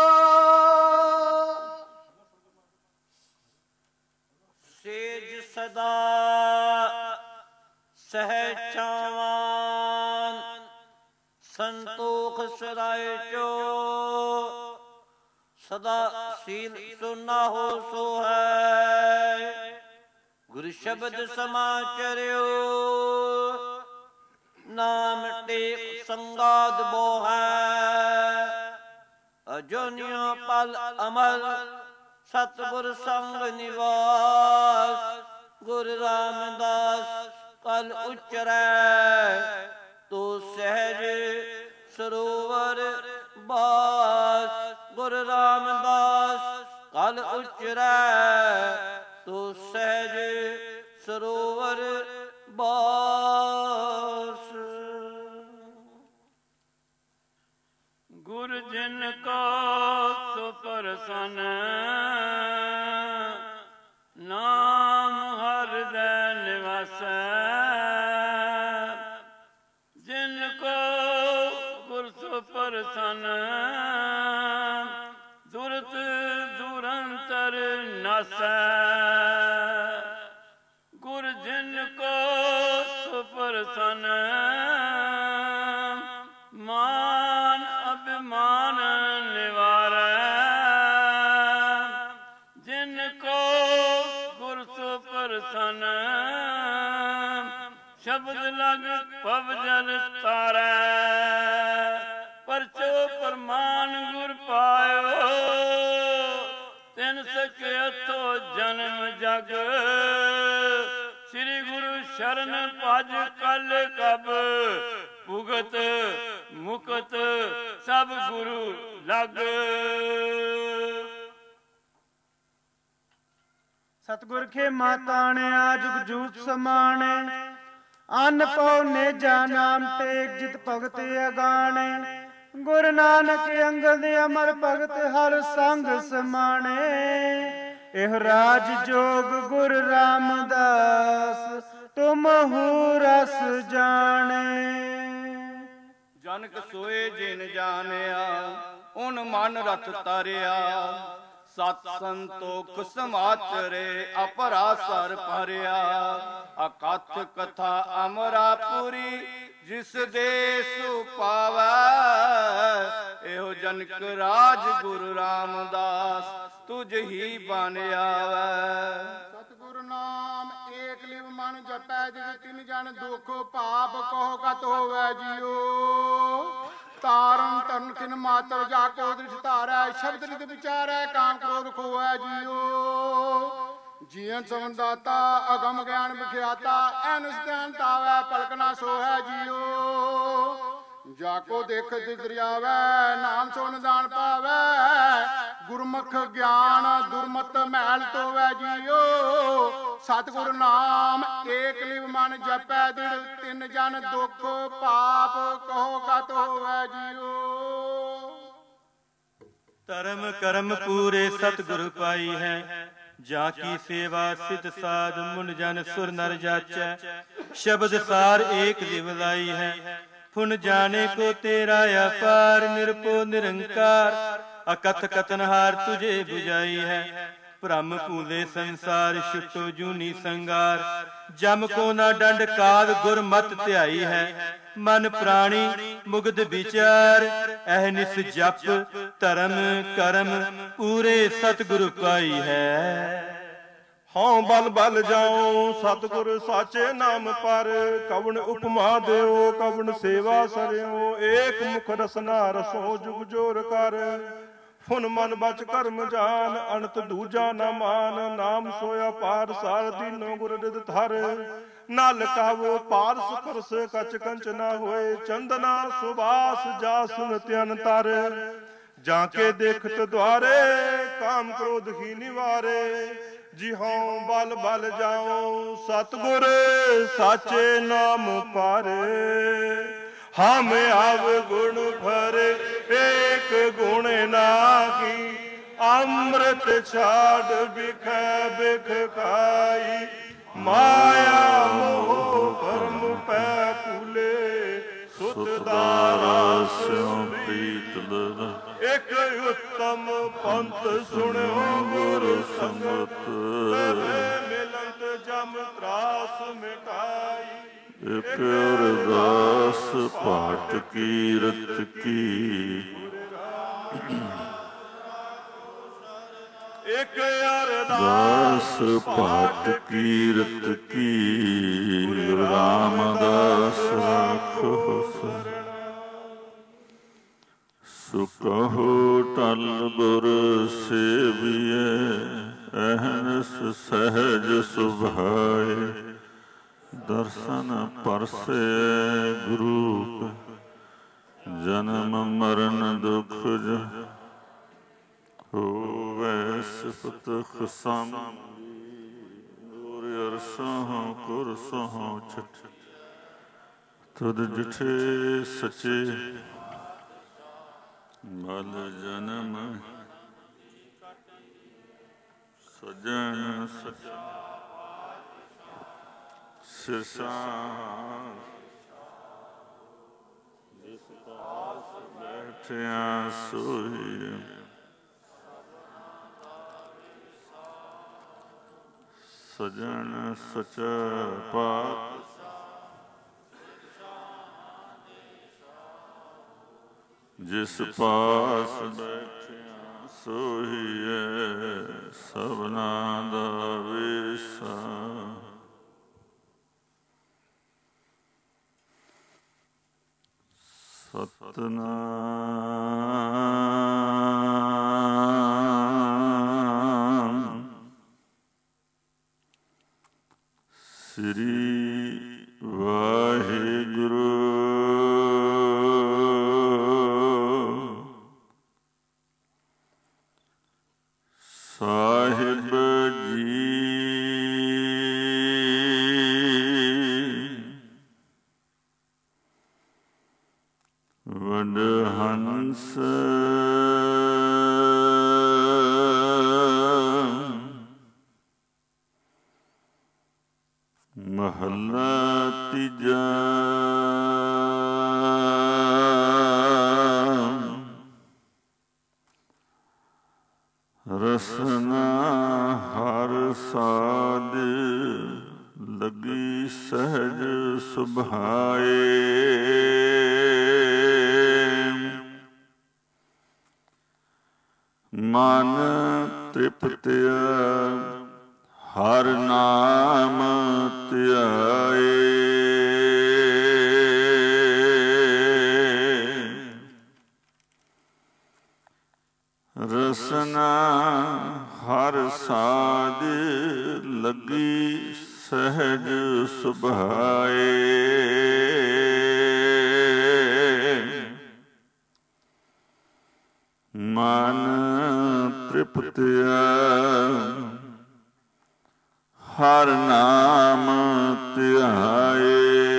B: ਸੇਜ ਸਦਾ ਸਹਿ ਚਾਵਾਨ ਸੰਤੋਖ ਸਰਾਏ ਚੋ ਸਦਾ ਸੀਲ ਸੁਨਾ ਹੋ ਸੋ ਹੈ। ਗੁਰ ਸ਼ਬਦ ਸਮਾਚਰਿਓ ਨਾਮ ਟੇਕ ਸੰਗਾਦ ਬੋਹੈ। ਅਜੋਨਿਓ ਪਲ ਅਮਲ ਸਤਿਗੁਰ ਸੰਗ ਨਿਵਾਸ। ਗੁਰ ਰਾਮਦਾਸ ਕਲ ਉਚਰੈ ਤੋ ਸਹਿਜ ਸਰੋਵਰ ਬਾਸ। ਗੁਰ ਰਾਮਦਾਸ ਕਲ ਉਚਰੈ ਤੋ ਸਹਿਜ ਸਰੋਵਰ ਬਾਸ। ਗੁਰ ਜਿਨ ਕੋ ਸੁਪਰਸਨ ਨਾਮ ਹਰਿਦੈ ਨਿਵਾਸੈ। ਜਿਨ ਕੋ ਗੁਰ ਸੁਪਰਸਨ ਦੁਰਤ ਦੁਰੰਤਰ ਨਾਸੈ। ਗੁਰ ਜਿਨ ਕੋ ਸੁਪਰਸਨ ਮਾਨ ਅਭਿਮਾਨ ਨਿਵਾਰੈ। ਜਿਨ ਕੋ ਗੁਰ ਸੁਪਰਸਨ ਸ਼ਬਦ ਲਗ ਭਵ ਜਲ ਤਾਰੈ। ਪਰਚੋ ਪ੍ਰਮਾਨ ਗੁਰ ਪਾਇਓ ਤਿਨ ਸਕਿਅਥੋ ਜਨਮ ਜਗ। ਸ੍ਰੀ ਗੁਰੂ ਸ਼ਰਨ ਭਜ ਕਲ ਕਬ ਭੁਗਤ ਮੁਕਤ ਸਭ ਗੁਰੂ ਲਗ।
D: ਸਤਿਗੁਰ ਕੇ ਮਾਤਾਣਿਆ ਜੁਗ ਜੂਤ ਸਮਾਣੇ। ਅੰਨ ਪਉ ਨੇਜਾ ਨਾਮ ਟੇਕ ਜਿਤ ਭਗਤ ਅਗਾਣੇ। ਗੁਰ ਨਾਨਕ ਅੰਗਦ ਅਮਰ ਭਗਤ ਹਰ ਸੰਗ ਸਮਾਣੇ। ਇਹ ਰਾਜ ਜੋਗ ਗੁਰ ਰਾਮਦਾਸ ਤੁਮਹੁ ਰਸ ਜਾਣੇ।
G: ਜਨਕ ਸੋਏ ਜਿਨ ਜਾਣਿਆ ਉਨ ਮਨ ਰਥ ਤਾਰਿਆ। ਸਤ ਸੰਤੋਖ ਸਮਾਚਰੇ ਅਪਰਾ ਸਰ ਭਰਿਆ। ਅਕਥ ਕਥਾ ਅਮਰਾਪੁਰੀ ਜਿਸ ਦੇਸ ਪਾਵੈ। ਇਹੋ ਜਨਕ ਰਾਜ ਗੁਰੂ ਰਾਮਦਾਸ ਤੁਝ ਹੀ ਬਨ ਆਵੈ।
E: ਸਤਿਗੁਰ ਨਾਮ ਏਕ ਲਿਵ ਮਨ ਜਪੈ। ਜਿਸ ਤਿਨ ਜਨ ਦੁਖ ਪਾਪ ਕਹੋ ਕਤ ਹੋਵੈ ਜੀਓ। ਤਾਰਨ ਤਰਨ ਕਿਨ ਮਾਤਰ ਜਾ ਕੋ ਦ੍ਰਿਸ਼ ਧਾਰੈ। ਸ਼ਬਦ ਨਿਤ ਵਿਚਾਰੈ ਕਾਮ ਕ੍ਰੋਧ ਖੋਵੈ ਜੀਓ। ਜੀਵਨ ਸਵਨ ਦਾਤਾ ਅਗਮ ਗਿਆਨ ਵਿਖਿਆਤਾ। ਐਨੁ ਸਤਿਆਨ ਤਾਵੈ ਪਲਕ ਨਾ ਸੋਹੈ ਜੀਓ। ਜਾ ਕੋ ਦੇਖ ਦਰਿਆਵੈ ਨਾਮ ਸੋ ਨਿਦਾਨ ਪਾਵੈ। ਗੁਰਮੁਖ ਗਿਆਨ ਦੁਰਮਤ ਮੈਲ ਧੋਵੈ ਜੀਓ। ਸਤਿਗੁਰ ਨਾਮ ਏਕ ਲਿਵ ਮਨ ਜਪੈ। ਦਿੜ ਤਿਨ ਜਨ ਦੁਖ ਪਾਪ ਕਹੋ ਕਤ ਹੋਵੈ ਜੀਓ।
B: ਧਰਮ ਕਰਮ ਪੂਰੇ ਸਤਿਗੁਰ ਪਾਈ ਹੈ। ਜਾ ਕੀ ਸੇਵਾ ਸਿਧ ਸਾਧ ਮੁਨ ਜਨ ਸੁਰ ਨਰ ਜਾਚੈ। ਸ਼ਬਦ ਸਾਰ ਏਕ ਦਿਵ ਲਾਈ ਹੈ। ਫੁਨ ਜਾਣੇ ਕੋ ਤੇਰਾ ਅਪਾਰ। ਨਿਰਭਉ ਨਿਰੰਕਾਰ ਅਕਥ ਕਥਨਹਾਰ ਤੁਝੇ 부ਝਾਈ ਹੈ। ਭ੍ਰਮ ਭੂਲੇ ਸੰਸਾਰ ਛੁਟੋ ਜੂਨੀ ਸੰਗਾਰ। ਜਮ ਕੋ ਨਾ ਡੰਡ ਕਾਲ ਗੁਰਮਤਿ ਧਿਆਈ ਹੈ। ਮਨ ਪ੍ਰਾਣੀ ਮੁਗਧ ਵਿਚਾਰ ਅਹਨਿਸ ਜਪ। ਧਰਮ ਕਰਮ ਪੂਰੇ ਸਤਿਗੁਰ ਪਾਈ ਹੈ।
F: ਹਉ ਬਲ ਬਲ ਜਾਉ ਸਤਿਗੁਰ ਸਾਚੇ ਨਾਮ ਪਰ। ਕਵਣ ਉਪਮਾ ਦਿਓ ਕਵਣ ਸੇਵਾ ਸਰਿਓ। ਏਕ ਮੁਖ ਰਸਨਾ ਰਸੋ ਜੁਗ ਜੋਰ ਕਰ। ਫੁਨ ਮਨ ਬਚ ਕਰਮ ਜਾਨ ਅਨਤ ਦੂਜਾ ਨਾ ਮਾਨ। ਨਾਮ ਸੋਇਆ ਪਾਰ ਸਾਰ ਦੀਨੋ ਗੁਰ ਰਿਦ ਧਰ। ਨਲ ਕਾਵੋ ਪਾਰਸ ਪਰਸ ਕਚ ਕੰਚ ਨਾ ਹੋਏ। ਚੰਦਨਾ ਸੁਬਾਸ ਜਾਸ ਨਿਤਿਅਨ ਤਰ। ਜਾਂ ਕੇ ਦੇਖਤ ਦੁਆਰੇ ਕਾਮ ਕ੍ਰੋਧ ਹੀ ਨਿਵਾਰੇ। ਜੀ ਹਉ ਬਲ ਬਲ ਜਾਉ ਸਤਿਗੁਰ ਸਾਚੇ ਨਾਮ ਪਰ। हम अवगुण भरे एक गुण नाही, अमृत छाड़ बिख बिख खाई, माया मोह भरम पै फूले, सुत दारा स्यों प्रीत लगा। एक उत्तम पंथ सुनो गुरु संगत, मिलंत जम त्रास मिटाई। एक अरदास पाठ कीरत की, एक अरदास पाठ कीरत की, रामदास राखो शरण। सुकहो टल गुर सेविए, अहनस सहज सुभाए, दर्शन परसे गुरु, जन्म मरण दुख होवै सिफत खसम। गुर अरसों कुरसों छठ, तुद जिठे सचे, मल जन्म सजन सच, सिरसा जिस पास बैठिया सोई, सजन सच पात, जिस पास बैठिया सोईए, सबना दा वेसा। सतनाम श्री वाहिगुरु। साहिब जी वडहंस महला तीजा। रसना हर साध लगी सहज सुभाए, मन तृप्तिया हर नाम त्याए। रसना हर साध लगी सहज सुभाए, मन तृप्तिया हर नाम त्याए।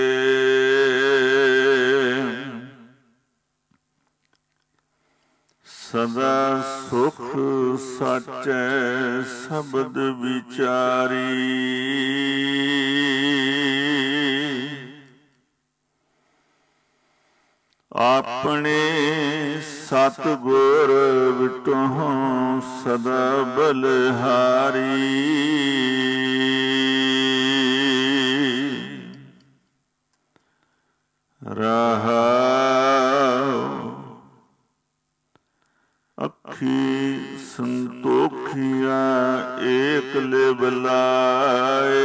F: सदा सुख साचै शब्द विचारी, अपने सतगुर विटों सदा बलिहारी। रहाओ अखी संतोखिया एक लिबलाए,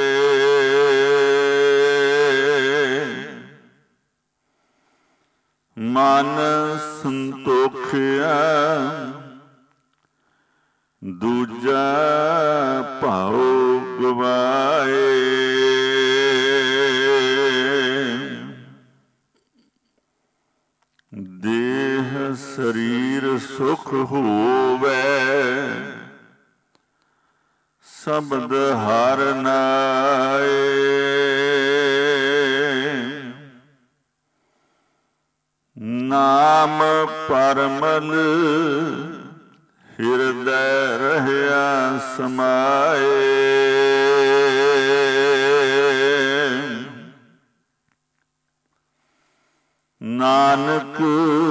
F: मन संतोखिया दूजा भाव गवाए। देह शरीर सुख होवै, शब्द हर नाए।
H: ਨਾਮ ਪਰਮਲ ਹਿਰਦੈ ਰਹਿਆ ਸਮਾਏ। ਨਾਨਕ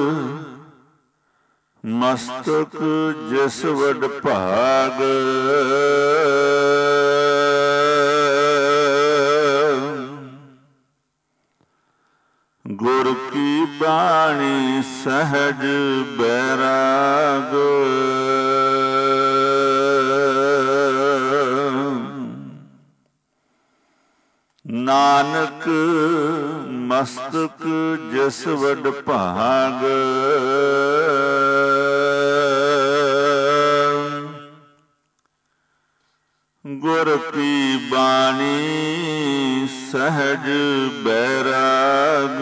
H: ਮਸਤਕ ਜਿਸ ਵਡ ਭਾਗ, ਗੁਰ ਕੀ ਬਾਣੀ ਸਹਿਜ ਬੈਰਾਗ। ਨਾਨਕ ਮਸਤਕ ਜਿਸ ਵਡ ਭਾਗ, ਗੁਰ ਕੀ ਬਾਣੀ ਸਹਿਜ ਬੈਰਾਗ।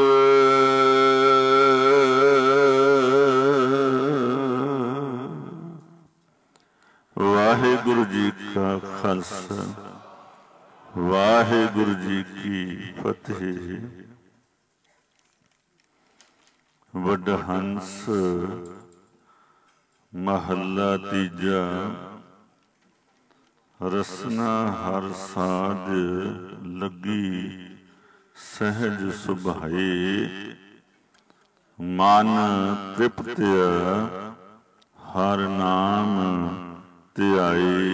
H: ਵਾਹਿਗੁਰੂ ਜੀ ਕਾ ਖਾਲਸਾ, ਵਾਹਿਗੁਰੂ ਜੀ ਕੀ ਫਤਿਹ। ਵਡਹੰਸ ਮਹੱਲਾ ਤੀਜਾ। ਰਸਨਾ ਹਰ ਸਾਧ ਲੱਗੀ ਸਹਿਜ ਸੁਭਾਏ, ਮਨ ਤ੍ਰਿਪਤਿਆ ਹਰ ਨਾਮ ਧਿਆਏ।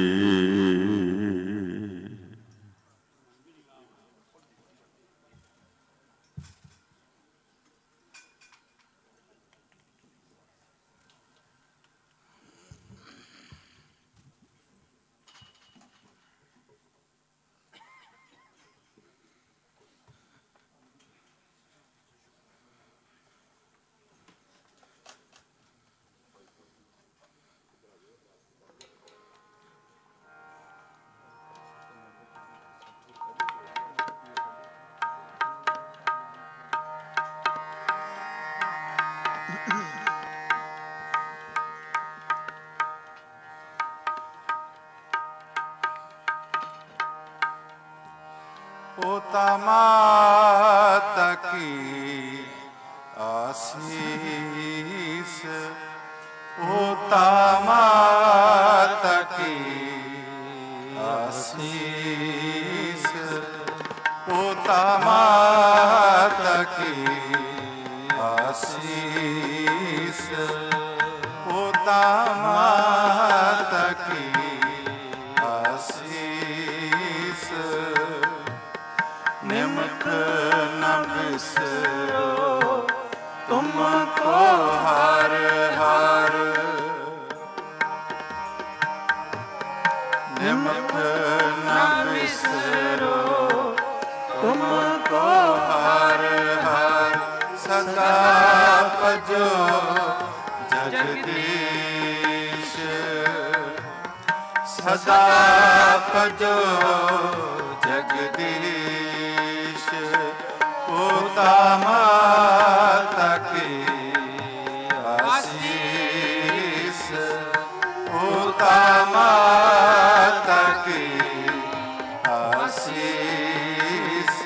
A: पोता माता की आशीष, पोता माता की आशीष, पोता माता की आशीष, पोता माता की आशीष। निमख न बिसरो तुमको हर हर, निमख न बिसरो तुमको हर हर। सदा भजो जगदीश, सदा भजो जगदीश। पोता माता की आशीष, पोता माता की आशीष।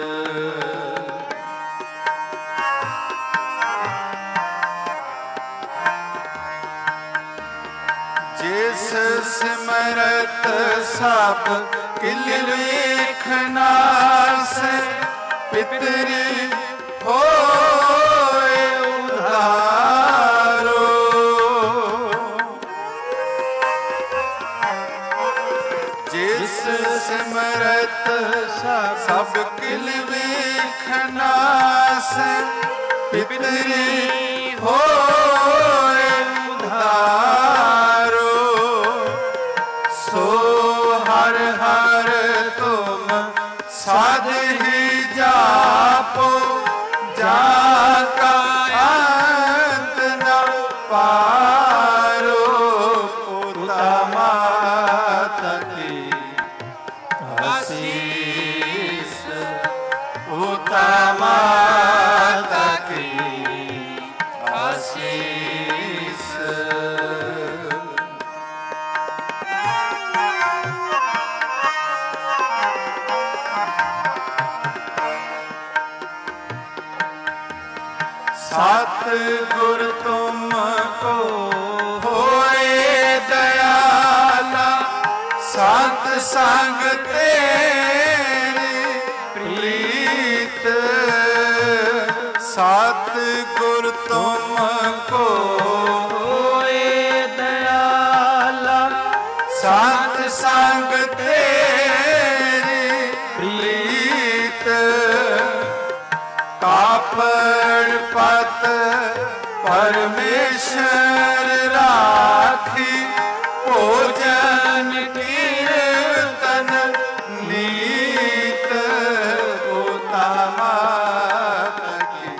A: जिस सिमरत सब किल लेखना से, पितरी होए उधारो। जिस सिमरत सब किल लेखना से, पितरी होए उधारो। सो हर हर तुम साध ही जापो, जाका अंत न पारो। पोता माता की आशीष, पोता माता की आशीष। ਸੰਗ ਤੇਰੀ ਪ੍ਰੀਤ ਸਤ ਗੁਰ ਤੁਮ ਕੋ ਹੋਏ ਦਇਆਲਾ ਸਤ ਸੰਗ ਤੇਰੀ ਪ੍ਰੀਤ ਕਾਪੜ ਪਤ ਪਰਮੇਸ਼ਰ ਰਾਖੀ ਭੋਜਨ ਕੀਰਤਨ ਨੀਤ ਪੋਤਾ ਮਾਤਾ ਕੀ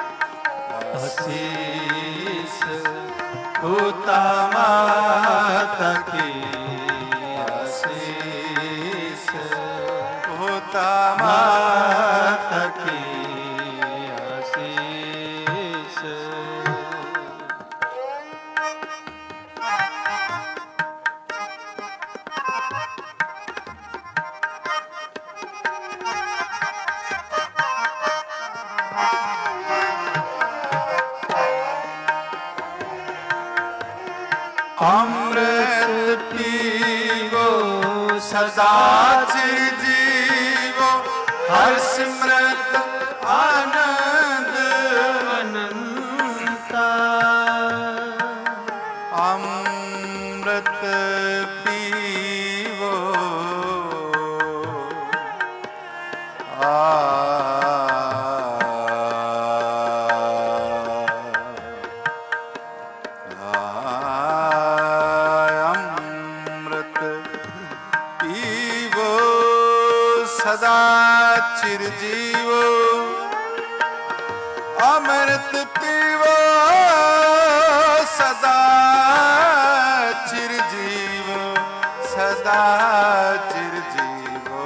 A: ਅਸੀਸ ਪੋਤਾ ਮਾਤਾ ਕੀ ਅਸੀਸ ਪੋਤਾ ਮਾਤਾ ਕੀ ਅੰਮ੍ਰਿਤ ਪੀਵੋ ਸਦਾ ਚਿਰ ਜੀਵੋ ਹਰਿ ਸਿਮਰਤ ਆਨੰਦ ਅਨੰਤਾ ਅੰਮ੍ਰਿਤ ਪੀਵੋ ਸਦਾ ਚਿਰ ਜੀਵੋ ਅੰਮ੍ਰਿਤ ਪੀਵੋ ਸਦਾ ਚਿਰ ਜੀਵੋ ਸਦਾ ਚਿਰ ਜੀਵੋ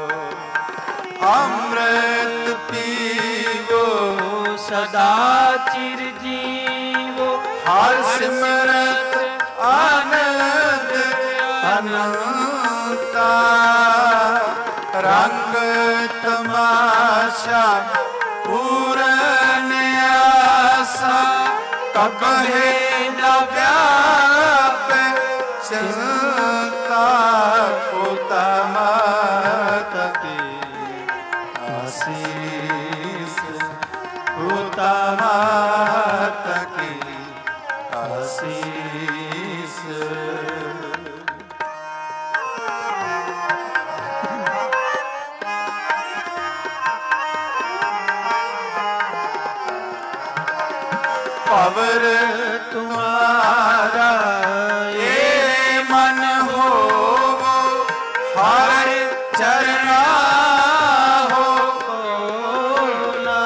A: ਅੰਮ੍ਰਿਤ ਪੀਵੋ ਸਦਾ ਚਿਰ ਜੀਵੋ ਹਰਿ ਸਿਮਰਤ ਆਨੰਦ ਅਨੰਤਾ ਰੰਗ ਤਮਾਸ਼ਾ ਪੂਰਨ ਆਸਾ ਕਬਹਿ ਨ ਵਿਆਪੈ ਚਿੰਤਾ ਪੋਤਾ ਮਾਤਾ ਕੀ ਆਸੀਸ ਪੋਤਾ ਮਾਤਾ ਕੀ ਆਸੀਸ ਪਵਰ ਤੁਮਾਰਾ ਏ ਮਨ ਹੋਵੋ ਹਰਿ ਚਰਨਾ ਹੋ ਕੋਲਾ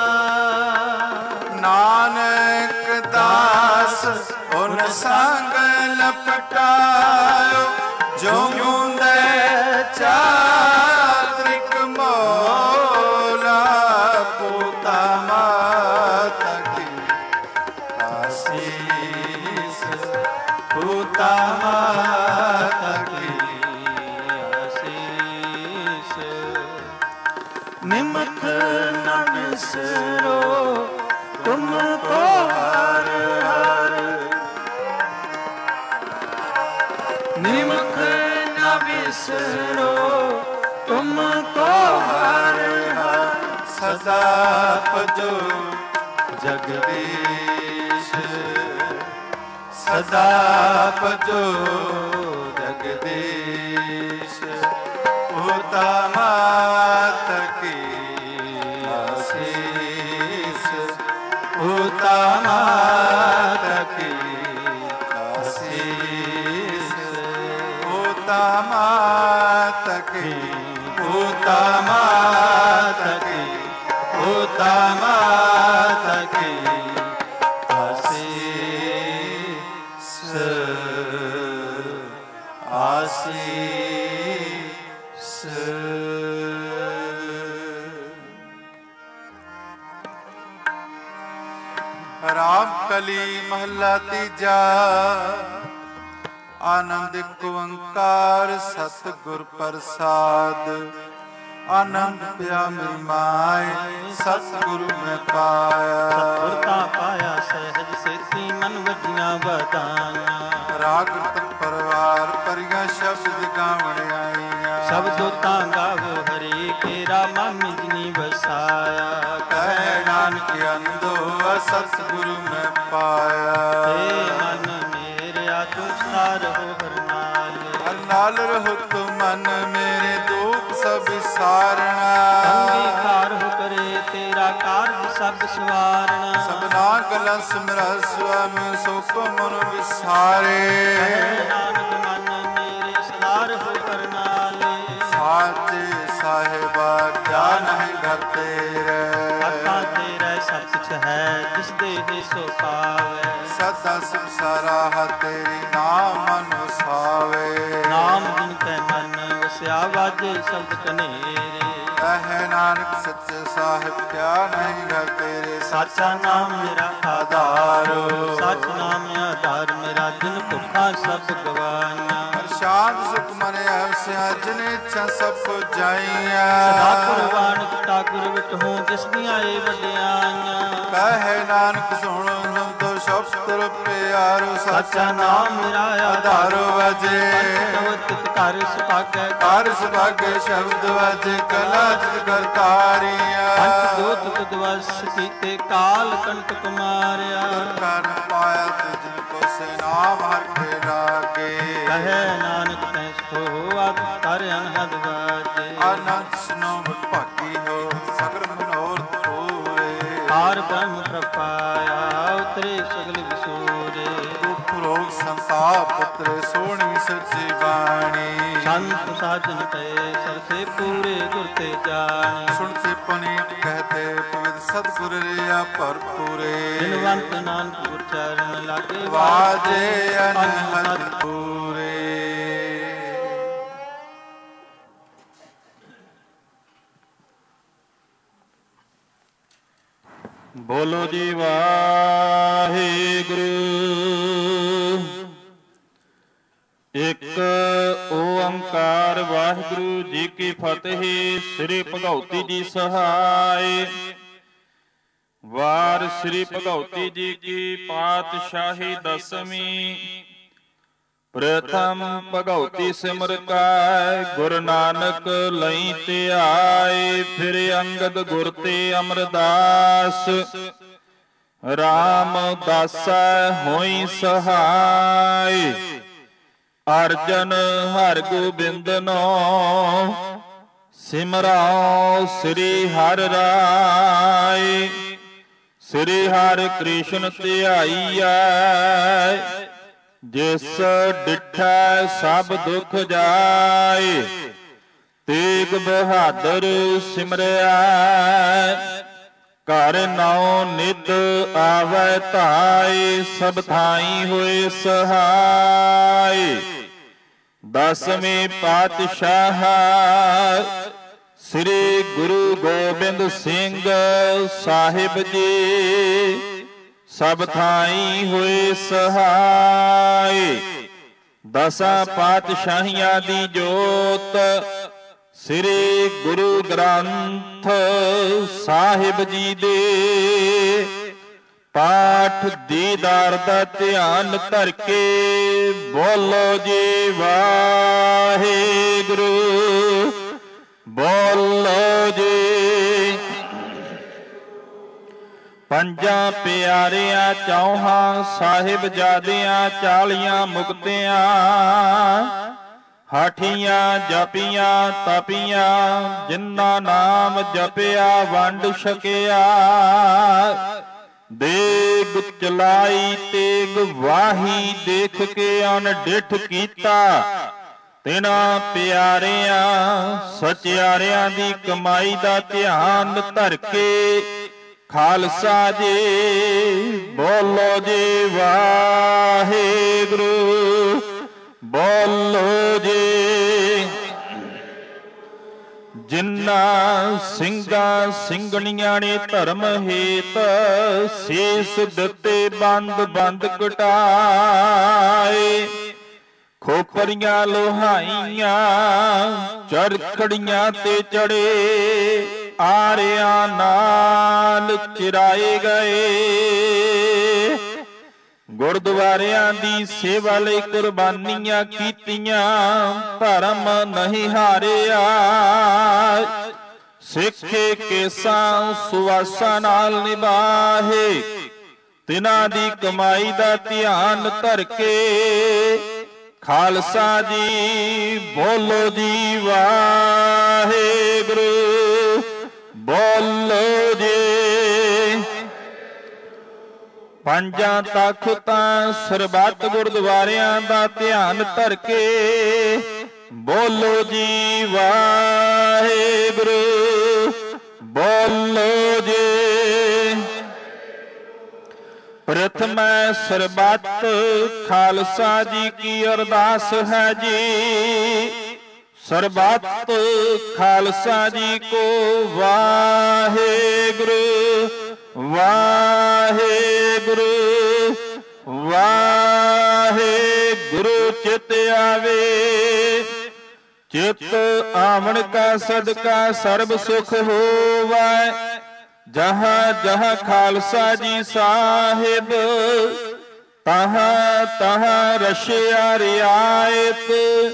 A: ਨਾਨਕ ਦਾਸ ਉਨ ਸੰਗ ਲਪਟਾਇਓ ਜੋ ਮੁੰਦੇ ਚਾਤ੍ਰਿਕ ਮੋਲਾ ਪੋਤਾ ਮਾਤਾ ਕੀ ਆਸੀਸ ਪੋਤਾ ਮਾਤਾ ਕੀ ਆਸੀਸ ਨਿਮਖ ਨ ਬਿਸਰੋ ਤੁਮ ਕੋ ਹਰ ਹਰ ਨਿਮਖ ਨ ਬਿਸਰੋ ਤੁਮ ਕੋ ਹਰ ਹਰ ਸਦਾ ਭਜੋ ਜਗਦੀਸ਼ ਸਦਾ ਭਜੋ ਜਗਦੀਸ਼ ਪੋਤਾ ਮਾਤਾ ਕੀ ਆਸੀਸ ਪੋਤਾ ਮਾਤਾ ਕੀ ਆਸੀਸ ਪੋਤਾ ਮਾਤਾ ਕੀ ਪੋਤਾ ਮਾਤਾ ਕੀ ਪੋਤਾ ਮਾਤਾ ਕੀ ਆਸੀਸ ਆਸੀਸ ਰਾਮ ਕਲੀ ਮਹੱਲਾ ਤੀਜਾ ਆਨੰਦ ਇੱਕ ਓੰਕਾਰ ਸਤਿਗੁਰ ਪ੍ਰਸਾਦ ਆਨੰਦ ਪਿਆ ਮੇਰੀ ਮਾਏ ਸਤਿਗੁਰੂ ਮੈਂ ਪਾਇਆ
B: ਸਤਿਗੁਰਤਾ ਪਾਇਆ ਸਹਿਜ ਸੇਤੀ ਮਨ ਵਜੀਆਂ ਵਧਾਈਆਂ
A: ਰਾਗ ਰਤਨ ਪਰਵਾਰ ਪਰੀਆਂ ਸ਼ਬਦ ਗਾਵਣ ਆਈਆਂ ਨਾਲ ਰਹੋ ਤੂੰ ਮਨ ਮੇਰੇ ਦੁੱਖ ਸਭ ਵਿਸਾਰਣਾ।
B: ਅੰਗੀਕਾਰ ਹੋ ਕਰੇ ਤੇਰਾ ਕਾਰਜ ਸਭ ਸਵਾਰਣਾ।
A: ਸਭਨਾ ਗਲਾ ਸਿਮਰਾ ਸੁਆਮੀ ਸੋ ਕੋ ਮਨ ਵਿਸਾਰੇ।
B: ਨਾਨਕ ਮਨ ਮੇਰੇ ਸਦਾ ਰਹੋ ਕਰਨਾਲੇ।
A: ਸਾਚੇ ਸਾਹਿਬਾ ਕਿਆ ਨਹੀਂ ਘਰ ਤੇਰੇ।
B: ਆਤਾ ਤੇਰਾ ਸਭ ਕੁਛ ਹੈ ਜਿਸ ਦੇ ਸੋ ਪਾਵੇ।
A: ਸਦਾ ਸੁਖ ਸਾਰਾ ਤੇਰੀ ਨਾਮ ਮਨ ਵਸਾਵੇ।
B: ਨਾਮ ਜਿਨ ਕੈ ਮਨ ਵਸਿਆ ਵਾਜੇ ਸ਼ਬਦ ਕਨੇਰੇ।
A: ਕਹੇ ਨਾਨਕ ਸੱਚੇ ਸਾਹਿਬ ਕਿਆ ਨਹੀਂ ਘਰ ਤੇਰੇ।
B: ਸਾਚਾ ਨਾਮ ਮੇਰਾ ਆਧਾਰ। ਸੱਚ ਨਾਮ ਆਧਾਰ ਮੇਰਾ ਦਿਨ ਭੁੱਖਾ ਸਭ ਗਵਾਈਆਂ।
A: ਸ਼ਾਂਤ ਸੁਖ ਮਨ ਐਸਿਆ ਜਿਨ ਇੱਛਾ ਸਭ ਕੋ ਜਾਈਆ।
B: ਸਦਾ ਕੁਰਬਾਨ ਕੀਤਾ ਗੁਰ ਵਿਟਹੁ ਜਿਸ ਦੀਆਂ ਏ ਵਡਿਆਈਆਂ।
A: ਕਹੇ ਨਾਨਕ ਸੁਣੋ ਸੰਤੋ ਸ਼ਬਦ ਪਿਆਰੋ।
B: ਸਾਚਾ ਨਾਮ ਮੇਰਾ
A: ਆਧਾਰ ਵਜੇ।
B: ਤਵ ਘਰ ਸੁਭਾਗੈ
A: ਘਰ ਸੁਭਾਗੇ ਸ਼ਬਦ ਵਜੇ। ਕਲਾ ਜਿਤ ਕਰਤਾਰੀਆ।
B: ਪੰਚ ਦੋਤ ਦਿਵਸ ਕੀਤੇ ਕਾਲ ਕੰਟਕ ਮਾਰਿਆ।
A: ਕਰ ਪਾਇਆ ਤੁਝ ਕੋ ਸੇ ਨਾਮ ਹਰ ਕੇ ਲਾਗੇ।
B: ਕਹੇ ਨਾਨਕ ਤੈ ਸੋ ਆਦ ਕਰ ਅਨਹਦ ਵਾਜੇ।
A: ਆਨੰਦ ਸੁਨੋ ਭਾਗੀ ਹੋ ਸਗਲ ਮਨੋਰਥ ਪੂਰੇ।
B: ਹਾਰ ਬ੍ਰਹਮ ਪ੍ਰਪਾਇਆ ਉਤਰੇ ਸਗਲ ਵਿਸੂਰੇ।
A: ਦੁਖ ਰੋਗ ਸੰਤਾਪ ਪੁੱਤਰੇ ਸੋਹਣੀ ਸੱਚੀ ਬਾਣੀ।
B: ਸੰਤ ਸਾਜਨ ਪਏ ਸਰਸੇ ਪੂਰੇ ਗੁਰ ਤੇ ਜਾਣੇ।
A: ਸੁਣਤੇ ਪੁਨੀਤ ਕਹਤੇ ਪਵਿੱਤ ਸਤਿਗੁਰ ਰਿਆ ਭਰਪੂਰੇ।
B: ਦਿਨਵੰਤ ਨਾਨਕ ਗੁਰ ਚਰਨ ਲਾਗੇ
A: ਵਾਜੇ ਅਨਹਦ ਪੂਰੇ।
F: ਬੋਲੋ ਜੀ ਵਾਹਿਗੁਰੂ। ਇੱਕ ਓੰਕਾਰ ਵਾਹਿਗੁਰੂ ਜੀ ਕੀ ਫਤਿਹ। ਸ੍ਰੀ ਭਗਉਤੀ ਜੀ ਸਹਾਇ। ਵਾਰ ਸ੍ਰੀ ਭਗਉਤੀ ਜੀ ਕੀ ਪਾਤਸ਼ਾਹੀ ਦਸਵੀਂ। ਪ੍ਰਥਮ ਭਗਉਤੀ ਸਿਮਰ ਕੈ ਗੁਰੂ ਨਾਨਕ ਲਈ ਧਿਆਏ। ਫਿਰ ਅੰਗਦ ਗੁਰ ਤੇ ਅਮਰਦਾਸ ਰਾਮਦਾਸੈ ਹੋਈ ਸਹਾਇ। ਅਰਜਨ ਹਰਿ ਗੋਬਿੰਦਨੋ ਸਿਮਰਾਓ ਸ੍ਰੀ ਹਰਿ ਰਾਇ। ਸ੍ਰੀ ਹਰਿ ਕ੍ਰਿਸ਼ਨ ਧਿਆਈਐ ਜਿਸ ਡਿਠੈ ਸਭ ਦੁਖ ਜਾਏ। ਤੇਗ ਬਹਾਦਰ ਸਿਮਰਿਆ ਘਰ ਨਾਉ ਨਿਤ ਆਵੈ ਧਾਇ। ਸਭ ਥਾਈ ਹੋਏ ਸਹਾਇ। ਦਸਵੇਂ ਪਾਤਸ਼ਾਹ ਸ੍ਰੀ ਗੁਰੂ ਗੋਬਿੰਦ ਸਿੰਘ ਸਾਹਿਬ ਜੀ ਸਭ ਥਾਈ ਹੋਏ ਸਹਾਇ। ਦਸਾਂ ਪਾਤਸ਼ਾਹੀਆਂ ਦੀ ਜੋਤ ਸ੍ਰੀ ਗੁਰੂ ਗ੍ਰੰਥ ਸਾਹਿਬ ਜੀ ਦੇ ਪਾਠ ਦੀਦਾਰ ਦਾ ਧਿਆਨ ਧਰ ਕੇ ਬੋਲੋ ਜੀ ਵਾਹਿਗੁਰੂ। ਬੋਲੋ ਜੀ। ਪੰਜਾਂ ਪਿਆਰਿਆਂ ਚੌਹਾਂ ਸਾਹਿਬਜ਼ਾਦਿਆਂ 40 ਮੁਕਤਿਆਂ ਹਾਠੀਆਂ ਜਪੀਆਂ ਤਪੀਆਂ ਜਿਨ੍ਹਾਂ ਨਾਮ ਜਪਿਆ ਵੰਡ ਛਕਿਆ। ਦੇਗ ਚਲਾਈ ਤੇਗ ਵਾਹੀ ਦੇਖ ਕੇ ਅਨਡਿਠ ਕੀਤਾ। ਤਿਨਾਂ ਪਿਆਰਿਆਂ ਸਚਿਆਰਿਆਂ ਦੀ ਕਮਾਈ ਦਾ ਧਿਆਨ ਧਰ ਕੇ ਖਾਲਸਾ ਜੀ ਬੋਲੋ ਜੀ ਵਾਹਿਗੁਰੂ। ਬੋਲੋ ਜੀ। ਜਿਨ੍ਹਾਂ ਸਿੰਘਾਂ ਸਿੰਘਣੀਆਂ ਨੇ ਧਰਮ ਹੇਤ ਸੀਸ ਦਿੱਤੇ ਬੰਦ ਬੰਦ ਕਟਾਏ। ਖੋਪਰੀਆਂ ਲੋਹਾਈਆਂ ਚਰਖੜੀਆਂ ਤੇ ਚੜੇ ਆਰਿਆਂ ਨਾਲ ਚਿਰਾਏ ਗਏ। ਗੁਰਦੁਆਰਿਆਂ ਦੀ ਸੇਵਾ ਲਈ ਕੁਰਬਾਨੀਆਂ ਕੀਤੀਆਂ ਧਰਮ ਨਹੀਂ ਹਾਰਿਆ। ਸਿੱਖੇ ਕੇਸਾਂ ਸੁਵਾਸਾਂ ਨਾਲ ਨਿਭਾਹੇ ਤਿਨਾਂ ਦੀ ਕਮਾਈ ਦਾ ਧਿਆਨ ਧਰ ਕੇ ਖਾਲਸਾ ਜੀ ਬੋਲੋ ਜੀ ਵਾਹਿਗੁਰੂ ਬੋਲੋ ਜੀ। ਪੰਜਾਂ ਤਖ਼ਤਾਂ ਸਰਬੱਤ ਗੁਰਦੁਆਰਿਆਂ ਦਾ ਧਿਆਨ ਧਰ ਕੇ ਬੋਲੋ ਜੀ ਵਾਹਿਗੁਰੂ ਬੋਲੋ ਜੀ। ਪ੍ਰਥਮ ਸਰਬੱਤ ਖਾਲਸਾ ਜੀ ਕੀ ਅਰਦਾਸ ਹੈ ਜੀ। ਸਰਬੱਤ ਖਾਲਸਾ ਜੀ ਕੋ ਵਾਹਿਗੁਰੂ ਵਾਹਿਗੁਰੂ ਵਾਹਿਗੁਰੂ ਚਿਤ ਆਵੇ। ਚਿਤ ਆਵਣ ਕਾ ਸਦਕਾ ਸਰਬ ਸੁਖ ਹੋਵੈ। ਜਹਾਂ ਜਹਾਂ ਖਾਲਸਾ ਜੀ ਸਾਹਿਬ ਤਹਾਂ ਤਹਾਂ ਰਸ਼ਿਆ ਰਿਆਇਤ।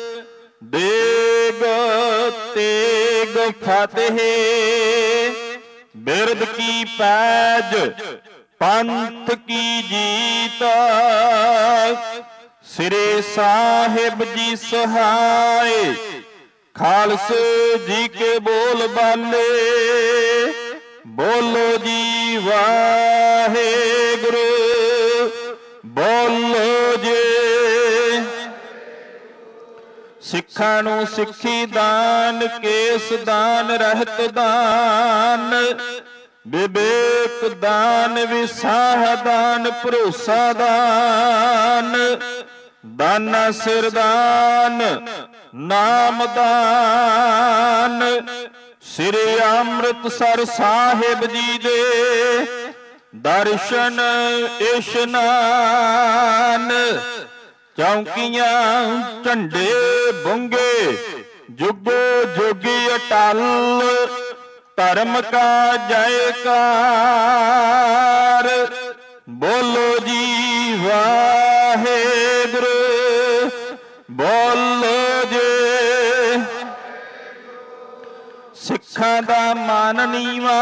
F: ਦੇਗ ਤੇਗ ਫਤਿਹ ਬਿਰਦ ਕੀ ਪੈਜ ਪੰਥ ਕੀ ਜੀਤ। ਸਿਰੇ ਸਾਹਿਬ ਜੀ ਸਹਾਇ ਖਾਲਸੇ ਜੀ ਕੇ ਬੋਲ ਬਾਲੇ। ਬੋਲੋ ਜੀ ਵਾਹਿਗੁਰੂ ਬੋਲੋ ਜੀ। ਸਿੱਖਾਂ ਨੂੰ ਸਿੱਖੀ ਦਾਨ ਕੇਸ ਦਾਨ ਰਹਿਤ ਦਾਨ। ਵਿਵੇਕ ਦਾਨ ਵਿਸਾਹ ਦਾਨ ਭਰੋਸਾ ਦਾਨ। ਦਾਨਾ ਸਿਰ ਦਾਨ ਨਾਮ ਦਾਨ। ਸ੍ਰੀ ਅੰਮ੍ਰਿਤਸਰ ਸਾਹਿਬ ਜੀ ਦੇ ਦਰਸ਼ਨ ਇਸ਼ਨਾਨ। ਚੌਂਕੀਆਂ ਝੰਡੇ ਬੁੰਗੇ ਜੁਗੋ ਜੋਗੀ ਅਟਲ। ਧਰਮ ਕਾ ਜੈਕਾਰ ਬੋਲੋ ਜੀ ਵਾਹਿਗੁਰੂ ਬੋਲੋ ਜੀ। ਸਿੱਖਾਂ ਦਾ ਮਾਨ ਨੀਵਾ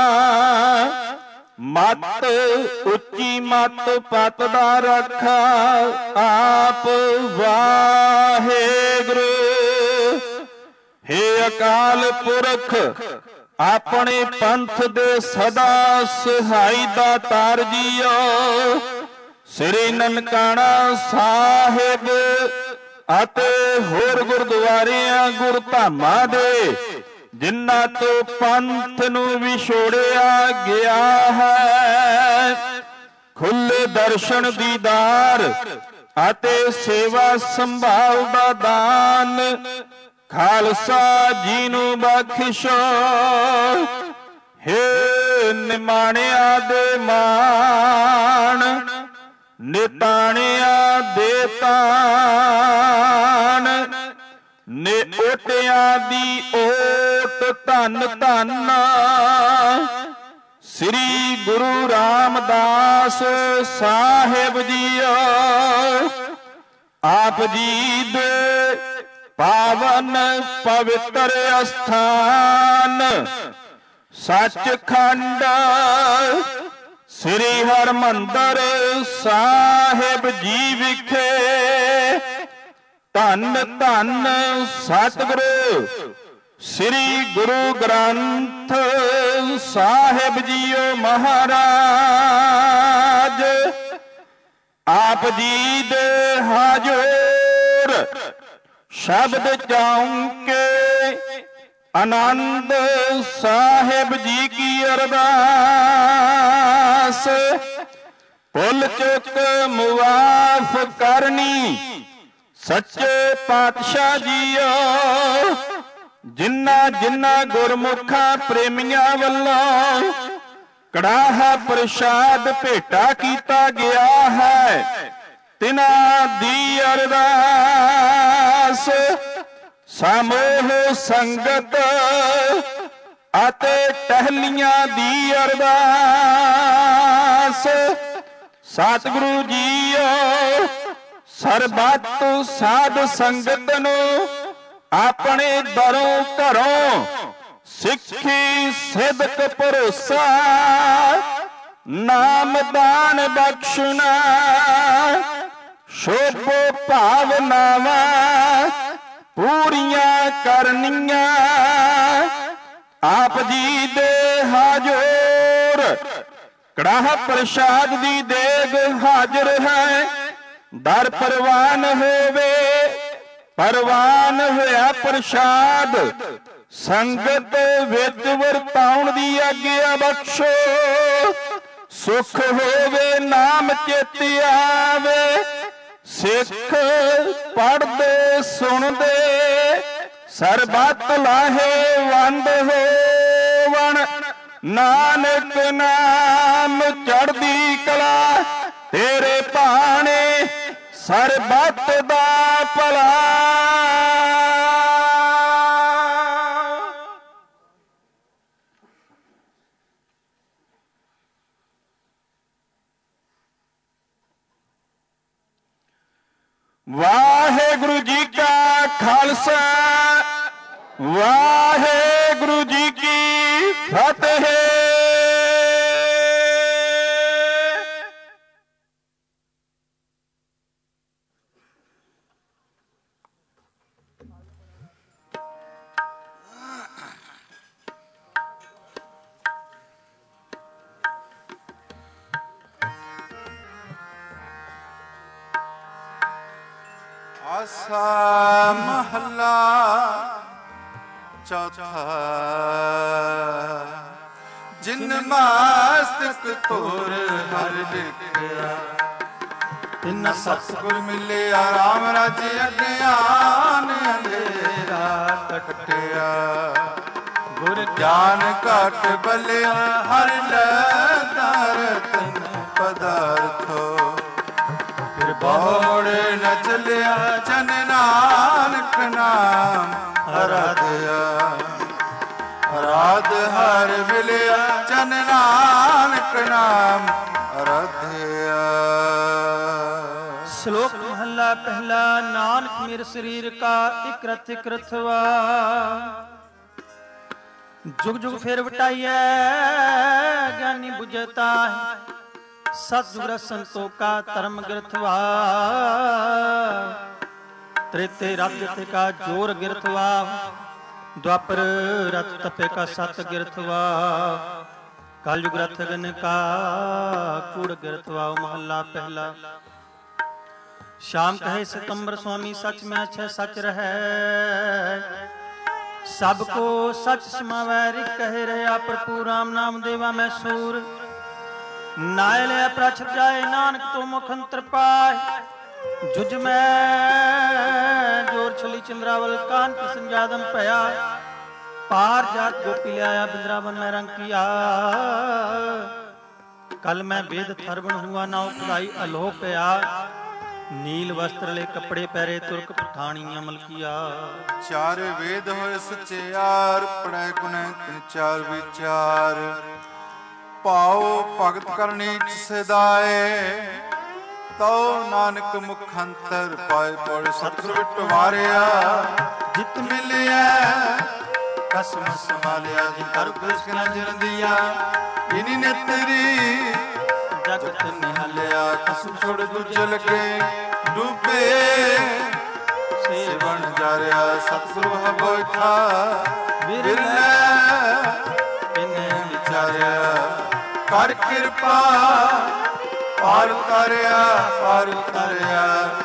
F: ਮਤ ਉੱਚੀ ਮਤ ਪਤ ਦਾ ਰੱਖਾ ਆਪ ਵਾਹਿਗੁਰੂ। ਹੇ ਅਕਾਲ ਪੁਰਖ ਆਪਣੇ ਪੰਥ ਦੇ ਸਦਾ ਸਹਾਈ ਦਾਤਾਰ ਜੀਓ। ਸ੍ਰੀ ਨਨਕਾਣਾ ਸਾਹਿਬ ਅਤੇ ਹੋਰ ਗੁਰਦੁਆਰਿਆਂ ਗੁਰਧਾਮਾਂ ਦੇ ਜਿਨ੍ਹਾਂ ਤੋਂ ਪੰਥ ਨੂੰ ਵਿਛੋੜਿਆ ਗਿਆ ਹੈ। ਖੁੱਲੇ ਦਰਸ਼ਨ ਦੀਦਾਰ ਅਤੇ ਸੇਵਾ ਸੰਭਾਲ ਦਾ ਦਾਨ ਖਾਲਸਾ ਜੀ ਨੂੰ ਬਖਸ਼ੋ। ਹੇ ਨਿਮਾਣਿਆਂ ਦੇ ਮਾਣ ਨਿਤਾਣਿਆਂ ਦੇ ਤਾਣ। ਨੇ ਓਟਿਆਂ ਦੀ ਓਟ ਧੰਨ ਧੰਨ ਸ੍ਰੀ ਗੁਰੂ ਰਾਮਦਾਸ ਸਾਹਿਬ ਜੀਓ। ਆਪ ਜੀ ਦੇ ਪਾਵਨ ਪਵਿੱਤਰ ਅਸਥਾਨ ਸੱਚਖੰਡ ਸ੍ਰੀ ਹਰਿਮੰਦਰ ਸਾਹਿਬ ਜੀ ਵਿਖੇ ਧੰਨ ਧੰਨ ਸਤਿਗੁਰੂ ਸ੍ਰੀ ਗੁਰੂ ਗ੍ਰੰਥ ਸਾਹਿਬ ਜੀਓ ਮਹਾਰਾਜ। ਆਪ ਜੀ ਦੇ ਹਾਜ਼ਰ ਸ਼ਬਦ ਚੌਂਕੇ ਆਨੰਦ ਸਾਹਿਬ ਜੀ ਕੀ ਅਰਦਾਸ। ਭੁੱਲ ਚੁੱਕ ਮੁਆਫ ਕਰਨੀ ਸੱਚੇ ਪਾਤਸ਼ਾਹ ਜੀਓ। ਜਿਨ੍ਹਾਂ ਜਿਨ੍ਹਾਂ ਗੁਰਮੁਖਾਂ ਪ੍ਰੇਮੀਆਂ ਵੱਲੋਂ ਕੜਾਹਾ ਪ੍ਰਸ਼ਾਦ ਭੇਟਾ ਕੀਤਾ ਗਿਆ ਹੈ ਤਿਨਾਂ ਦੀ ਅਰਦਾਸ। ਸਮੂਹ ਸੰਗਤ ਅਤੇ ਟਹਿਲੀਆਂ ਦੀ ਅਰਦਾਸ। ਸਤਿਗੁਰੂ ਜੀਓ ਸਰਬੱਤ ਸਾਧ ਸੰਗਤ ਨੂੰ ਆਪਣੇ ਦਰੋਂ ਘਰੋਂ ਸਿੱਖੀ ਸਿਦਕ ਭਰੋਸਾ ਨਾਮ ਦਾਨ ਬਖਸ਼ਣਾ।
I: ਸ਼ੋਭੋ ਭਾਵਨਾਵਾਂ ਪੂਰੀਆਂ ਕਰਨੀਆਂ। ਆਪ ਜੀ ਦੇ ਹਾਜ਼ਰ ਕੜਾਹ ਪ੍ਰਸ਼ਾਦ ਦੀ ਦੇਗ ਹਾਜ਼ਰ ਹੈ। ਦਰ ਪ੍ਰਵਾਨ ਹੋਵੇ ਪ੍ਰਵਾਨ ਹੋਇਆ ਪ੍ਰਸ਼ਾਦ। ਸੰਗਤ ਵਿੱਚ ਵਰਤਾਉਣ ਦੀ ਆਗਿਆ ਬਖਸ਼ੋ। ਸੁਖ ਹੋਵੇ ਨਾਮ ਚਿਤ ਆਵੇ। ਸਿੱਖ ਪੜ੍ਹਦੇ ਸੁਣਦੇ ਸਰਬੱਤ ਲਾਹੇ ਵੰਦ ਹੋਵਣ। ਨਾਨਕ ਨਾਮ ਚੜ੍ਹਦੀ ਕਲਾ ਤੇਰੇ ਭਾਣੇ ਸਰਬੱਤ ਦਾ ਭਲਾ। ਵਾਹਿਗੁਰੂ ਜੀ ਕਾ ਖਾਲਸਾ ਵਾਹਿਗੁਰੂ ਜੀ ਕੀ ਫਤਿਹ।
A: ਆਸਾ ਮਹੱਲਾ ਚੌਥਾ। ਜਿਨ ਮਸਤਕ ਤੋਰ ਹਰ ਲਿਖਿਆ। ਤਿਨ ਸਤਿਗੁਰ ਮਿਲਿਆ ਰਾਮ ਰਾਜੇ ਅਗਿਆਨ ਅੰਧੇਰਾ ਕਟਿਆ। ਗੁਰ ਗਿਆਨ ਘਟ ਬਲਿਆ ਹਰ ਲੈ ਰਤਨ ਪਦਾਰਥੋ। ਫਿਰ ਬੋੜ ਨ ਚਲਿਆ ਜਨ ਨਾਨਕ ਨਾਮ ਅਰਾਧਿਆ। ਅਰਾਧ ਹਰ ਮਿਲਿਆ ਜਨ ਨਾਨਕ ਨਾਮ ਅਰਾਧਿਆ।
B: ਸ਼ਲੋਕ ਮਹੱਲਾ ਪਹਿਲਾ। ਨਾਨਕ ਮੇਰ ਸਰੀਰ ਕਾ ਇਕ ਰਥ ਇਕ ਰਥਵਾ। ਜੁਗ ਜੁਗ ਫੇਰ ਵਟਾਈਐ ਗਿਆਨੀ ਬੁਝਤਾ। ਸਤਿਗੁਰ ਸੰਤੋਖਾ ਧਰਮ ਗਿਰਥਵਾ। ਤ੍ਰੇਤੇ ਰਥ ਕਾ ਜੋਰ ਗਿਰਥਵਾ। ਦੁਆਪਰ ਰਥ ਤਪੇ ਕਾ ਸਤ ਗਿਰਥਵਾ। ਕਲਯੁਗ ਰਥ ਗਨ ਕਾ ਕੂੜ ਗਿਰਥਵਾ। ਮਹੱਲਾ ਪਹਿਲਾ। ਸ਼ਾਮ ਕਹੇ ਸਿਤੰਬਰ ਸੁਆਮੀ ਸਚ ਮੈਂ ਛੇ ਸਚ ਰਹੈ। ਸਭ ਕੋ ਸਚ ਸਮਾਵੈ ਰਿ ਕਹਿ ਰਿਹਾ। ਪ੍ਰਭੂ ਰਾਮ ਨਾਮ ਦੇਵਾ ਮੈਂ ਸੂਰ। ਨਾਇ ਲਿਆ ਪ੍ਰਛ ਜਾਏ ਨਾਨਕ ਤੋਂ ਮੁਖ ਅੰਤਰ ਪਾਏ। ਜੁਜ ਮੈਂ ਜੋਰ ਛਲੀ ਚੰਦਰਾਵਲ ਕਾਨ ਕੀ ਸੰਜਾਦਮ ਭਇਆ। ਪਾਰ ਜਾਤ ਗੋਪੀ ਲਿਆਇਆ ਬਿੰਦਰਾਵਨ ਮੈਂ ਰੰਗ ਕੀਆ। ਕਲ ਮੈਂ ਵੇਦ ਥਰਵਣ ਹੁਆ ਨਾਉ ਖੁਦਾਈ ਅਲੋਹ ਪਿਆ। ਨੀਲ ਵਸਤਰ ਲੈ ਕੱਪੜੇ ਪਹਿਰੇ ਤੁਰਕ ਪਠਾਣੀ ਅਮਲ ਕੀਆ।
A: ਚਾਰ ਵੇਦ ਹੋਏ ਸਚਿਆਰ ਪੜੈ ਗੁਣੈ ਤਿਨ ਚਾਰ ਵਿਚਾਰ। ਭਾਉ ਭਗਤ ਕਰਨੀ ਸਦਾਏ। ਤਉ ਨਾਨਕ ਮੁਖ ਅੰਤਰ ਪਾਏ ਪੜ ਸਤਿਗੁਰ ਵਿਟਵਾਰਿਆ। ਜਿਤ ਮਿਲਿਆ ਕਸਮ ਸੰਭਾਲਿਆ। ਜਿ ਕਰ ਕ੍ਰਿਸ਼ਨ ਜਨ ਦੀਆ। ਇਨੀ ਨੇਤਰੀ ਜਗਤ ਨਿਹਾਲਿਆ। ਕਸਮ ਛੋੜ ਦੂਜੇ ਲਗੇ ਡੂਬੇ। ਸੇਵਨ ਜਾਰਿਆ ਸਤਿਗੁਰੂ ਹਬੋਖਾ। ਵਿਰਲੇ ਇਨੇ ਵਿਚਾਰਿਆ। ਕਰ ਕਿਰਪਾ ਪਾਰ ਉਤਾਰਿਆ ਪਾਰ ਉਤਾਰਿਆ।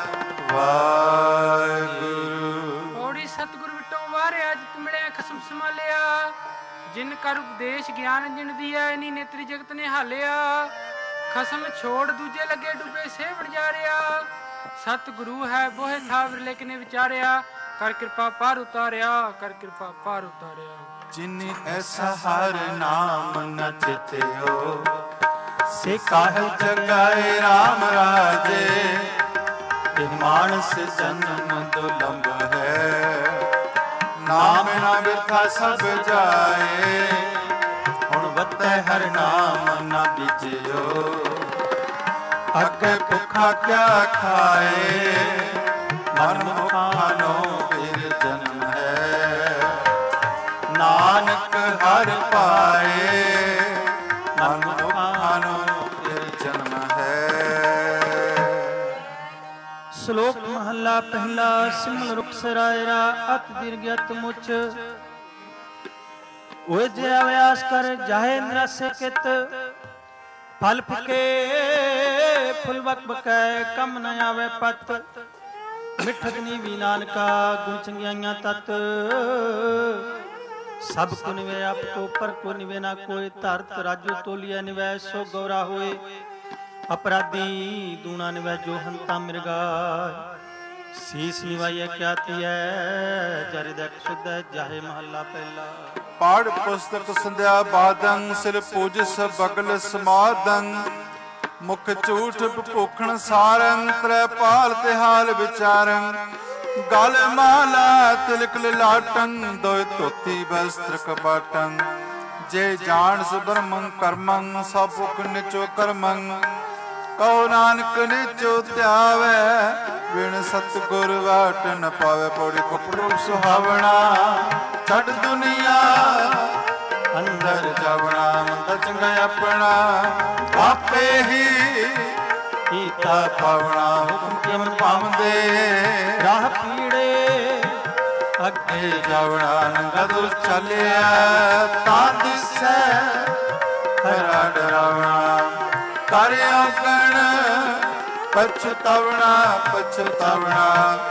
A: ਵਾਹਿਗੁਰੂ।
C: ਪੌੜੀ ਸਤਿਗੁਰ ਵਿਟੋਂ ਵਾਰਿਆ। ਜਿਤ ਮਿਲਿਆ ਖਸਮ ਸੰਭਾਲਿਆ। ਜਿਨ ਕਰ ਉਪਦੇਸ਼ ਗਿਆਨ ਜਿਨ ਦੀਆ। ਇਨੀ ਨੇਤਰੀ ਜਗਤ ਨੇ ਹਾਲਿਆ। ਖਸਮ ਛੋੜ ਦੂਜੇ ਲੱਗੇ ਡੁੱਬੇ ਸੇਵਣ ਜਾਰਿਆ। ਸਤਿਗੁਰੂ ਹੈ ਬੋਹਿ ਥਾ ਵਿਰਲੇ ਕਿਨੇ ਵਿਚਾਰਿਆ। ਕਰ ਕਿਰਪਾ ਪਾਰ ਉਤਾਰਿਆ ਕਰ ਕਿਰਪਾ ਪਾਰ ਉਤਾਰਿਆ।
A: ਜਿਨ ਐਸਾ ਹਰ ਨਾਮ ਨ ਚਿਤਿਓ। ਸੇ ਕਾਹਲ ਜਗਾਏ ਰਾਮ ਰਾਜੇ। ਇਹ ਮਾਨਸ ਜਨਮ ਦੁਲੰਭ ਹੈ। ਨਾਮ ਨਾ ਬਿਰਥਾ ਸਭ ਜਾਏ। ਹੁਣ ਵਤੈ ਹਰ ਨਾਮ ਨਾ ਵਿਚਿਓ। ਅੱਗੇ ਭੁੱਖਾ ਕਿਆ ਖਾਏ। ਮਨ ਮੁਖਾ ਨੋ ਫਿਰ ਜਨਮ ਹੈ। ਨਾਨਕ ਹਰ ਪਾਏ। ਮਨ ਮੁਖਾ ਨੋ ਫਿਰ ਜਨਮ ਹੈ।
B: ਮਹੱਲਾ ਪਹਿਲਾ। ਸਿਮਲ ਰੁਖ ਸਰਾਇਰਾ ਅਤ ਦੀਰਘ ਅਤ ਮੁਚ। ਓਏ ਜੇ ਅਵਿਆਸ ਕਰ ਜਾਹੇ ਨਿਰਾਸੇ ਕਿਤ। ਫਲ ਫਿਕੇ ਫੁੱਲ ਬਕ ਬਕੈ ਕਮ ਨ ਆਵੇ ਪਤ। ਮਿੱਠਤ ਨੀਵੀ ਨਾਨਕਾ ਗੁਣ ਚੰਗਿਆਈਆਂ ਤਤ। ਸਭ ਕੋ ਨਿਵੇ ਆਪ ਕੋ ਪਰ ਕੋ ਨਿਵੇ ਨਾ ਕੋਈ। ਧਰਤ ਰਾਜੂ ਤੋਲੀਐ ਨਿਵੈ ਸੋ ਗੌਰਾ ਹੋਏ। ਅਪਰਾਧੀ ਦੂਣਾ ਨਿਵੈ ਜੋ ਹੰਤਾ ਮਿਰਗਾ। ਸੀਸ ਨਿਵਾਈਐ ਕਿਆ ਤੀਐ ਜਰਿ ਦਕ ਸੁਧੈ ਜਾਹੇ ਮਹੱਲਾ ਪਹਿਲਾ।
A: ਪਾੜ ਪੁਸਤਕ ਸੰਧਿਆ ਬਾਦੰ ਸਿਰ ਪੂਜਸ ਬਗਲ ਸਮਾਦੰ। ਮੁਖ ਝੂਠ ਭੂਖਣ ਸਾਰੰ ਤ੍ਰੈ ਪਾਲ ਤਿਹਾਲ ਵਿਚਾਰੰ। ਗਲ ਮਾਲਾ ਤਿਲਕ ਲਾਟੰ ਦੋਇ ਧੋਤੀ ਬਸਤਰ ਕਪਾਟੰ। ਜੇ ਜਾਣਸ ਬ੍ਰਹਮੰ ਕਰਮੰ ਸਭ ਭੁਖ ਨਿਚੋ ਕਰਮੰ। ਕਹੋ ਨਾਨਕ ਨਿਚੋ ਧਿਆਵੈ ਬਿਨ ਸਤਿਗੁਰ ਵਾਟ ਨ ਪਾਵੇ। ਪੌੜੀ ਕਪੜੂ ਸੁਹਾਵਣਾ ਛੱਡ ਦੁਨੀਆ ਅੰਦਰ ਜਾਵਣਾ। ਮੰਦਾ ਚੰਗਾ ਆਪਣਾ ਆਪੇ ਹੀ ਕੀਤਾ ਪਾਵਣਾ। ਹੁਕਮ ਕਿਮਨ ਪਾਵੰਦੇ
B: ਰਾਹ ਪੀੜੇ
A: ਅੱਗੇ ਜਾਵਣਾ। ਨੰਗਾ ਦੁਰ ਚੱਲਿਆ ਤਾਂ ਦਿਸੈ ਖਰਾ ਡਰਾਵਣਾ। ਕਰ ਔਗਣ ਪਛਤਾਵਣਾ ਪਛਤਾਵਣਾ।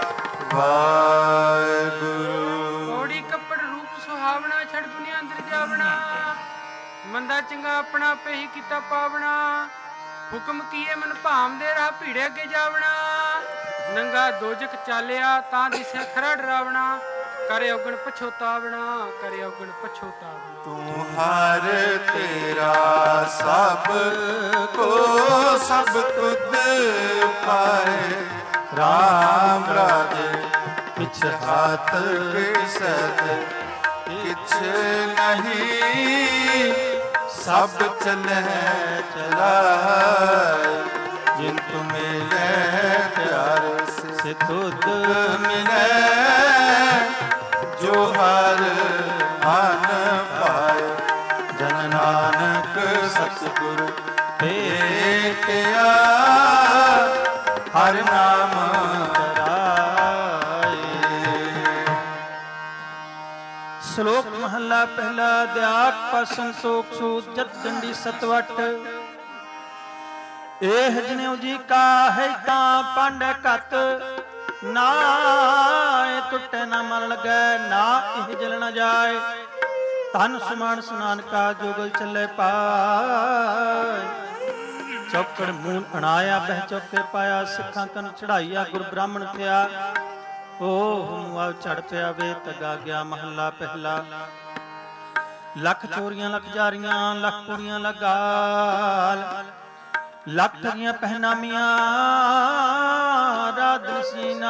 A: ਵਾਹਿਗੁਰੂ।
C: ਕੋੜੀ ਕੱਪੜ ਰੂਪ ਸੁਹਾਵਣਾ ਛੜ ਦੁਨੀਆ ਅੰਦਰ ਜਾਵਣਾ। ਮੰਦਾ ਚੰਗਾ ਆਪਣਾ ਆਪੇ ਹੀ ਕੀਤਾ ਪਾਵਣਾ। ਹੁਕਮ ਕੀਏ ਮਨ ਭਾਵਦੇ ਰਾਹ ਭੀੜੇ ਅੱਗੇ ਜਾਵਣਾ। ਨੰਗਾ ਦੋਜਕ ਚਾਲਿਆ ਤਾਂ ਦਿਸੈ ਖਰਾ ਡਰਾਵਣਾ। ਕਰੇ ਔਗਣ ਪਛੋਤਾਵਣਾ ਕਰੇ ਔਗਣ ਪਛੋਤਾਵਣਾ।
A: ਤੂੰ ਹਰ ਤੇਰਾ ਸਭ ਕੋ ਸਭ ਤੁਧ ਪਾਏ। ਰਾਮ ਰਾਜੇ ਪਿਛ ਹੱਥ ਕਿਸਦ ਕਿਛ ਨਹੀਂ। ਸਭ ਚਲੈ ਚਲਾਏ। ਜਿਨ ਤੁ ਮਿਲੈ ਪਿਆਰ ਸੇ ਤੁਧ ਮਿਲੈ। ਜੋ ਹਰ ਮਨ ਪਾਏ। ਜਨ ਨਾਨਕ ਸਤਿਗੁਰ ਭੇਟਿਆ। ਹਰਿ ਨਾਮ ਧਰਾਏ।
B: ਸ਼ਲੋਕ ਮਹੱਲਾ ਪਹਿਲਾ। ਦਿਆਕ ਪਾ ਸੰਤੋਖ ਸੂਤ ਜਤ ਦੰਡੀ ਸਤਵਟ। ਇਹ ਜਨਿਉ ਜੀ ਕਾ ਹੈ ਤਾਂ ਪੰਡ ਘਤ। ਨਾ ਇਹ ਟੁੱਟੇ ਨਾ ਮਨ ਲੱਗੈ ਨਾ ਇਹ ਜਲ ਨ ਜਾਏ। ਧਨ ਸਮਾਨ ਸਨਾਨ ਕਾ ਜੋਗਲ ਚੱਲੇ ਪਾਏ। ਚੌਕੜ ਮੂਲ ਅਣਾਇਆ ਬਹਿ ਚੌਕੇ ਪਾਇਆ। ਸਿੱਖਾਂ ਕਨ ਚੜਾਈਆ ਗੁਰ ਬ੍ਰਾਹਮਣ ਥਿਆ। ਓਹ ਮੁਆ ਝੜ ਪਿਆ ਵੇ ਤਗਾ ਗਿਆ ਮਹੱਲਾ ਪਹਿਲਾ। ਲੱਖ ਚੋਰੀਆਂ ਲੱਖ ਜਾਰੀਆਂ ਲੱਖ ਕੁੜੀਆਂ ਲਗਾਲ। ਲੱਖ ਠਗੀਆਂ ਪਹਿਨਾਮੀਆਂ ਰਾਧਨ ਸੀਨਾ।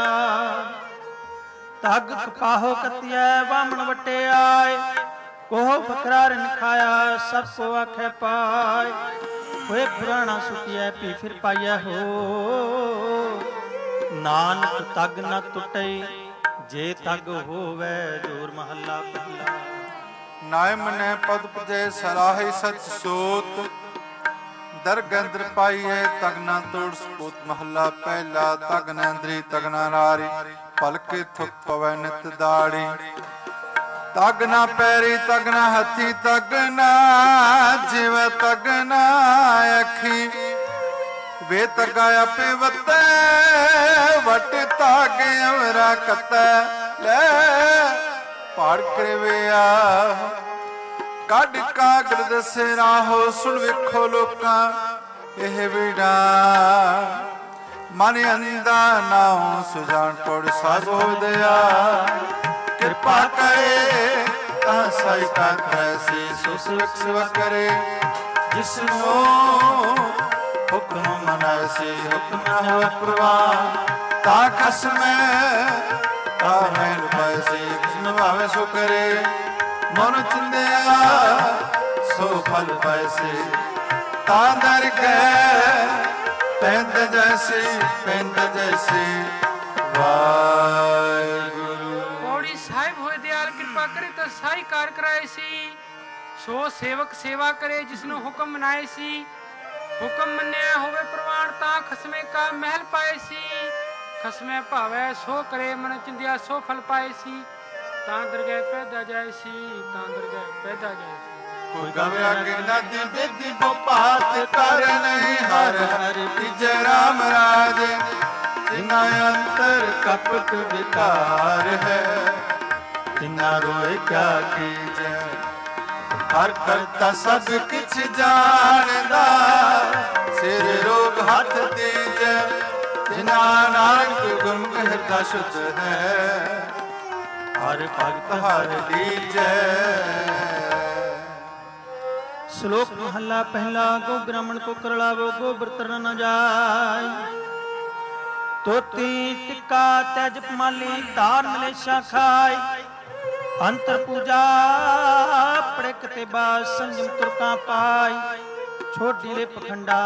B: ਤਗ ਕਪਾਹੋ ਕਤਿਐ ਵਾਮਣ ਵਟੇ ਆਏ। ਕੋਹ ਫਕਰਾ ਰਿਨ ਖਾਇਆ ਸਭ ਕੋ ਆਖੇ ਪਾਏ। ਹੋਏ ਪੁਰਾਣਾ ਸੁਟਿਐ ਪੀ ਫਿਰ ਪਾਈਐ ਹੋ। ਨਾਨਕ ਤਗ ਨ ਟੁੱਟੈ ਜੇ ਤਗ ਹੋਵੈ ਜੋਰ ਮਹੱਲਾ ਪਹਿਲਾ।
A: ਨਾਇ ਮਨੈ ਪਦ ਪਜੈ ਸਲਾਹੀ ਸਚ ਸੋਤ। ਦਰਗਹ ਅੰਦਰ ਪਾਈਏ ਤਗ ਨਾ ਤੋੜ ਸਪੂਤ। ਮਹੱਲਾ ਪਹਿਲਾ। ਤਗ ਨ ਅੰਦਰੀ ਤਗ ਨਾ ਨਾਰੀ। ਪਲਕੇ ਥੁਕ ਪਵੈ ਨਿਤ ਦਾੜੀ। ਤਗ ਨਾ ਪੈਰੀ ਤਗ ਨਾ ਹੱਥੀ ਤਗ ਨਾ ਜਿਵੇਂ ਤਗ ਨਾ ਅੱਖੀ। ਵੇ ਤਗਾ ਆਪੇ ਵਤੈ ਵਟ ਤਾਗ ਅਵਰਾ ਕਤੈ। ਲੈ ਪਾੜ ਕਰਵਿਆ ਕੱਢ ਕਾਗਰ ਦਸੇ ਰਾਹੋ। ਸੁਣ ਵੇਖੋ ਲੋਕਾਂ ਇਹ ਵੀੜਾ। ਮਨ ਅੰਦਾ ਨਾਉ ਸੁਜਾਨ ਪੜ ਸਭ ਹੋਦਿਆ। ਕਿਰਪਾ ਕਰੇ ਤਾਂ ਸਾਈ ਕਾ ਕੈਸੀ ਸੁਸਵਕ ਸਵ ਕਰੇ। ਜਿਸਨੂੰ ਹੁਕਮ ਮਨਾਸੀ ਹੁਕਮ ਨ ਹੋਇ ਪ੍ਰਵਾਨ। ਤਾ ਖਸਮੈ ਤਾ ਮੈਲ ਪਾਇਸੀ। ਜਿਸਨੂੰ ਭਾਵੇ ਸੋ ਕਰੇ। ਮਨ ਚਿੰਦਿਆ ਸੋ ਫਲ ਪਾਇਸੀ। ਤਾਂ ਦਰ ਗਏ ਪੈਂਦ ਜੈਸੀ ਪੈਂਦ ਜੈਸੀ। ਵਾਹਿਗੁਰੂ।
C: ਪੌੜੀ ਸਾਹਿਬ ਹੋਏ ਦਿਆਲ ਕਿਰਪਾ ਕਰੇ ਤਾਂ ਸਾਈ ਕਾਰ ਕਰਾਏ ਸੀ। ਸੋ ਸੇਵਕ ਸੇਵਾ ਕਰੇ ਜਿਸਨੂੰ ਹੁਕਮ ਮਨਾਏ ਸੀ। ਹੁਕਮ ਮੰਨਿਆ ਹੋਵੇ ਪ੍ਰਵਾਨ ਤਾਂ ਖਸਮੇ ਕਾ ਮਹਿਲ ਪਾਏ ਸੀ। ਖਸਮੈ ਭਾਵੈ ਸੋ ਕਰੇ ਮਨ ਚਿੰਦਿਆ ਸੋ ਫਲ ਪਾਏ ਸੀ ਤਾਂ ਦਰਗਹਿ ਪੈਦਾ ਜਾਏ ਸੀ ਤਾਂ ਦਰਗਹਿ ਪੈਦਾ ਜਾਏ ਸੀ
A: ਕੋਈ ਗਵਿਆ ਕਿ ਨਦੀ ਬੇਦੀ ਬੋਪਾਤ ਕਰ ਨਹੀਂ ਹਰ ਹਰ ਤੀਜੇ ਰਾਮ ਰਾਜ ਜਿਨਾ ਅੰਤਰ ਕਪਟ ਵਿਕਾਰ ਹੈ ਤਿਨਾ ਰੋਏ ਕਿਆ ਕੀਜੈ ਹਰ ਕਰਤਾ ਸਭ ਕਿਛ ਜਾਣਦਾ ਸਿਰ ਰੋਗ ਹੱਥ ਦੀਜੈ ਜਿਨਾ ਨਾਨਕ ਗੁਰਮੁਖ ਹਿਰਦਾ ਸ਼ੁੱਧ ਹੈ ਹਰ ਭਗਤ ਹਰ ਲੀਜੈ।
B: ਸ਼ਲੋਕ ਮਹੱਲਾ ਪਹਿਲਾ। ਗੋ ਬ੍ਰਾਹਮਣ ਕੋ ਕਰਲਾਵੋ ਗੋਬਰ ਤਰਨ ਨ ਜਾਏ ਤੋਤੀ ਟਿੱਕਾ ਤੈਜ ਮਾਲੀ ਧਾਰ ਮਲੇਸ਼ਾ ਖਾਏ ਅੰਤਰ ਪੂਜਾ ਪੜਕ ਤੇ ਬਾਦ ਸੰਜਮ ਤੁਰਕਾਂ ਪਾਈ ਛੋਟੀ ਲੈ ਪਖੰਡਾ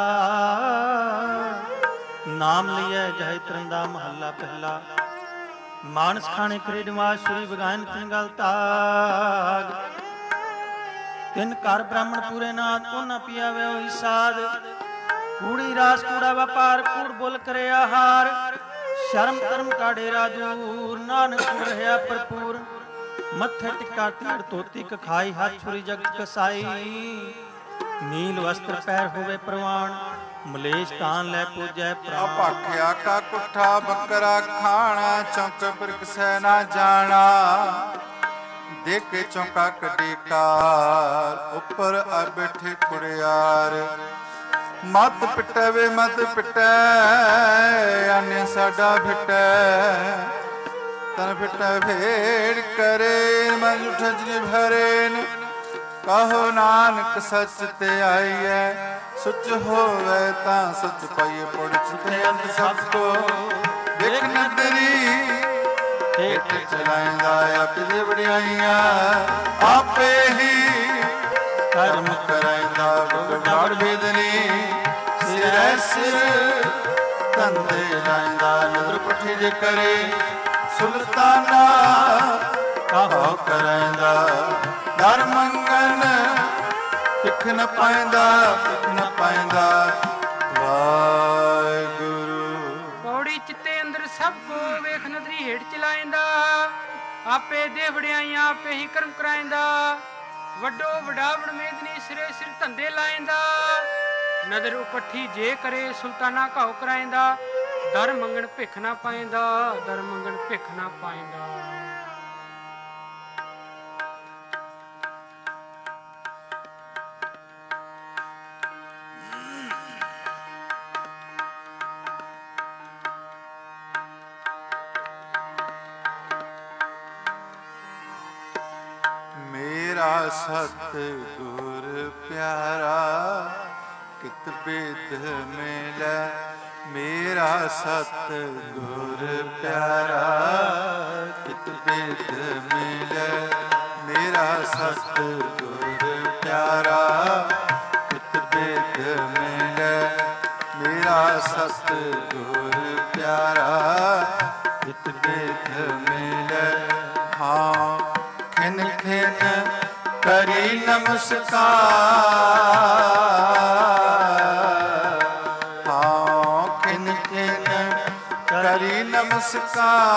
B: ਨਾਮ ਲਿਐ ਜੈ ਤਰੰਦਾ। ਮਹੱਲਾ ਪਹਿਲਾ। ਮਾਨਸ ਖਾਣੇ ਕਰੇ ਨਿਵਾਸ ਸ੍ਰੀ ਵਿਗਾਨ ਤਿਨ ਗਲ ਤਾਗ ਤਿਨ ਘਰ ਬ੍ਰਾਹਮਣ ਪੂਰੇ ਨਾਥ ਕੋ ਨ ਪਿਆਵੇ ਹੋਈ ਸਾਧ ਕੂੜੀ ਰਾਸ ਕੂੜਾ ਵਪਾਰ ਕੂੜ ਬੋਲ ਕਰੇ ਆਹਾਰ ਸ਼ਰਮ ਧਰਮ ਕਾੜੇ ਰਾਜੂਰ ਨਾਨਕ ਰਹਿਆ ਭਰਪੂਰ ਮੱਥੇ ਟਿੱਕਾ ਤੀੜ ਧੋਤੀ ਕਖਾਈ ਹੱਥ ਛੁਰੀ ਜਗ ਕਸਾਈ ਨੀਲ ਵਸਤਰ ਪੈਰ ਹੋਵੇ ਪ੍ਰਵਾਨ ਮਲੇਸ਼ ਤਾਨ ਲੈ ਪੂਜੈ ਪ੍ਰਾਨ।
A: ਭਾਖਿਆ ਕਾ ਕੁੱਠਾ ਬੱਕਰਾ ਖਾਣਾ ਚੌਂਕ ਬਿਰਕਸੈ ਨਾ ਜਾਣਾ ਦੇਖੇ ਚੌਂਕਾ ਕੱਢੀ ਕਾਰ ਉੱਪਰ ਆ ਬੈਠੇ ਕੁੜਿਆਰ ਮਤ ਪਿਟੈ ਵੇ ਮਤ ਪਿਟੈ ਆਨੇ ਸਾਡਾ ਫਿਟੈ ਤਨ ਫਿਟੈ ਭੇੜ ਕਰੇ ਮਨ ਉਠ ਜਨੀ ਭਰੇਨ ਕਹੋ ਨਾਨਕ ਸੱਚ ਤੇ ਆਈਐ ਸੁਚ ਹੋਵੇ ਤਾਂ ਸੱਚ ਪਾਈਏ ਪੜ ਚੁਕੇ ਅੰਤ ਸਭ ਕੋ ਦੇਖ ਨਦਰੀ ਹੇਠ ਚਲਾਇਂਦਾ ਆਪੇ ਵਡਿਆਈਆਂ ਆਪੇ ਹੀ ਕਰਮ ਕਰਾਇਂਦਾ ਗੁਰਨਾੜ ਵੇਦਨੀ ਸਿਰੈ ਸਿਰ ਤੰਦੇ ਲਾਇਂਦਾ ਨਦਰ ਪੱਠੀ ਜੇ ਕਰੇ ਸੁਲਤਾਨਾ ਕਹੋ ਕਰਾਇਂਦਾ ਦਰ ਮੰਗਨ ਭਿਖ ਨ ਪਾਇਂਦਾ ਭਿਖ ਨ ਪਾਇਂਦਾ ਵਾਹਿਗੁਰੂ।
C: ਪੌੜੀ ਚਿੱਤੇ ਅੰਦਰ ਸਭ ਕੋ ਵੇਖ ਨਦਰੀ ਹੇਠ ਚਲਾਇਂਦਾ ਆਪੇ ਦੇ ਵਡਿਆਈਆਂ ਆਪੇ ਹੀ ਕਰਮ ਕਰਾਇਂਦਾ ਵੱਡੋ ਵਡਾਵਣ ਮੇਦਨੀ ਸਿਰੇ ਸਿਰ ਧੰਦੇ ਲਾਇਂਦਾ ਨਦਰ ਉਪੱਠੀ ਜੇ ਕਰੇ ਸੁਲਤਾਨਾ ਘਾਉ ਕਰਾਇਂਦਾ ਦਰ ਮੰਗਣ ਭਿਖ ਨਾ ਪਾਇਂਦਾ ਦਰ ਮੰਗਣ ਭਿਖ ਨਾ ਪਾਇਂਦਾ।
A: ਮੇਰਾ ਸਤਿਗੁਰ ਪਿਆਰਾ ਕਿਤ ਬੇਦ ਮਿਲੈ ਮੇਰਾ ਸਤਿਗੁਰ ਪਿਆਰਾ ਕਿਤ ਬੇਦ ਮਿਲੈ ਮੇਰਾ ਸਤਿਗੁਰ ਪਿਆਰਾ ਕਿਤ ਬੇਦ ਮਿਲੈ ਮੇਰਾ ਸਤਿਗੁਰ ਪਿਆਰਾ ਕਿਤ ਬੇਦ ਮਿਲੈ। ਹਾਂ ਖਿਨ ਖਿਨ ਕਰੀ ਨਮਸਕਾਰ ਹਾਂ ਖਿਨ ਖਿਨ ਕਰੀ ਨਮਸਕਾਰ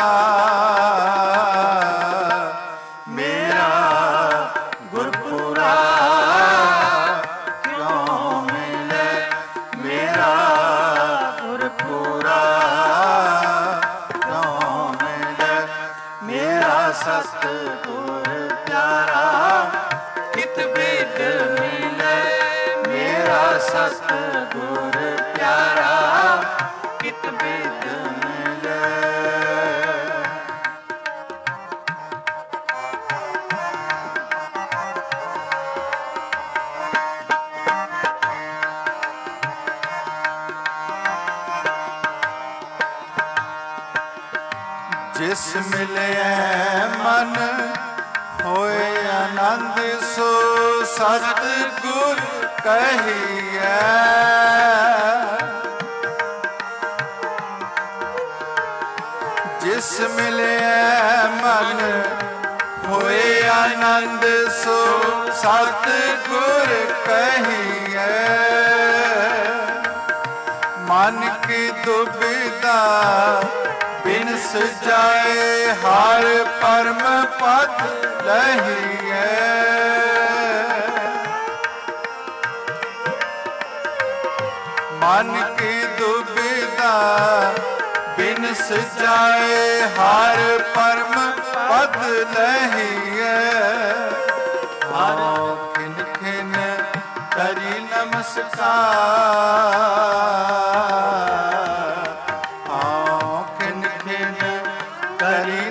A: ਮੇਰਾ ਗੁਰਪੁਰਾ ਕਿਉਂ ਮਿਲੇ ਮੇਰਾ ਗੁਰਪੁਰਾ ਕਿਉਂ ਮਿਲੇ ਮੇਰਾ ਸਤਿਗੁਰ ਪਿਆਰਾ ਕਿਤ ਬੇਦ ਮਿਲੇ ਮੇਰਾ ਸਤਿਗੁਰ ਪਿਆਰਾ ਕਿਤ ਬੇਦ ਮਿਲੇ। ਜਿਸ ਮਿਲਿਆ ਮਨ ਹੋਏ ਆਨੰਦ ਸੋ ਸਤਿਗੁਰ ਕਹੀਐ ਜਿਸ ਮਿਲਿਆ ਮਨ ਹੋਏ ਆਨੰਦ ਸੋ ਸਤਿਗੁਰ ਕਹੀਐ ਮਨ ਮਨ ਕੀ ਦੁਬਿਧਾ ਬਿਨਸ ਜਾਏ ਹਰ ਪਰਮ ਪਦ ਲਹੀਐ। ਮਨ ਕੀ ਦੁਬਿਧਾ ਬਿਨਸ ਜਾਏ ਹਰ ਪਰਮ ਪਦ ਲਹੀਐ। ਹਉ ਖਿਨ ਖਿਨ ਕਰੀ ਨਮਸਕਾਰ, ਹਉ ਖਿਨ ਖਿਨ ਕਰੀ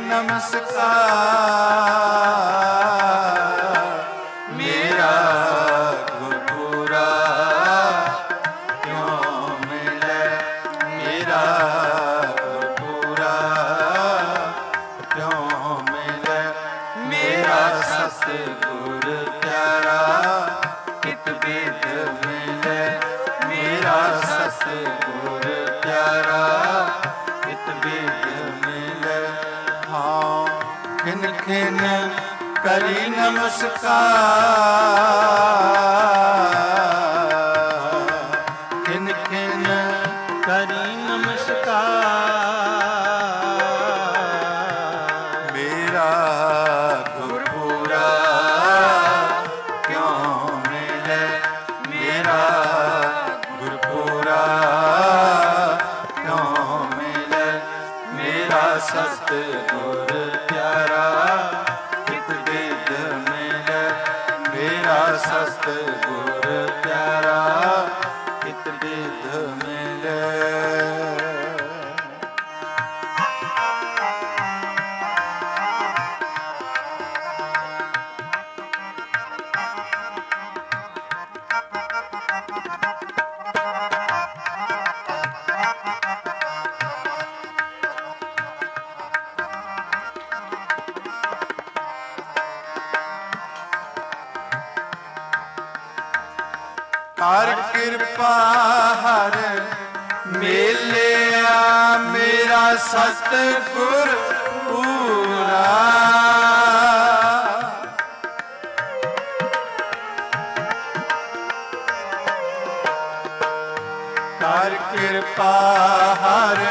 A: ਨਮਸਕਾਰ। ਮੇਰਾ ਗੁਰਪੂਰਾ ਕਿਉ ਮਿਲੈ, ਮੇਰਾ ਗੁਰਪੂਰਾ ਕਿਉ ਮਿਲੈ। ਮੇਰਾ ਸਤਿਗੁਰ ਪਿਆਰਾ ਕਿਤ ਬਿਦ ਮਿਲੈ, ਮੇਰਾ ਸਤਿਗੁਰ ਪਿਆਰਾ ਕਿਤ ਬਿਦ ਮਿਲੈ। ਹਾਂ ਖਿਨ ਖਿਨ ਕਰੀ ਨਮਸਕਾਰ, ਖਿਨ ਖਿਨ
B: ਕਰੀ ਨਮਸਕਾਰ।
A: ਮੇਰਾ ਗੁਰਪੂਰਾ ਕਿਉ ਮਿਲੈ, ਮੇਰਾ ਗੁਰਪੂਰਾ ਕਿਉ ਮਿਲੈ। ਮੇਰਾ ਸਤਿਗੁਰ ਪਿਆਰਾ ਕਿਤ ਬਿਦ ਮਿਲੈ, ਮੇਰਾ ਸਤਿਗੁਰ ਪਿਆਰਾ ਕਿਤ ਬਿਦ ਮਿਲੈ। ਹਰ ਕਿਰਪਾ ਹਰ ਮੇਲਿਆ ਮੇਰਾ ਸਤਿਗੁਰ ਪੂਰਾ। ਹਰ ਕਿਰਪਾ ਹਰ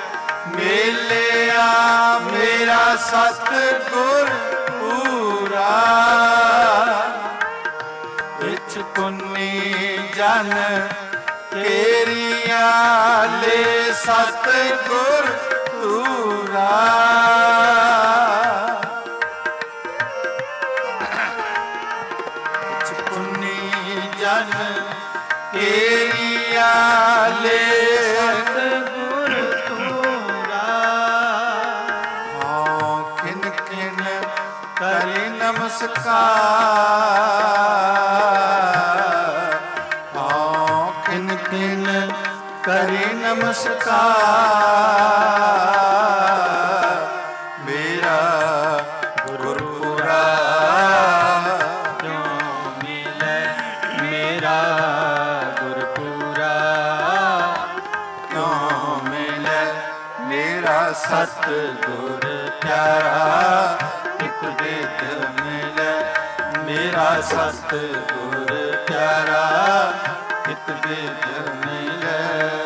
A: ਮੇਲਿਆ ਮੇਰਾ ਸਤਿਗੁਰ ਪੂਰਾ। ਇਛ ਪੁੰਨੀ ਜਨ ਤੇਰੀਆਂ ਲੈ ਸਤਿਗੁਰ ਤੂਰਾ। ਇਛ ਪੁੰਨੀ ਜਨ ਤੇਰੀਆਂ ਲੈ ਸਤਿਗੁਰ ਤੂਰਾ। ਹਾਂ ਖਿਨ ਖਿਨ ਕਰੀ ਨਮਸਕਾਰ, ਹਾਂ ਖਿਨ ਖਿਨ ਕਰੀ ਨਮਸਕਾਰ। ਮੇਰਾ ਗੁਰਪੂਰਾ ਕਿਉ ਮਿਲੈ, ਮੇਰਾ ਗੁਰਪੂਰਾ ਕਿਉ ਮਿਲੈ। ਮੇਰਾ ਸਤਿਗੁਰ ਪਿਆਰਾ ਕਿਤ ਬਿਦ ਮਿਲੈ, ਮੇਰਾ ਸਤਿਗੁਰ ਪਿਆਰਾ ਕਿਤ ਬਿਦ ਮਿਲੈ।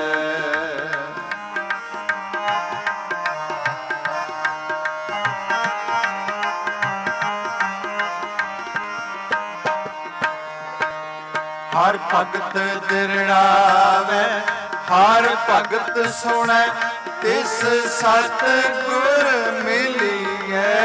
A: ਹਰ ਭਗਤ ਦਿਰੜਾਵੇ, ਹਰ ਭਗਤ ਸੁਣੈ, ਤਿਸ ਸਤਿਗੁਰ ਮਿਲੀਐ।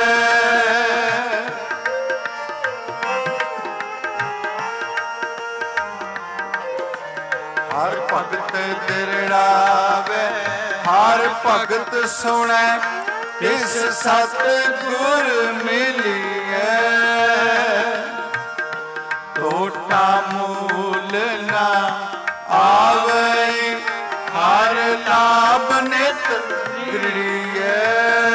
A: ਹਰ ਭਗਤ ਦਿਰੜਾਵੇ, ਹਰ ਭਗਤ ਸੁਣੈ, ਤਿਸ ਸਤਿਗੁਰ ਮਿਲੀਐ। ਟੋਟਾ ਮੂਲ ਨਾ ਆਵੇ, ਹਰ ਲਾਭ ਨਿਤ ਦ੍ਰਿੜੀਐ।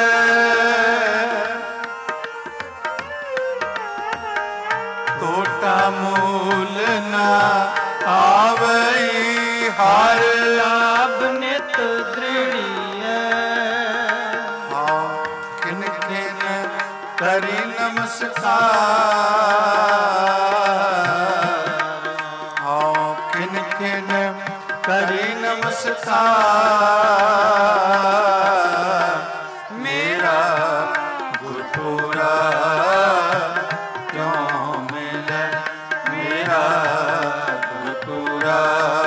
A: ਟੋਟਾ ਮੂਲ ਨਾ ਆਵੇ, ਹਰ ਲਾਭ ਨਿਤ ਦ੍ਰਿੜੀਐ। ਹਾਂ ਖਿਨ ਖਿਨ ਕਰੀ ਨਮਸਕਾਰ, ਹਾਂ ਖਿਨ ਖਿਨ ਕਰੀ ਨਮਸਕਾਰ। ਨਮਸਕਾਰ ਮੇਰਾ ਗੁਰਪੂਰਾ ਕਿਉਂ ਮਿਲੇ ਮੇਰਾ ਗੁਰਪੂਰਾ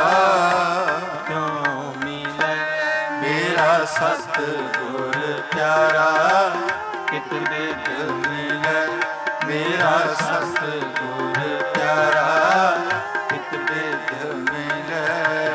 A: ਕਿਉਂ ਮਿਲੇ ਮੇਰਾ ਸਤਿਗੁਰ ਪਿਆਰਾ ਕਿਤ ਬਿਦ ਮਿਲੇ ਮੇਰਾ ਸਤਿਗੁਰ ਪਿਆਰਾ ਕਿਤ ਬਿਦ ਮਿਲੇ।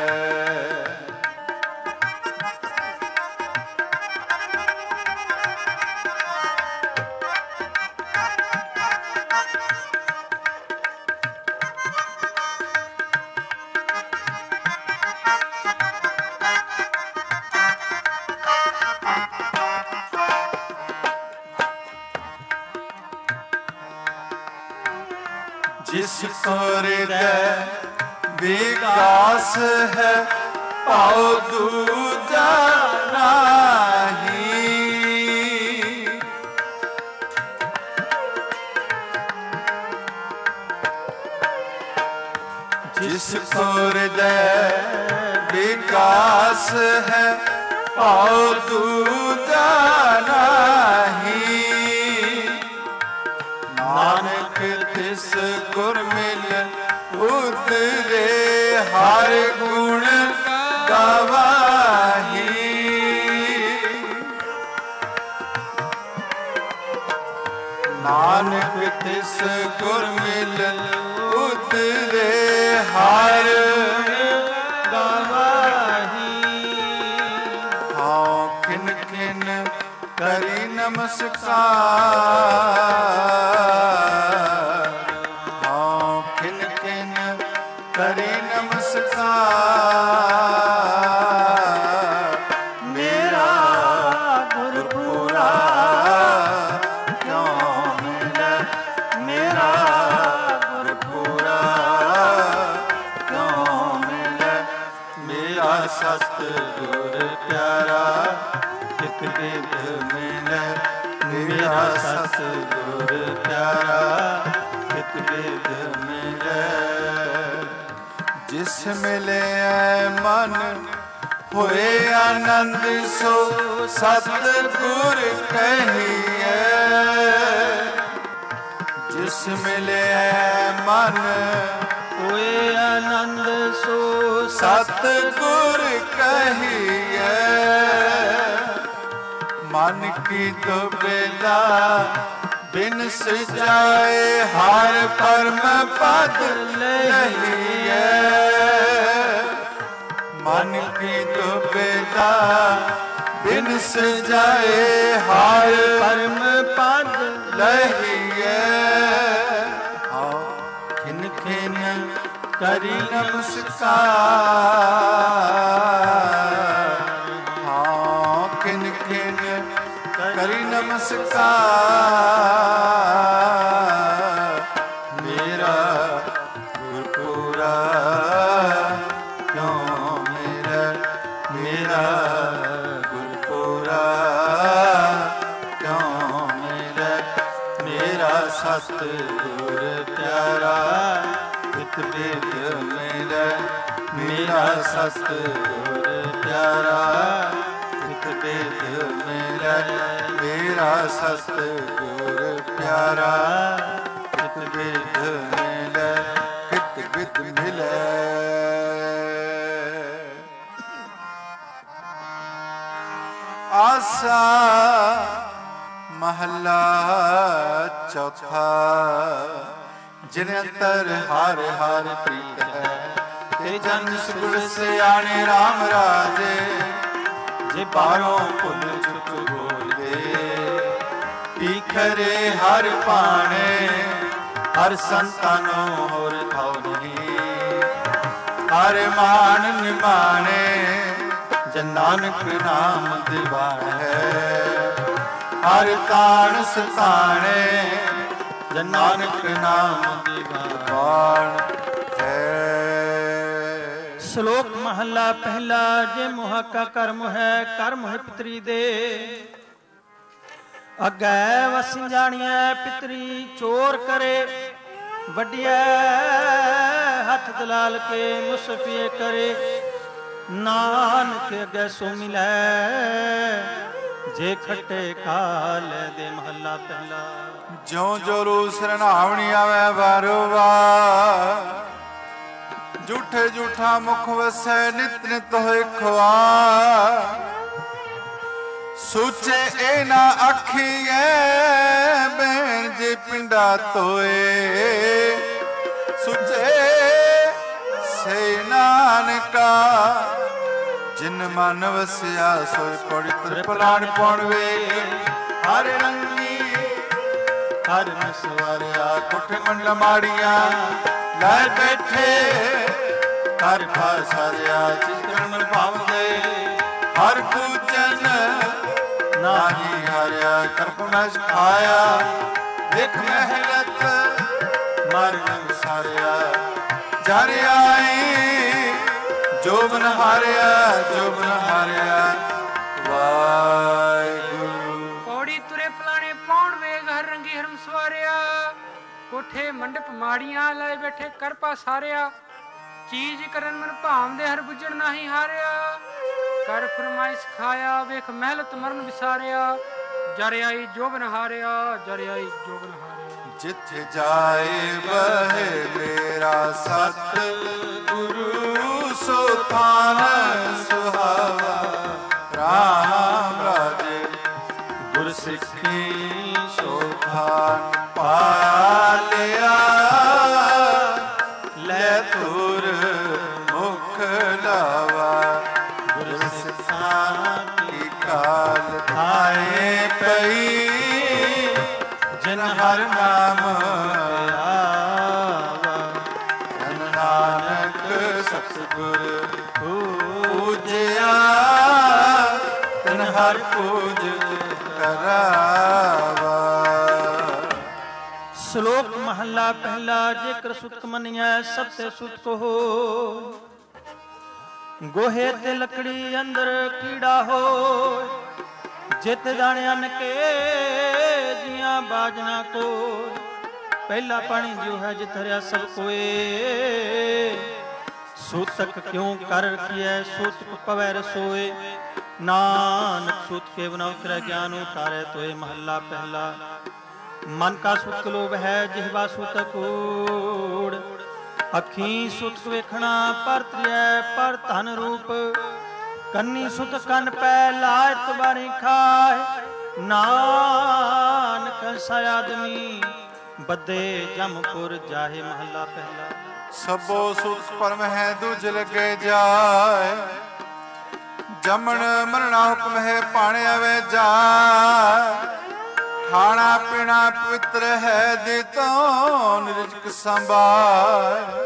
A: जिस को हृदय विकास है पाओ दूजा नाही। जिस को हृदय विकास है पाओ दूजा नाही। नानक तिस गुर मिल उतरे हर गुण गवाही। नानक तिस गुर मिल उतरे हर गवाही। हाँ खिन खिन करी नमस्कार खिन खिन करी नमस्कार मेरा गुरपुरा क्यों मिले मेरा गुरपुरा क्यों मिले मेरा सतगुर प्यारा कित बिद मिले मेरा सतगुर प्यारा कित बिद मिले। जिस मिले मन होए आनंद सो सतगुर कहिए। जिस मिले मन होए आनंद सो सतगुर कहिए। मन की दुबेला बिन सजाए हर परम पद लहिए। मन की दुबेला बिन सजाए हर परम पद लहिए। खिन खिन करी नमस्कार खिन खिन करी नमस्कार मेरा गुरपुरा क्यों मिले मेरा गुरपुरा क्यों मिले मेरा सतगुर प्यारा कित बिद मिले मेरा सतगुर प्यारा कित बिद मिले मेरा सतगुर प्यारा कित बिद मिले कित बिद मिले। आसा महला चौथा जिन अंतर हर हर प्रीत है ते जन सुर सियाणे राम राजे। जे बारों पुल चुक बोले पीखरे हर पाने हर संतानो होर थाओ नहीं। हर मान निमाने जन नानक नाम दीवान है। हर तान सताने जन नानक नाम दीवान है।
B: ਸ਼ਲੋਕ ਮਹੱਲਾ ਪਹਿਲਾ। ਜੇ ਮੋਹ ਕਾ ਕਰਮ ਹੈ ਕਰਮ ਹੈ ਪਿਤਰੀ ਦੇ। ਅੱਗੇ ਵਸ ਜਾਣੀਐ ਪਿਤਰੀ ਚੋਰ ਕਰੇ। ਵੱਡਿਐ ਹੱਥ ਦਲਾਲ ਕੇ ਮੁਸਫੀਏ ਕਰੇ। ਨਾਨਕ ਅਗੇ ਸੋ ਮਿਲੈ ਜੇ ਖੱਟੇ ਕਾਲ ਦੇ। ਮਹੱਲਾ ਪਹਿਲਾ।
A: ਜਿਉ ਜੋ ਰੂ ਸਰਨਾਵਣੀ ਆਵੇ ਵਾਰੋ ਵਾਰ, ਝੂਠੇ ਝੂਠਾ ਮੁਖ ਵਸੈ ਨਿਤ ਨਿਤ ਹੋਏ ਖੁਆਰ। ਸੋਚੇ ਇਹ ਨਾ ਆਖੀਐ ਬੈਣ ਜੇ ਪਿੰਡਾ ਤੋਏ, ਸੁਚੇ ਸੇ ਨਾਨਕਾ ਜਿਨ ਮਨ ਵਸਿਆ ਸੋਇ ਪੜੀ ਤ੍ਰਿਪਲਾਣ ਪਉਣਵੇ। ਹਰ ਰੰਗੀ ਹਰ ਨਸਵਾਰਿਆ ਕੁੱਠ ਮੰਡ ਮਾੜੀਆਂ ਲੈ ਬੈਠੇ। ਹਰ ਖਾਸਾਰਿਆ ਚਿਤਨ ਮਨ ਭਾਵਦੇ, ਹਰ ਪੂਜਨ ਨਾਹੀ ਹਾਰਿਆ। ਕਰਪ ਮੈਂ ਸਿਖਾਇਆ ਦੇਖ ਮਹਿਲਤ ਮਰਨ ਸਾਰਿਆ। ਜਰ ਆਈ ਜੋਬਨ ਹਾਰਿਆ ਜੋਬਨ ਹਾਰਿਆ। ਵਾਹਿਗੁਰੂ।
C: ਪੌੜੀ ਤੁਰੇ ਪਲਾਣੇ ਪਾਉਣ ਵੇਗ ਹਰ ਰੰਗੀ ਹਰਮ ਸਵਾਰਿਆ। ਕੋਠੇ ਮੰਡਪ ਮਾੜੀਆਂ ਲੈ ਬੈਠੇ ਕਰਪਾ ਸਾਰਿਆ। ਚੀਜ਼ ਕਰਨ ਮਨ ਭਾਵਦੇ ਹਰ ਬੁੱਝਣ ਨਾਹੀ ਹਾਰਿਆ। ਕਰ ਫਰਮਾਇਸ਼ ਖਾਇਆ ਵੇਖ ਮਹਿਲਤ ਮਰਨ ਵਿਸਾਰਿਆ। ਜਰ ਆਈ ਜੋਬਨ ਹਾਰਿਆ ਜਰ ਆਈ ਜੋਬਨ ਹਾਰਿਆ।
A: ਜਿੱਥੇ ਜਾਏ ਬਹਿ ਮੇਰਾ ਸਤ ਗੁਰੂ ਸੋ ਥਾਨ ਸੁਹਾਵਾ। ਰਾਮ ਰਾਜੇ ਗੁਰ ਸਿੱਖੀ ਸੋਭਾਨ ਪਾਲਿਆ। ਲੈ ਤੁਰ ਮੁਖ ਲਾਵਾ ਗੁਰ ਸਿੱਖਾਂ ਕੀ ਕਾਲ ਥਾਏ ਪਈ। ਜਿਨ ਹਰ ਨਾਮ ਆਵਾ ਜਨ ਨਾਨਕ ਸਤਿਗੁਰ ਪੂਜਿਆ। ਤਨ ਹਰ ਪੂਜ ਕਰਾਵਾ।
B: ਸ਼ਲੋਕ ਮਹੱਲਾ ਪਹਿਲਾ। ਜੇਕਰ ਸੁਤਕ ਮੰਨਿਐ ਸਤਿ ਸੁਤ ਕਹੋ, ਗੋਹੇ ਤੇ ਲੱਕੜੀ ਅੰਦਰ ਕੀੜਾ ਹੋਇ। ਜਿਤ ਜਾਣਿਆ ਨਕੇ ਜੀਆਂ ਬਾਜਨਾ ਕੋ, ਪਹਿਲਾ ਪਾਣੀ ਜਿਉ ਹੈ ਜਿਤ ਹਰਿਆ ਸਭ ਕੋਏ। ਸੂਤਕ ਕਿਉ ਕਰ ਰਖੀਐ ਸੂਤਕ ਪਵੈ ਰਸੋਏ। ਨਾਨਕ ਸੂਤ ਕੇ ਬਨਾ ਉਤਰੈ ਗਿਆਨ ਉਤਾਰੈ ਤੋਏ। ਮਹੱਲਾ ਪਹਿਲਾ। ਮਨ ਕਾ ਸੁਤਕ ਲੋਭ ਹੈ ਜਿਹਵਾ ਸੂਤਕ ਕੂੜ। ਅੱਖੀਂ ਸੁਤਕ ਵੇਖਣਾ ਪਰ ਤ੍ਰਿਐ ਪਰ ਧਨ ਰੂਪ। ਕੰਨੀ ਸੁਤ ਕੰਨ ਪੈ ਲਾਇਤ ਬਾਰੀ ਖਾਏ। ਨਾਨਕ ਸਾ ਆਦਮੀ ਬੱਦੇ ਜਮਪੁਰ ਜਾਹੇ। ਮਹੱਲਾ ਪਹਿਲਾ।
A: ਸਭੋ ਸੁਖ ਪਰਮ ਹੈ ਦੂਜ ਲਗੇ ਜਾਏ। ਜਮਣ ਮਰਣਾ ਹੁਕਮ ਹੈ ਪਾਣੇ ਆਵੇ ਜਾਏ। ਖਾਣਾ ਪੀਣਾ ਪਵਿੱਤਰ ਹੈ ਦੇ ਤੋਂ ਨਿਰਜਕ ਸੰਭਾਏ।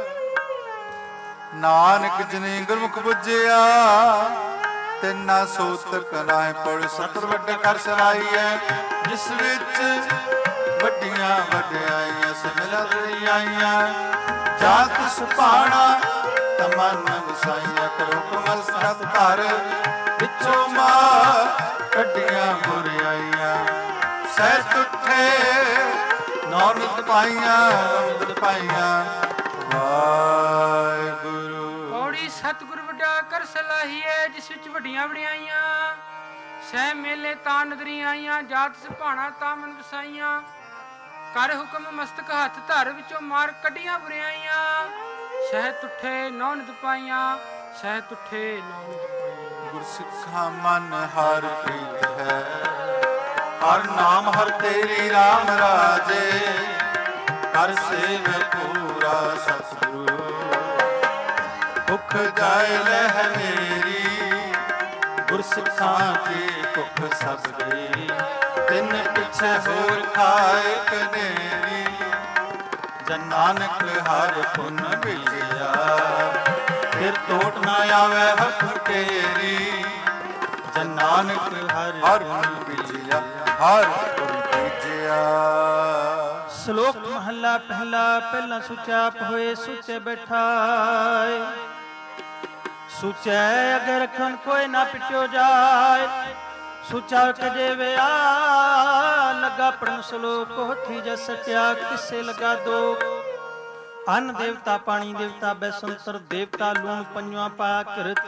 A: ਨਾਨਕ ਜਿਨੇ ਗੁਰਮੁਖ ਬੁੱਝਿਆ ਤਿੰਨਾ ਸੂਤਕ ਨਾਹਿ ਪੜ। ਸਤਰ ਵੱਡੇ ਕਰ ਸਲਾਈਐ ਜਿਸ ਵਿੱਚ ਵੱਡੀਆਂ ਵਡਿਆਈਆਂ ਸਿਮਰਤ ਆਈਆਂ। ਜਾਤ ਸੁਭਾਣਾ ਤਮਨ ਵਸਾਈਆਂ। ਕਰੋ ਕਮਲ ਸਤ ਧਰ ਵਿੱਚੋਂ ਮਾਰ ਕੱਢੀਆਂ ਬੁਰਿਆਈਆਂ। ਸਹਿਜ ਉੱਠੇ ਨੌ ਨਿਤ ਪਾਈਆਂ ਨਿਤ ਪਾਈਆਂ। ਵਾਹਿਗੁਰੂ।
C: ਪੌੜੀ ਸਤਿਗੁਰ ਵੱਡਾ ਕਰ ਸਲਾਹੀਐ ਜਿਸ ਵਿੱਚ ਵੱਡੀਆਂ ਵਡਿਆਈਆਂ। ਸਹਿ ਮੇਲੇ ਤਾਂ ਨਦਰੀ ਆਈਆਂ। ਜਾਤ ਸੁਭਾਣਾ ਤਾਂ ਮਨ ਵਸਾਈਆਂ। ਕਰ ਹੁਕਮ ਮਸਤਕ ਹੱਥ ਧਰ ਵਿੱਚੋਂ ਮਾਰ ਕੱਢੀਆਂ ਬੁਰਿਆਈਆਂ। ਸਹਿ ਤੁਠੇ ਨੌ ਨਿਤ ਪਾਈਆਂ ਸਹਿ ਤੁਠੇ ਨੌ ਨਿਤ ਪਾਈਆਂ।
A: ਗੁਰਸਿੱਖਾਂ ਮਨ ਹਰ ਪ੍ਰੀਤ ਹੈ। ਹਰ ਨਾਮ ਹਰ ਤੇਰੀ ਰਾਮ ਰਾਜੇ। ਕਰ ਸੇਵ ਪੂਰਾ ਸਤਿਗੁਰੂ ਭੁਖ ਜਾਏ ਲਹਿ ਮੇਰੀ। ਗੁਰਸਿੱਖਾਂ ਕੀ ਭੁਖ ਸਭ ਦੀ। ਤਿੰਨ ਪਿਛੇ ਹੋਰ ਖਾਏ ਕਨੇਰੀ। ਜਨ ਨਾਨਕ ਹਰ ਪੁਨ ਮਿਲਿਆ। ਫਿਰ ਟੋਟ ਨਾ ਆਵੇ ਹੱਥ ਤੇਰੀ। ਜਨ ਨਾਨਕ ਹਰ ਪੁਨ ਮਿਲਿਆ ਹਰ ਪੁਨ ਭੇਜਿਆ।
B: ਸ਼ਲੋਕ ਮਹੱਲਾ ਪਹਿਲਾ। ਪਹਿਲਾ ਸੁਚਾ ਹੋਏ ਸੁਚੇ ਬੈਠਾਏ। ਸੁਚੈ ਅਗੇ ਰਖਨ ਕੋਈ ਨਾ ਪਿਟਿਓ ਜਾਏ। ਸੁਚਾ ਕਜੇ ਵਿਆ ਲਗਾ ਪੜਨ ਸ਼ਲੋਕ ਹੋਥੀ ਜਸ ਸਟਿਆ ਕਿਸੇ ਲਗਾ ਦੋ। ਅੰਨ ਦੇਵਤਾ, ਪਾਣੀ ਦੇਵਤਾ, ਬੈਸੰਤਰ ਦੇਵਤਾ, ਲੂਣ ਪੰਜਵਾਂ ਪਾ ਕਿਰਤ,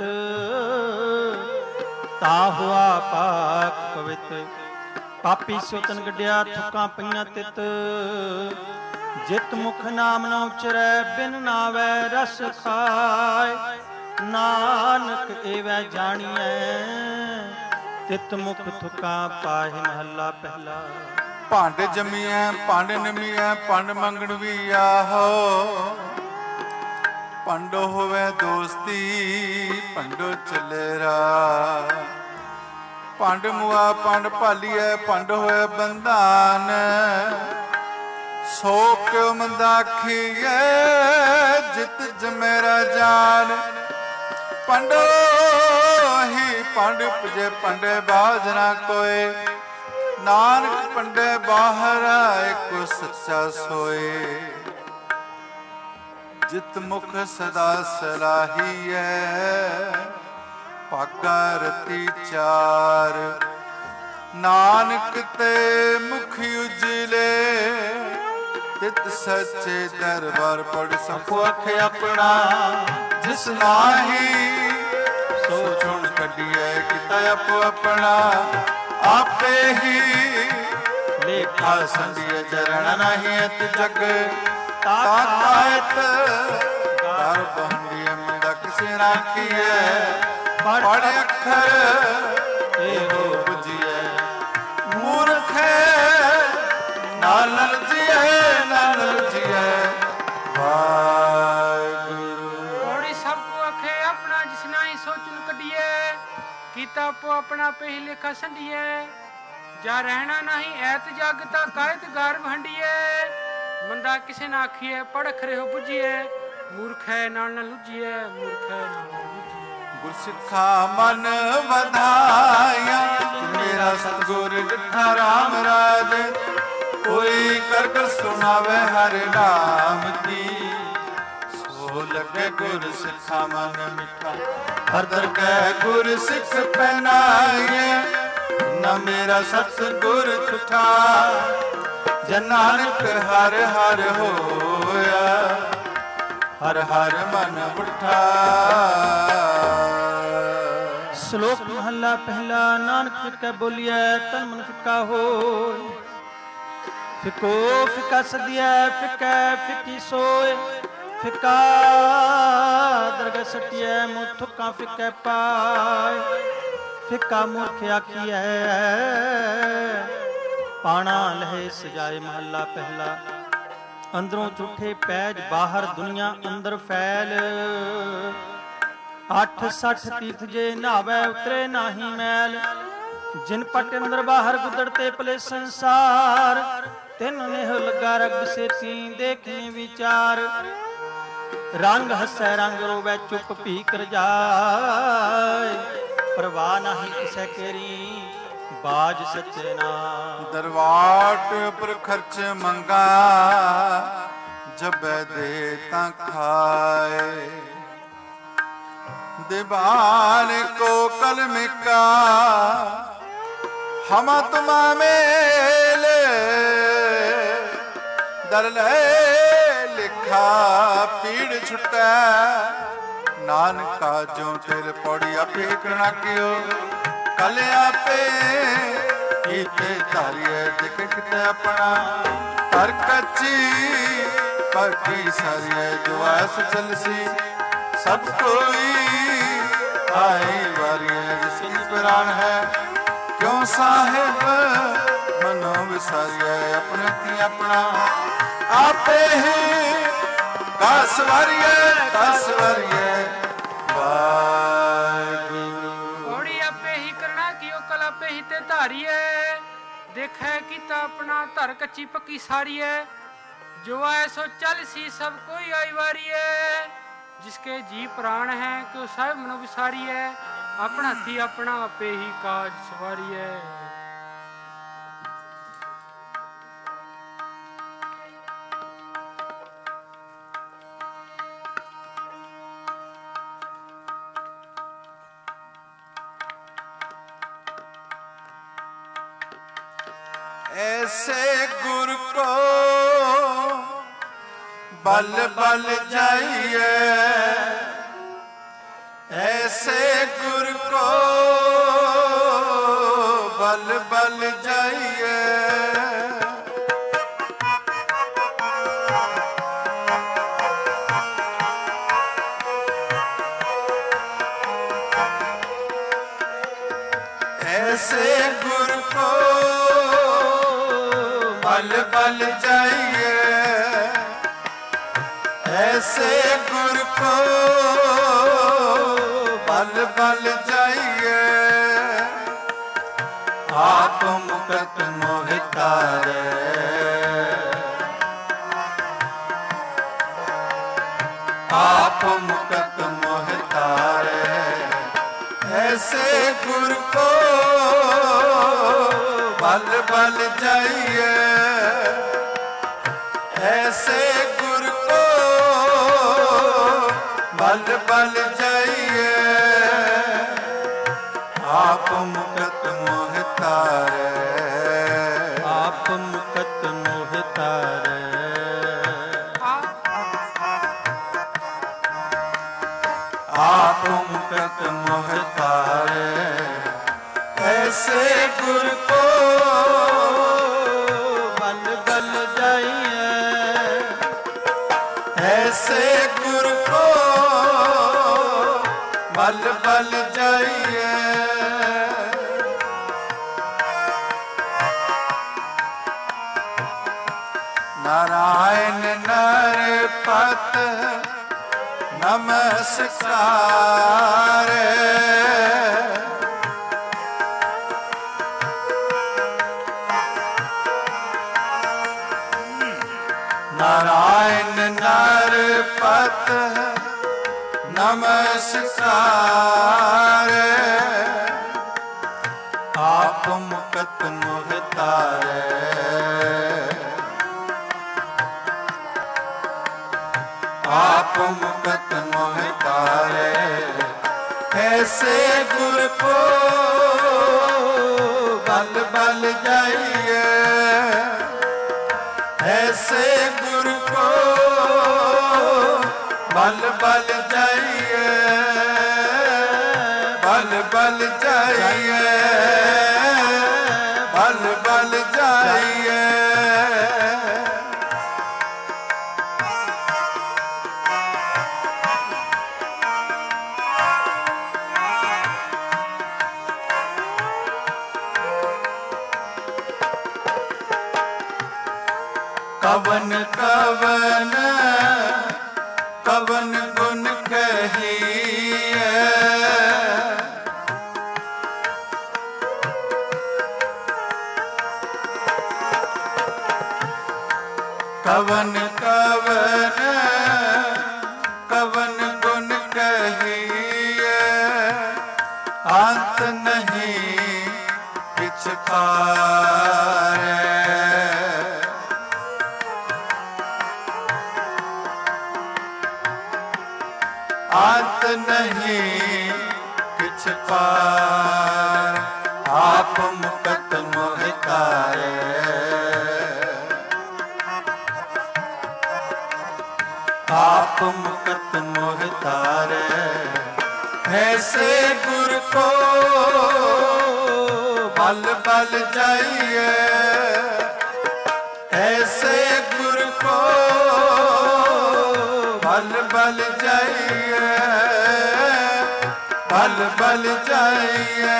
B: ਤਾ ਹੁਆ ਪਾਕ ਪਵਿੱਤ। ਪਾਪੀ ਸੁਤਨ ਗੱਡਿਆ, ਥੁੱਕਾਂ ਪਈਆਂ ਤਿਤ, ਜਿਤ ਮੁਖ ਨਾਮ ਨਾ ਉਚਰੈ, ਬਿਨ ਨਾਵੈ ਰਸ ਖਾਏ। ਨਾਨਕ ਏਵੈ ਜਾਣੀਐ, ਤਿਤ ਮੁਖ ਥੁੱਕਾਂ ਪਾਹਿ। ਮਹੱਲਾ ਪਹਿਲਾ।
A: ਭੰਡ ਜੰਮੀਐ ਭੰਡ ਨਿਮੀਐ, ਭੰਡ ਮੰਗਣ ਵੀ ਆਹੋ। ਭੰਡੋ ਹੋਵੇ ਦੋਸਤੀ, ਭੰਡੋ ਚੱਲੇ ਰਾਹ। ਭੰਡ ਮੁਆ ਭੰਡ ਭਾਲੀਐ, ਭੰਡ ਹੋਏ ਬੰਧਾਨ। ਸੋ ਕਿਉ ਮੰਦਾ ਆਖੀਐ, ਜਿਤ ਜਮੇਰਾ ਜਾਨ। ਭੰਡੋ ਹੀ ਭੰਡ ਪੁਜੇ, ਭੰਡੇ ਬਾਝ ਨਾ ਕੋਏ। ਨਾਨਕ ਭੰਡੇ ਬਾਹਰ, ਏਕੋ ਸੱਚਾ ਸੋਏ। ਜਿਤ ਮੁਖ ਸਦਾ ਸਲਾਹੀਐ, ਭਾਗਾ ਰਤੀ ਚਾਰ। ਨਾਨਕ ਤੇ ਮੁਖ ਉਜਲੇ, ਤਿਤ ਸੱਚੇ ਦਰਬਾਰ ਪੜ। ਸਭੋ ਅੱਖ ਆਪਣਾ ਜਿਸ ਨਾਹੀ, ਸੋ ਚੁਣ ਕੱਢੀਐ ਕੀਤਾ ਆਪੋ ਆਪਣਾ। ਆਪੇ ਹੀ ਲੇਖਾ ਸੰਧੀਐ, ਚਰਨ ਨਹੀਂ ਅਤ ਜਗ। ਤਾਕਾਇਤ ਦਰ ਬੰਦੀਐ, ਮੰਦਾ ਕਿਸੇ ਰਾਖੀਐ। ਪੜ ਅੱਖਰ ਇਹੋ ਬੁਝੀਐ, ਮੂਰਖ ਨਾਲ ਲਲਜੀਐ, ਨਾਲ ਲਲਜੀਐ। ਵਾਹਿਗੁਰੂ।
C: ਔੜੀ ਸਭ ਕੋ ਅਖੇ ਆਪਣਾ, ਜਿਸ ਨਾਹੀ ਸੋਚਨ ਕੱਢੀਐ। ਕੀਤਾ ਆਪੋ ਆਪਣਾ, ਪਹਿ ਲੇਖਾ ਸੰਢੀਐ। ਜਾ ਰਹਿਣਾ ਨਹੀਂ ਐਤ ਜਗ, ਤਾ ਕਾਇਤ ਗਾਰ ਵੰਡੀਐ। ਮੰਦਾ ਕਿਸੇ ਨਾ ਆਖੀਐ, ਪੜ ਅਖਰੇ ਹੋ ਬੁਝੀਐ। ਮੂਰਖ ਹੈ ਨਾਲ ਨਾ ਲੁਝੀਐ, ਮੂਰਖ ਹੈ ਨਾਲ ਨਾ ਲੁਝੀਐ।
A: ਗੁਰਸਿੱਖਾ ਮਨ ਵਧਾਇਆ, ਮੇਰਾ ਸਤਿਗੁਰ ਡਿਠਾ ਰਾਮ ਰਾਜ। ਕੋਈ ਕਰ ਕਰ ਸੁਣਾਵੇ ਹਰਿ ਨਾਮ ਦੀ, ਸੋ ਲੱਗੇ ਗੁਰ ਸਿੱਖਾ ਮਨ ਮਿੱਠਾ। ਹਰ ਦਰ ਕੈ ਗੁਰ ਸਿੱਖ ਪਹਿਨਾਈਐ, ਨਾ ਮੇਰਾ ਸਤਿਗੁਰ ਝੂਠਾ। ਜਨ ਨਾਨਕ ਹਰ ਹਰ ਹੋਇਆ, ਹਰ ਹਰ ਮਨ ਉਠਾ।
B: ਸ਼ਲੋਕ ਮਹੱਲਾ ਪਹਿਲਾ। ਨਾਨਕ ਫਿੱਕਾ ਬੋਲੀਐ, ਤਨ ਮਨ ਫਿੱਕਾ ਹੋਇ। ਫਿੱਕੋ ਫਿੱਕਾ ਸਦੀਐ, ਫਿੱਕੈ ਫਿੱਕੀ ਸੋਇ। ਫਿੱਕਾ ਦਰਗਹਿ ਸਟੀਐ, ਮੁਹ ਥੁੱਕਾਂ ਫਿੱਕੈ ਪਾਇ। ਫਿੱਕਾ ਮੂਰਖ ਆਖੀਐ, ਪਾਣਾ ਲਹੇ ਸਜਾਏ। ਮਹੱਲਾ ਪਹਿਲਾ। ਅੰਦਰੋਂ ਝੂਠੇ ਪੈਜ, ਬਾਹਰ ਦੁਨੀਆ ਅੰਦਰ ਫੈਲ। 68 ਤੀਰਥ ਜੇ ਨਹਾਵੈ, ਉਤਰੇ ਨਾਹੀ ਮੈਲ। ਜਿਨ ਪਟ ਅੰਦਰ ਬਾਹਰ ਗੁਦੜ ਤੇ ਪਲੇ ਸੰਸਾਰ। ਤਿਨ ਨੇਹ ਲੱਗਾ ਰਗ ਸੇਤੀ, ਦੇਖੇ ਵਿਚਾਰ। ਰੰਗ ਹਸੈ ਰੰਗ ਰੋਵੈ, ਚੁੱਪ ਭੀ ਕਰ ਜਾਏ। ਪਰਵਾਹ ਨਾਹੀ ਕਿਸੈ ਕੇਰੀ, ਬਾਜ ਸੱਚੇ ਨਾਮ।
A: ਦਰਵਾਟ ਉਪਰ ਖਰਚ ਮੰਗਾ, ਜਬੈ ਦੇ ਤਾਂ ਖਾਏ। ਦੀਵਾਨ ਕੋ ਕਲਮਿਕਾ, ਹਮ ਤੁਮਾ ਮੇਲ। ਦਰ ਲੈ ਲਿਖਾ ਪੀੜ ਛੁਟੈ, ਨਾਨਕਾ ਜੋ ਤੇਰੇ ਪੌੜੀ ਆਪੇ ਕਰਣਾ ਕਿਓ। ਕਲ ਆਪੇ ਕੀਤੇ ਧਾਰੀਐ, ਦਿਖ ਕਿਤੇ ਆਪਣਾ। ਹਰ ਕੱਚੀ ਪੱਕੀ ਸਾਰੀਐ, ਜੋ ਐਸ ਚਲਸੀ। ਸਭ ਕੋਈ ਆਈ ਵਾਰੀਐ, ਜਿਸ ਪ੍ਰਾਨ ਹੈ ਕਿਉ ਸਾਹਿਬ। ਮਨੋ ਵਿਸਾਰੀਐ, ਆਪਣੇ ਕੀ ਆਪਣਾ। ਆਪੇ ਹੀ ਕਸ ਵਾਰੀਐ, ਕਸ ਵਾਰੀਐ। ਵਾਹਿਗੁਰੂ।
C: ਔੜੀ ਆਪੇ ਹੀ ਕਰਣਾ ਕਿਉ, ਕਲ ਆਪੇ ਹੀ ਤੇ ਧਾਰੀਐ। ਦੇਖੈ ਕੀਤਾ ਆਪਣਾ, ਧਰ ਕੱਚੀ ਪੱਕੀ ਸਾਰੀਐ। ਜੋ ਆਏ ਸੋ ਚਲ ਸੀ, ਸਭ ਕੋਈ ਆਈ ਵਾਰੀਐ। ਜਿਸਕੇ ਜੀ ਪ੍ਰਾਣ ਹੈ, ਕਿਉ ਸਾਹਿਬ ਮਨੋ ਵਿਸਾਰੀਐ। ਆਪਣਾ ਹੱਥੀ ਆਪਣਾ, ਆਪੇ ਹੀ ਕਾਜ ਸਵਾਰੀਐ।
A: ऐसे गुर को बल बल जाइए ऐसे गुर को बल बल जाइए। ऐसे गुर को बल बल जाइए ऐसे गुर को बल बल जाइए। आप मुकत मोह तारे आप मुकत मोह तारे ऐसे गुर को बल बल जाइए ऐसे गुर को बल बल जाइए। आप मुकत मोह तारे
B: आप मुकत मोह तारे
A: आप मुकत मोह तारे ऐसे गुर को
B: बल बल जाइए
A: ऐसे गुर को बल बल जाइए। नारायण नरपत नमस्कार नारायण नरपत नमस्कार। आप मुकत मोह तारे आप मुकत मोह तारे ऐसे गुर को बल बल जाइए ऐसे गुर को बल बल जाइए बल बल जाइए बल बल जाइए। कवन कवन कवन गुण कहिए कवन कवन कवन गुण कहिए अंत नहीं किछ पारे। अंत नहीं किछ पार आप मुकत मोह तारे आप मुकत मोह तारे ऐसे गुर को बल बल जाइए ऐसे गुर को बल बल जाइए बल बल जाइए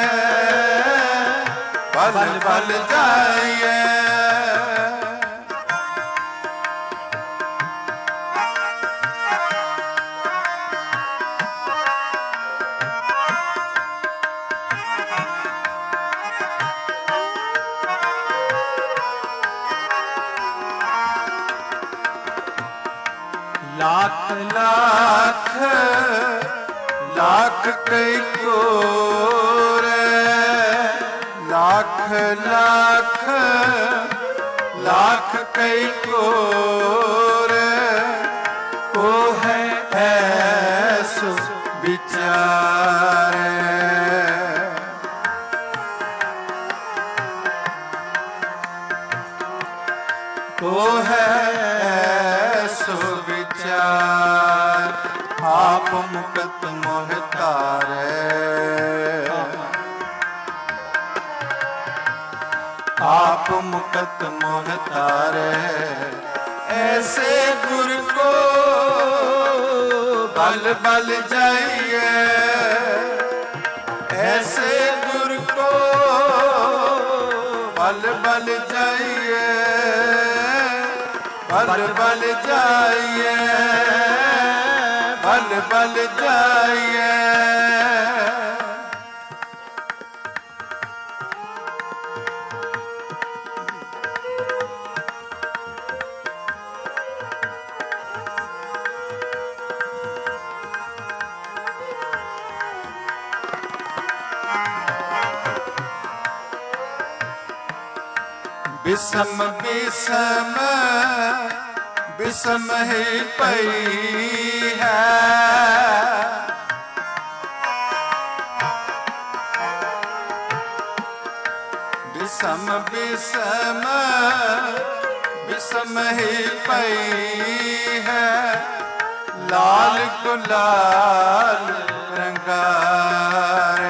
A: बल बल जाइए। लाख लाख लाख कई कोरे लाख लाख लाख कई कोरे ओ है ऐसो विचारे। ओ है ऐसो ਵਿਚਾਰ, ਆਪ ਮੁਕਤ ਮੋਹਿ ਤਾਰੈ। आप मुकत मोह तारै, ऐसे गुर को बल बल जाइए। ऐसे गुर को बल बल जाइए, बल बल जाइए, बल बल जाइए। बिसम बिसम बिसम ही पई है। बिसम बिसम बिसम ही पई है, लाल गुलाल रंगारे।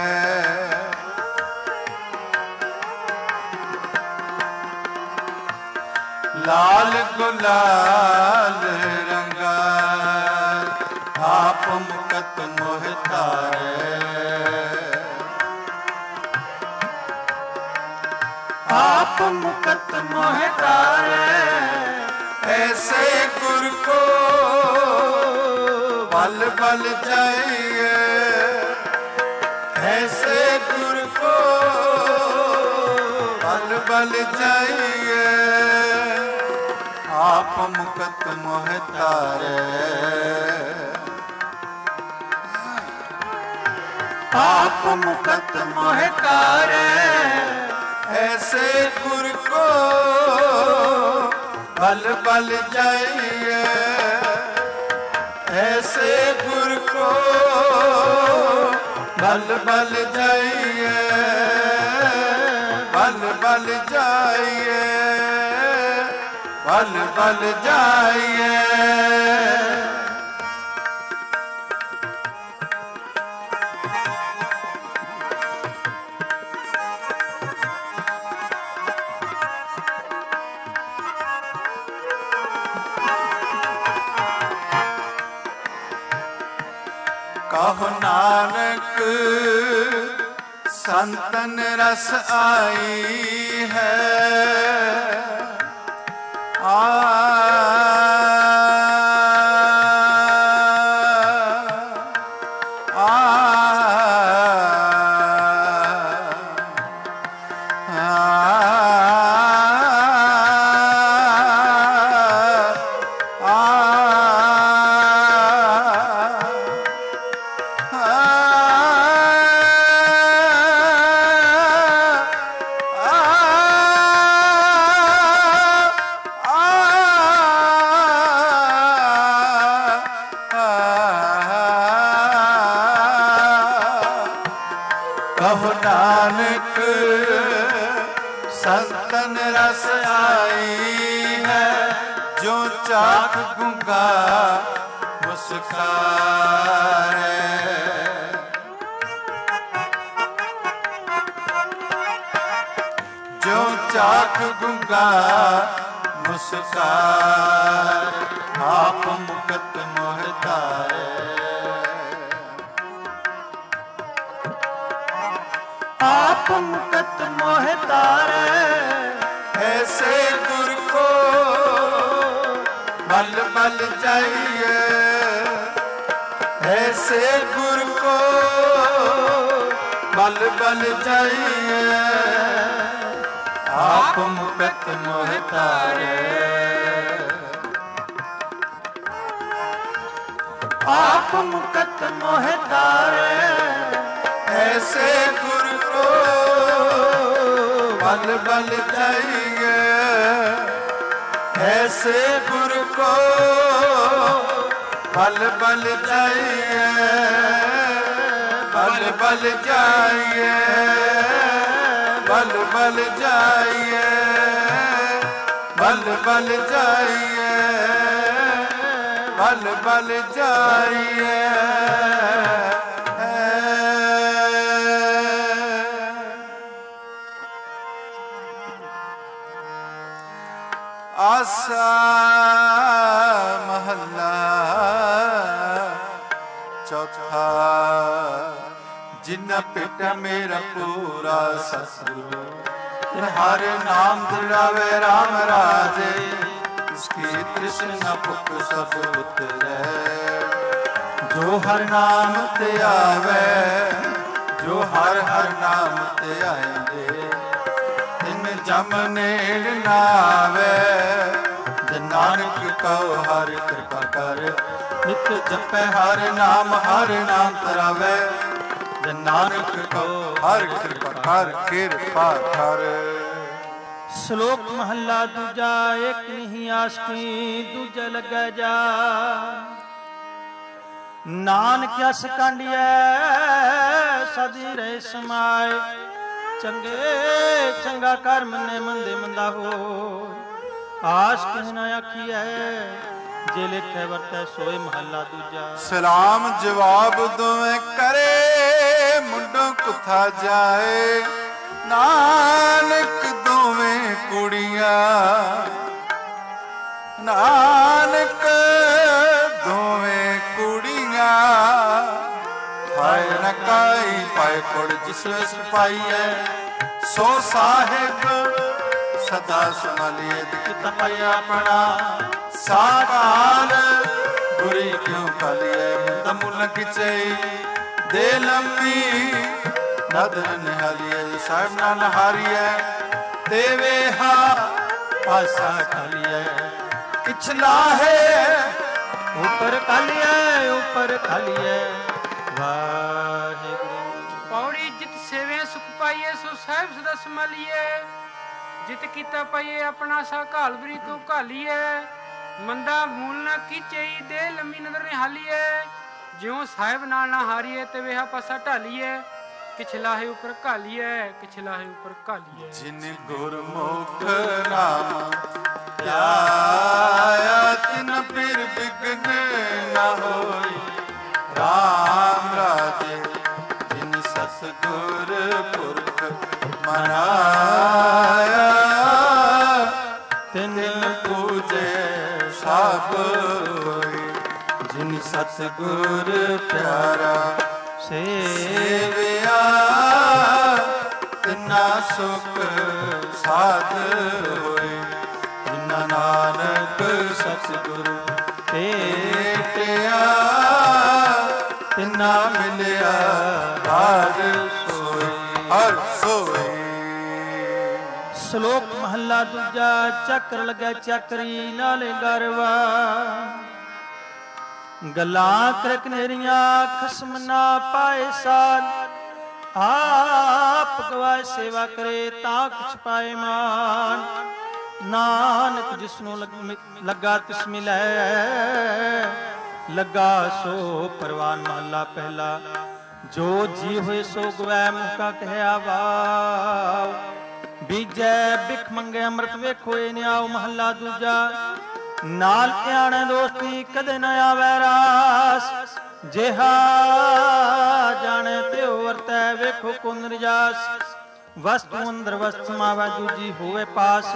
A: लाल गुलाल रंगा, आप मुकत मोह तारै। आप मुकत मोह तारै, ऐसे गुर को बल बल जाइए। ऐसे गुर को बल बल जाइए, आप मुकत मोह तारै। आप मुकत मोह तारै, ऐसे गुर को बल बल जाइए। ऐसे गुर को बल बल जाइए, बल बल जाइए, बल बल जाइए। कहो नानक संतन रस आई है। कहो नानक संतन रस आई है, जो चाख गूंगा मुस्कारे। जो चाख गूंगा मुस्कारे, आप मुकत मोह तारै। आप मुकत मोह तारै, ऐसे गुर को बल बल जाइए। ऐसे गुर को बल बल जाइए, आप मुकत मोह तारै। आप मुकत मोह तारै, ऐसे गुर को बल बल जाइए। ऐसे गुर को बल बल जाइए, बल बल जाइए, बल बल जाइए, बल बल जाइए, बल बल जाइए। आसा महला चौथा। जिन्ना पेटा मेरा पूरा सतगुरु, तिन हर नाम दृढ़ावे राम राजे। उसकी तृष्णा भुख सब उतरे, जो हर नाम ते आवे, जो हर हर नाम ते आएंगे, तिन जम नेड़ ना आवे। जे नानक कहो हर कृपा कर, नित जपे हर नाम तरावे। जे नानक कहो हर कृपा कर, कृपा कर।
B: श्लोक महला दूजा। एक नहीं आसकी दूजा लगे जा, नानक अस कांडिया सदी रहे समाए। चंगे चंगा कर मने मंदे मंदा हो, आस किस न आखी है, जे लिखे वरते सोए महला दूजा।
A: सलाम जवाब दोवें करे, मुंडों कुथा जाए। नानक दोवें कुड़ियां, नानक दोवें कुड़ियां। हाय न काई पाए कुड़ जिस पाई है, सो साहिब सदा संभालिए। दिखता पाया अपना साकाल, बुरी क्यों खालिए। मुंद खिचई दे लंबी, नदर निहालिए। साहिब ना नहारिए, देवे हा पासा खालिए। पिछला है
B: ऊपर खालिए, ऊपर खालिए। वाहिगुरु।
C: पौड़ी जित सेवे सुख पाइए, सो साहिब सदा संभालिए। जित कीता पाइए अपना सा घाल बरी को घालिए। मंदा मूल न खींचई दे लंबी नदर निहालिए। ज्यों साहिब नाल ना हारिए, ते वेहा पासा ढालिए। किछला है ऊपर घालिए, किछला है ऊपर घालिए।
A: जिन गुरमुख नाम ध्याया, तिन फिर विघ्न न होई। राम राजे जिन सतगुर पुरख मनाया, तिन पूजे सब होई। जिन सतगुर प्यारा सेविया, तिना सुख साध होए। जिना नानक सतगुरु भेटिया, तिना मिलिया हर सोई, हर सोई।
B: श्लोक महला दूजा। चक्र लगे चक्री नाले गरवा, गलां कर कनेरियां खसम ना पाए साल। आप गवाए सेवा करे तां कुछ पाए मान। नानक जिसनों लगा तिस मिलै, लगा सो परवान। महला पहला। जो जी होए सो गवै, मुका कहया वाव। बीजै बिख मंगे अमृत वेखो ए न्याओ। महला दूजा। नाल आणे दोस्ती कदे न आवे रास, जेहा जाने त्यो वरतै वेखो को निर्जास। वस्तु अंदर वस्तु समावै, दूजी होवे पास।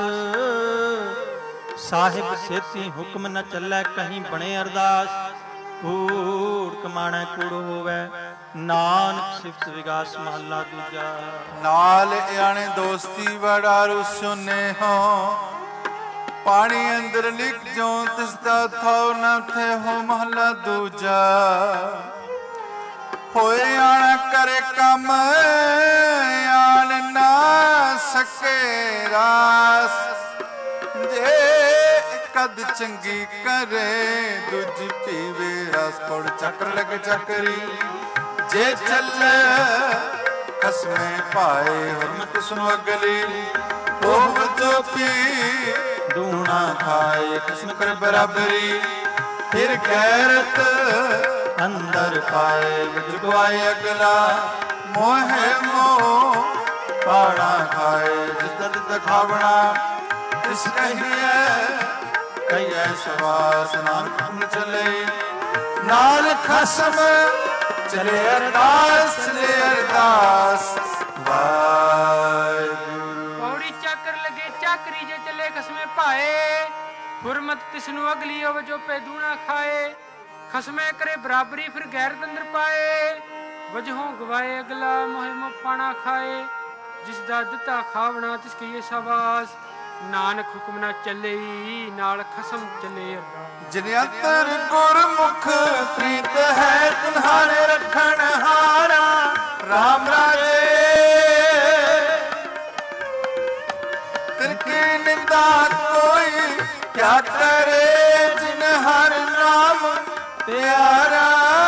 B: साहिब सेती हुक्म न चलै, कहीं बने अरदास। कूड़ कमाणे कूड़ होवे, नानक सिफत विगास। महला दूजा।
A: नाल आणे दोस्ती बड़ा रुसने हो, पानी अंदर लिख जो तिसदा थाओ न थे हो। महला दूजा। होए आना करे कम, आन ना सके रास। जे कद चंगी करे, दूज पीवे रस। पौड़ चक्र लग चक्री, जे चले कसमे पाए। हुरमत सुनो अगली, ओह जो पी दूना खाए। किस्म कर बराबरी, फिर गैरत अंदर पाए। जुगवाए अगला, मोहे मोह पाड़ा खाए। जिस दर्द खावना तिस कहिए, ਕਈਐ ਸਵਾਸ ਨਾਨਕ ਹੁਕਮ ਚਲੇ ਨਾਲ ਖਸਮ ਚਲੇ ਅਰਦਾਸ ਚਲੇ ਅਰਦਾਸ ਵਾਹਿਗੁਰੂ।
C: ਪੌੜੀ ਚੱਕਰ ਲਗੇ ਚੱਕਰੀ ਜੇ ਚੱਲੇ ਖਸਮੇ ਭਾਏ ਗੁਰਮਤਿ ਤਿਸਨੂੰ ਅਗਲੀ ਹੋਵੇ ਜੋ ਪੈਦੂਣਾ ਖਾਏ ਖਸਮੇ ਕਰੇ ਬਰਾਬਰੀ ਫਿਰ ਗੈਰਤ ਅੰਦਰ ਪਾਏ ਵਜਹੋਂ ਗਵਾਏ ਅਗਲਾ ਮੋਹਿਮ ਪਾਣਾ ਖਾਏ ਜਿਸ ਦਾ ਦਿੱਤਾ ਖਾਵਣਾ ਤਿਸ ਕੀ ਸਵਾਸ ਨਾਨਕ ਹੁਕਮ ਨਾ ਚੱਲੇ ਨਾਲ ਖਸਮ ਚੱਲੇ ਅਰਦਾਸ।
A: ਜਿਨ ਅੰਤਰ ਗੁਰਮੁਖ ਪ੍ਰੀਤ ਹੈ ਤਿਨਹਾਰੇ ਰੱਖਣ ਹਾਰਾ ਰਾਮ ਰਾਜੇ ਤਿਨ ਕੀ ਨਿੰਦਾ ਕੋਈ ਕਿਆ ਕਰੇ ਜਿਨ ਹਰ ਨਾਮ ਪਿਆਰਾ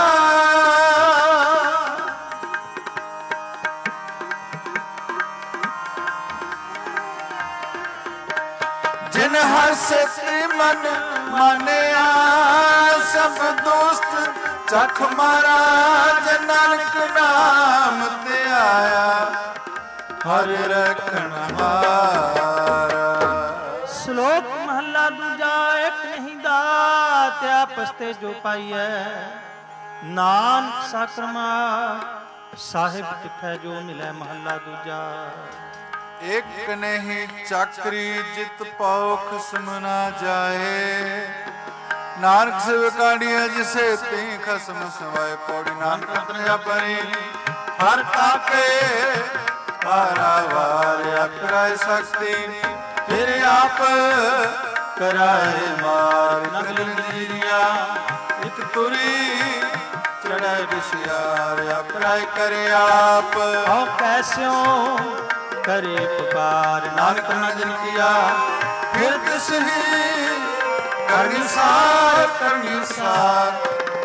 A: ਜਿਨ ਹਰ ਸਤੀ ਮਨ ਮਾਨਿਆ ਸਭ ਦੋਸਤ ਚਖ ਮਹਾਰਾਜ ਨਾਨਕ ਨਾਮ ਤੇ ਆਇਆ ਹਰ ਰਖਣ ਹਾਰਾ।
B: ਸ਼ਲੋਕ ਮਹੱਲਾ ਦੂਜਾ ਇੱਕ ਨਹੀਂ ਦਾਤ ਆਪਸ ਤੇ ਜੋ ਪਾਈਐ ਨਾਨਕ ਸਾਕਰਮਾ ਸਾਹਿਬ ਕਿਥੈ ਜੋ ਮਿਲੈ। ਮਹੱਲਾ ਦੂਜਾ।
A: ਇੱਕ ਨਹੀਂ ਚੱਕਰੀ ਜਿਤ ਪਾਉ ਖਸਮ ਨਾ ਜਾਏ ਨਾਨਕ ਸਿਵਕਾੜੀਆ ਜਿਸੇ ਤੀ ਖਸਮ ਸਵਾਏ। ਪੌੜੀ ਨਾਨਕ ਅੰਤਰ ਪਰੀ ਹਰ ਤਾਕੇ ਪਾਰਾਵਾਰ ਅਕਰਾਇ ਸਕਤੀ ਫਿਰ ਆਪ ਕਰਾਏ ਮਾਰ ਨਗਲ ਨਜੀਰੀਆ ਇੱਕ ਤੁਰੀ ਚੜੈ ਵਿਸ਼ਿਆਰ ਅਕਰਾਇ ਕਰੇ ਆਪ
B: ਹਉ ਕੈਸਿਓ ਕਰੇ ਪੁਕਾਰ
A: ਨਾਨਕ ਨਜਨ ਕੀਆ ਫਿਰ ਤਿਸ ਹੀ ਕਰਨੀ ਸਾਰ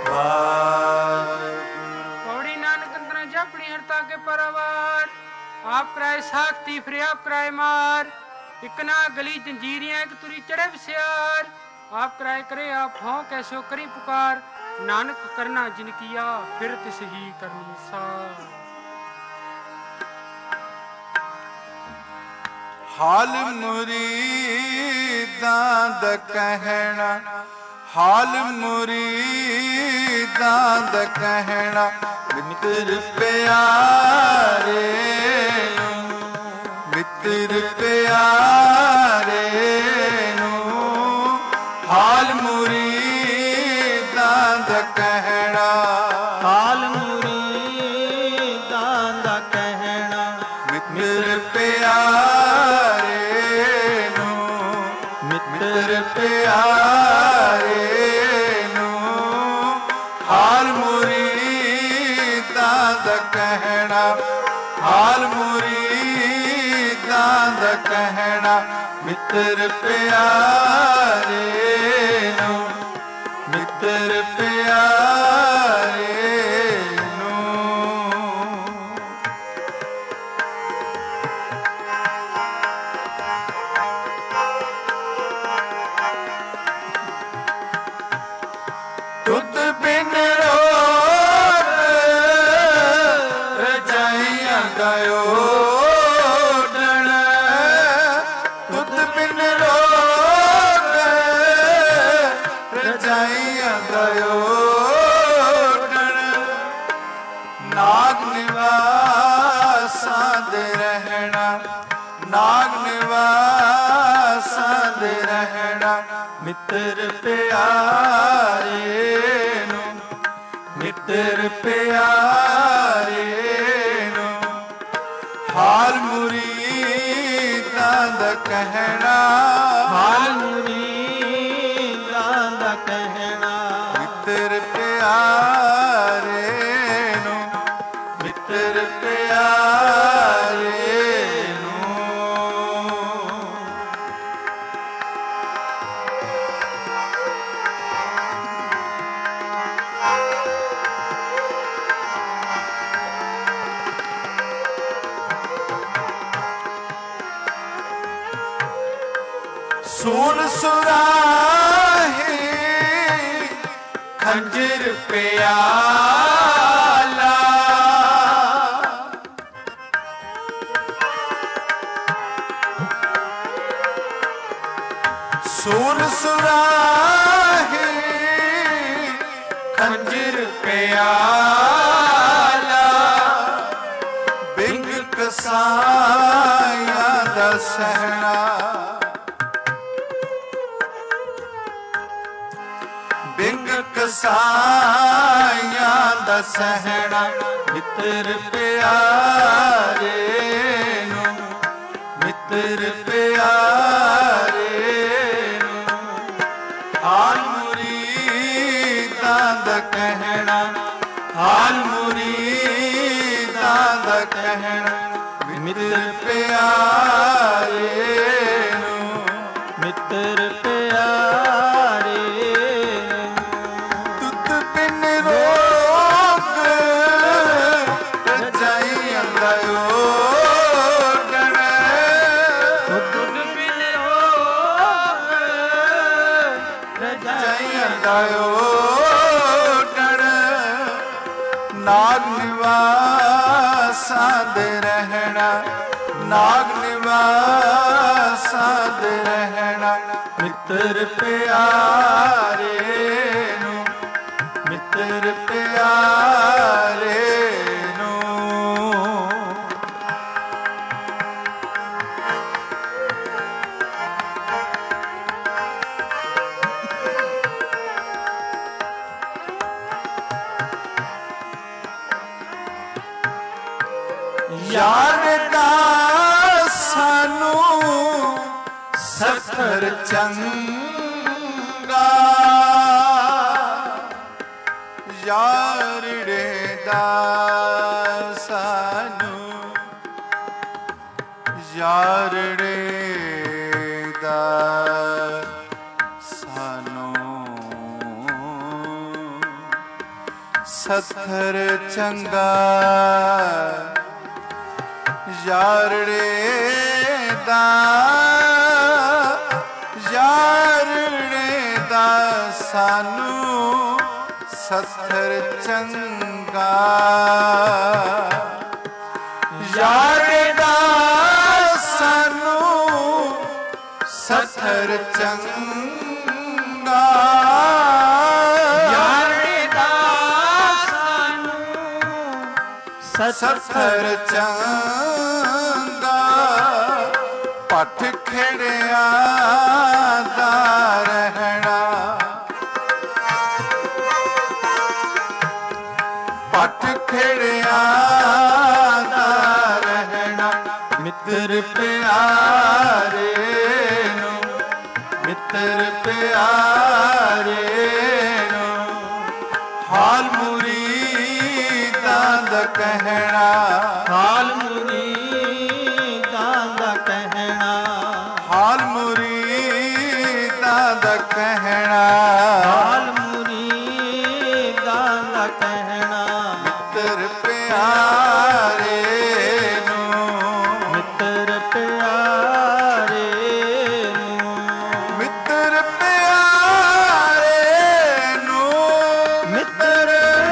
C: ਪੌੜੀ ਨਾਨਕ ਅੰਤਰ ਜਪਣੀ ਹਰਤਾ ਕੇ ਪਰਵਾਰ ਆਪ ਕਰਾਏ ਸਾਖਤੀ ਫਿਰ ਆਪ ਕਰਾਏ ਮਾਰ ਇੱਕ ਨਾ ਗਲੀ ਜੰਜੀਰੀਆਂ ਇੱਕ ਤੁਰੀ ਚੜੇ ਵਿਸਿਆਰ ਆਪ ਕਰਾਏ ਕਰੇ ਆਪ ਹੋਂ ਕੈਸੋ ਕਰੀ ਪੁਕਾਰ ਨਾਨਕ ਕਰਨਾ ਜਿਨ ਕੀਆ ਫਿਰ ਤਿਸ ਹੀ ਕਰਨੀ ਸਾਰ।
A: ਹਾਲ ਮੁਰੀਦਾਂ ਦਾ ਕਹਿਣਾ ਹਾਲ ਮੁਰੀਦਾਂ ਦਾ ਕਹਿਣਾ ਮਿੱਤਰ ਪਿਆਰੇ ਮਿੱਤਰ ਪਿਆਰੇ ਨੂੰ ਹਾਲ ਮੁਰੀਦਾਂ ਦਾ ਕਹਿਣਾ
B: ਹਾਲ ਮੁਰੀਦਾਂ ਦਾ ਕਹਿਣਾ
A: ਮਿੱਤਰ ਪਿਆਰੇ ਮਿੱਤਰ ਪਿਆਰੇ ਨੂੰ ਹਾਲ ਮੁਰੀਦਾਂ ਦਾ ਕਹਿਣਾ ਹਾਲ ਮੁਰੀਦਾਂ ਦਾ ਕਹਿਣਾ ਮਿੱਤਰ ਪਿਆਰੇ ਨੂੰ ਮਿੱਤਰ ਪਿਆਰੇ ਤੁਧ ਬਿਨ ਰੋਗ ਰਜਾਈਆਂ ਗਇਓ ਡਣ ਤੁਧ ਬਿਨ ਰੋਗ ਰਜਾਈਆਂ ਗਇਓ ਡਣ ਨਾਗ ਨਿਵਾਸਾਂ ਦੇ ਰਹਿਣਾ ਨਾਗ ਨਿਵਾਸਾਂ ਦੇ ਰਹਿਣਾ ਮਿੱਤਰ ਪਿਆਰੇ ਨੂੰ ਮਿੱਤਰ ਪਿਆਰੇ ਨੂੰ ਹਾਲ ਮੁਰੀਦਾਂ ਦਾ ਕਹਿਣਾ
B: ਹਾਲ ਮੁਰੀਦਾਂ ਦਾ ਕਹਿਣਾ
A: ਮਿੱਤਰ ਪਿਆਰੇ ਨੂੰ ਮਿੱਤਰ ਪਿਆਰੇ ਸੂਲ ਸੁਰਾਹੀ ਖੰਜਰ ਪਿਆਲਾ ਸੂਰ ਸੁਰਾਹੀ ਖੰਜਰ ਪਿਆਲਾ ਬਿੰਗ ਕਸਾਇਆ ਦਾ ਸਹਿਣਾ ਬਿੰਗ ਕਸਾਇਆ ਦਾ ਸਹਿਣਾ ਮਿੱਤਰ ਪਿਆਰੇ ਨੂੰ ਮਿੱਤਰ ਪਿਆਰੇ ਨੂੰ ਹਾਲ ਮੁਰੀਦਾਂ ਦਾ ਕਹਿਣਾ ਹਾਲ ਮੁਰੀਦਾਂ ਦਾ ਕਹਿਣਾ ਮਿੱਤਰ ਪਿਆਰੇ ਨੂੰ
B: ਮਿੱਤਰ ਪਿਆਰੇ
A: ਤੁਧ ਬਿਨ ਰੋਗ ਰਜਾਈ ਅੰਦਰੋ ਨਾਗ ਨਿਵਾਸਾਂ ਦੇ ਰਹਿਣਾ ਨਾਗ ਨਿਵਾਸਾਂ ਦੇ ਰਹਿਣਾ ਮਿੱਤਰ ਪਿਆਰੇ ਨੂੰ ਮਿੱਤਰ ਪਿਆਰੇ ਨੂੰ ਯਾਰ ਦਾ ਸਾਨੂੰ ਸਫਰ ਚੰਗਾ ਯਾਰੜੇ ਦਾ ਸਾਨੂੰ ਯਾਰੜੇ ਦਾ ਸਾਨੂੰ ਸਫਰ ਚੰਗਾ ਯਾਰੜੇ ਦਾ ਸਾਨੂੰ ਸਥਰ ਚੰਗਾ ਯਾਰੜੇ ਦਾ ਸਾਨੂੰ ਸਥਰ ਚੰਗਾ ਯਾਰੜੇ ਦਾ ਸਾਨੂੰ ਸਥਰ ਚੰਗਾ ਪੱਠ ਖੇੜਿਆਂ ਦਾ ਰਹਿਣਾ ਪੱਠ ਖੇੜਿਆਂ ਦਾ ਰਹਿਣਾ ਮਿੱਤਰ ਪਿਆਰੇ ਨੂੰ ਮਿੱਤਰ ਪਿਆਰੇ ਨੂੰ ਹਾਲ ਮੁਰੀਦਾਂ ਦਾ ਕਹਿਣਾ
B: ਹਾਲ ਮੁਰੀਦਾਂ ਦਾ ਕਹਿਣਾ
A: ਹਾਲ ਮੁਰੀਦਾਂ ਦਾ ਕਹਿਣਾ
B: ਹਾਲ ਮੁਰੀਦਾਂ ਦਾ ਕਹਿਣਾ
A: ਮਿੱਤਰ ਪਿਆਰੇ ਨੂੰ
B: ਮਿੱਤਰ ਪਿਆਰੇ ਨੂੰ
A: ਮਿੱਤਰ ਪਿਆਰੇ ਨੂੰ
B: ਮਿੱਤਰ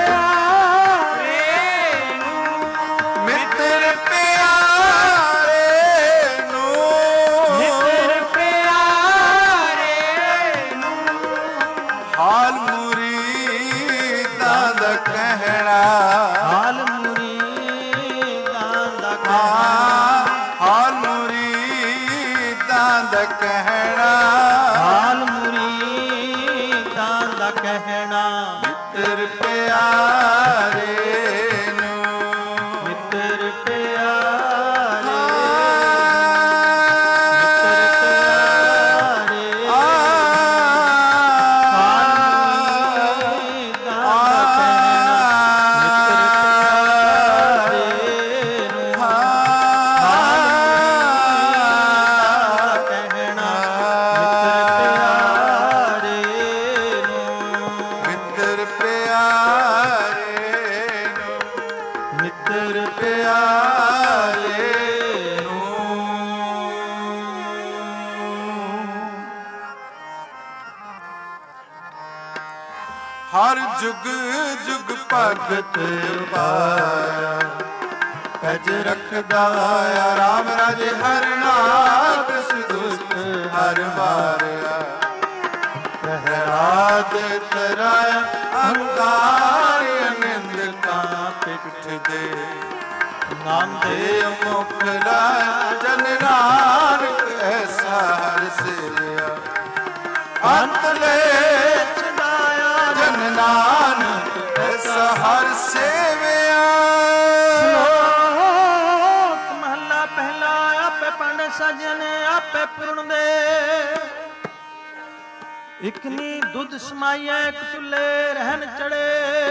B: ਪਿਆਰੇ ਨੂੰ
A: ਮਿੱਤਰ ਪਿਆਰੇ ਨੂੰ
B: ਮਿੱਤਰ ਪਿਆਰੇ ਨੂੰ
A: ਹਾਲ ਮੁਰੀਦਾਂ ਦਾ ਕਹਿਣਾ
B: ਹਾਲ ਮੁਰੀਦਾਂ ਦਾ ਕਹਿਣਾ
A: ਹਾਲ ਮੁਰੀਦਾਂ ਦਾ ਕਹਿਣਾ
B: ਹਾਲ ਮੁਰੀਦਾਂ ਦਾ ਕਹਿਣਾ
A: ਮਿੱਤਰ ਪਿਆਰੇ ਨੂੰ
B: ਮਿੱਤਰ ਪਿਆਰੇ
A: ਹਰ ਜੁਗ ਜੁਗ ਭਗਤ ਪਾਇਆ ਕਜ ਰੱਖਦਾ ਰਾਮ ਰਾਜੇ ਹਰ ਨਾਮ ਦੁਸ਼ਟ ਹਰ ਮਾਰਿਆ ਰਾਜ ਤਰਾਇਆ ਅਹੰਕਾਰ ਅਨੰਦ ਕਾ ਪਿਠ ਦੇ ਨਾਮ ਦੇ ਮੁਖ ਲਾਇਆ ਜਨ ਨਾਨਕ ਐਸਾ ਹਰ ਸੇਵਿਆ ਅੰਤ ਲੈ ਛਡਾਇਆ ਜਨ ਨਾਨਕ ਐਸਾ ਹਰ ਸੇਵਿਆ।
B: ਸ਼ਲੋਕ ਮਹਲਾ ਪਹਿਲਾ। ਆਪੇ ਪੰਡ ਸਜਣ ਆਪੇ ਪੂਰਨ ਦੇ ਇਕ ਨੀ ਦੁੱਧ ਸਮਾਈਐ ਇਕ ਚੁੱਲੇ ਰਹਿਣ ਚੜੇ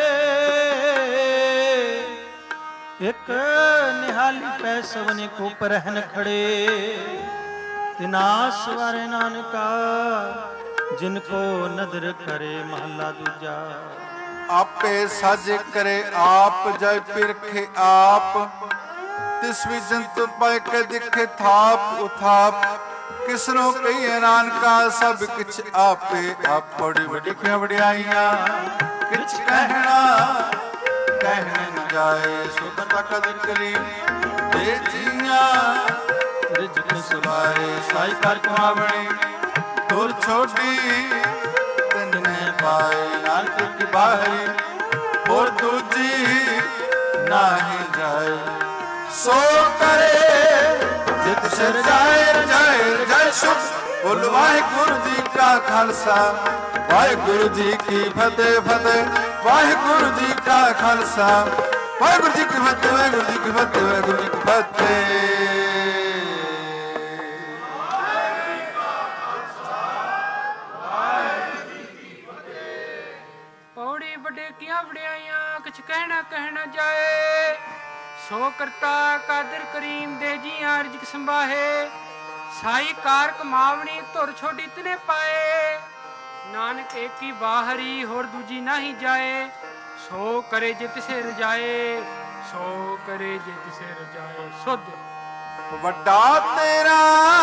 B: ਇਕ ਨਿਹਾਲੀ ਪੈ ਸਵਨੇ ਕੋ ਪਰਹਿਨ ਖੜੇ ਤਿਨਾ ਸਵਾਰੇ ਨਾਨਕਾ ਜਿਨ ਕੋ ਨਦਰ ਕਰੇ। ਮਹਲਾ ਦੂਜਾ।
A: ਆਪੇ ਸਾਜ ਕਰੇ ਆਪ ਜੈ ਪਿਰਖੇ ਆਪ ਤਿਸ ਵੀ ਜੰਤ ਪਾਇ ਕੇ ਦਿਖੇ ਥਾਪ ਉਥਾਪ ਕਿਸਨੋ ਕਹੀਏ ਨਾਨਕਾ ਸਭ ਕਿਛ ਆਪੇ ਆਪ। ਬੜੀ ਵੱਡੀਆਂ ਵਡਿਆਈਆਂ ਕਿਛ ਕਹਿਣਾ ਕਹਿਣ ਨ ਜਾਏ ਸੁਖ ਤਕਦ ਕਰੀ ਦੇ ਜੀਆਂ ਰਿਜਕ ਸੁਭਾਏ ਸਾਈ ਕਰ ਕਮਾਵਣੀ ਦੁਰ ਛੋਟੀ ਤਨਨੇ ਪਾਏ ਨਾਨਕ ਕੀ ਬਾਹਰੀ ਹੋਰ ਦੂਜੀ ਨਾਹੀ ਜਾਏ ਸੋ ਕਰੇ ਜਿਤ ਸਿਰ ਜਾਏ ਰਜਾਏ ਰਜਾਏ ਸੁਖ। ਬੋਲ ਵਾਹਿਗੁਰੂ ਜੀ ਕਾ ਖਾਲਸਾ ਵਾਹਿਗੁਰੂ ਜੀ ਕੀ ਫਤਿਹ ਫਤਿਹ। ਵਾਹਿਗੁਰੂ ਜੀ ਕਾ ਖਾਲਸਾ ਵਾਹਿਗੁਰੂ ਜੀ ਕੀ ਫਤਿਹ ਵਾਹਿਗੁਰੂ ਜੀ ਕੀ ਫਤਿਹ ਵਾਹਿਗੁਰੂ ਜੀ ਕੀ ਫਤਿਹ।
C: ਪੌੜੀ ਵੱਡੇ ਕੀਆਂ ਵਡਿਆਈਆਂ ਕਿਛ ਕਹਿਣਾ ਜਾਏ ਸੋ ਕਰਤਾ ਕਾਦਰ ਕਰੀਮ ਦੇ ਜੀਆਂ ਰਿਜਕ ਸੰਭਾਹੇ ਸਾਈ ਕਾਰ ਕਮਾਵਣੀ ਧੁਰ ਛੋਟੀ ਤਨੇ ਪਾਏ ਨਾਨਕ ਏਕੀ ਬਾਹਰੀ ਹੋਰ ਦੂਜੀ ਨਾਹੀ ਜਾਏ ਸੋ ਕਰੇ ਜਿਤ ਸੇ ਰਜਾਏ ਸੋ ਕਰੇ ਜਿਤ ਸੇ ਰਜਾਏ। ਸੁਧ
A: ਵੱਡਾ ਤੇਰਾ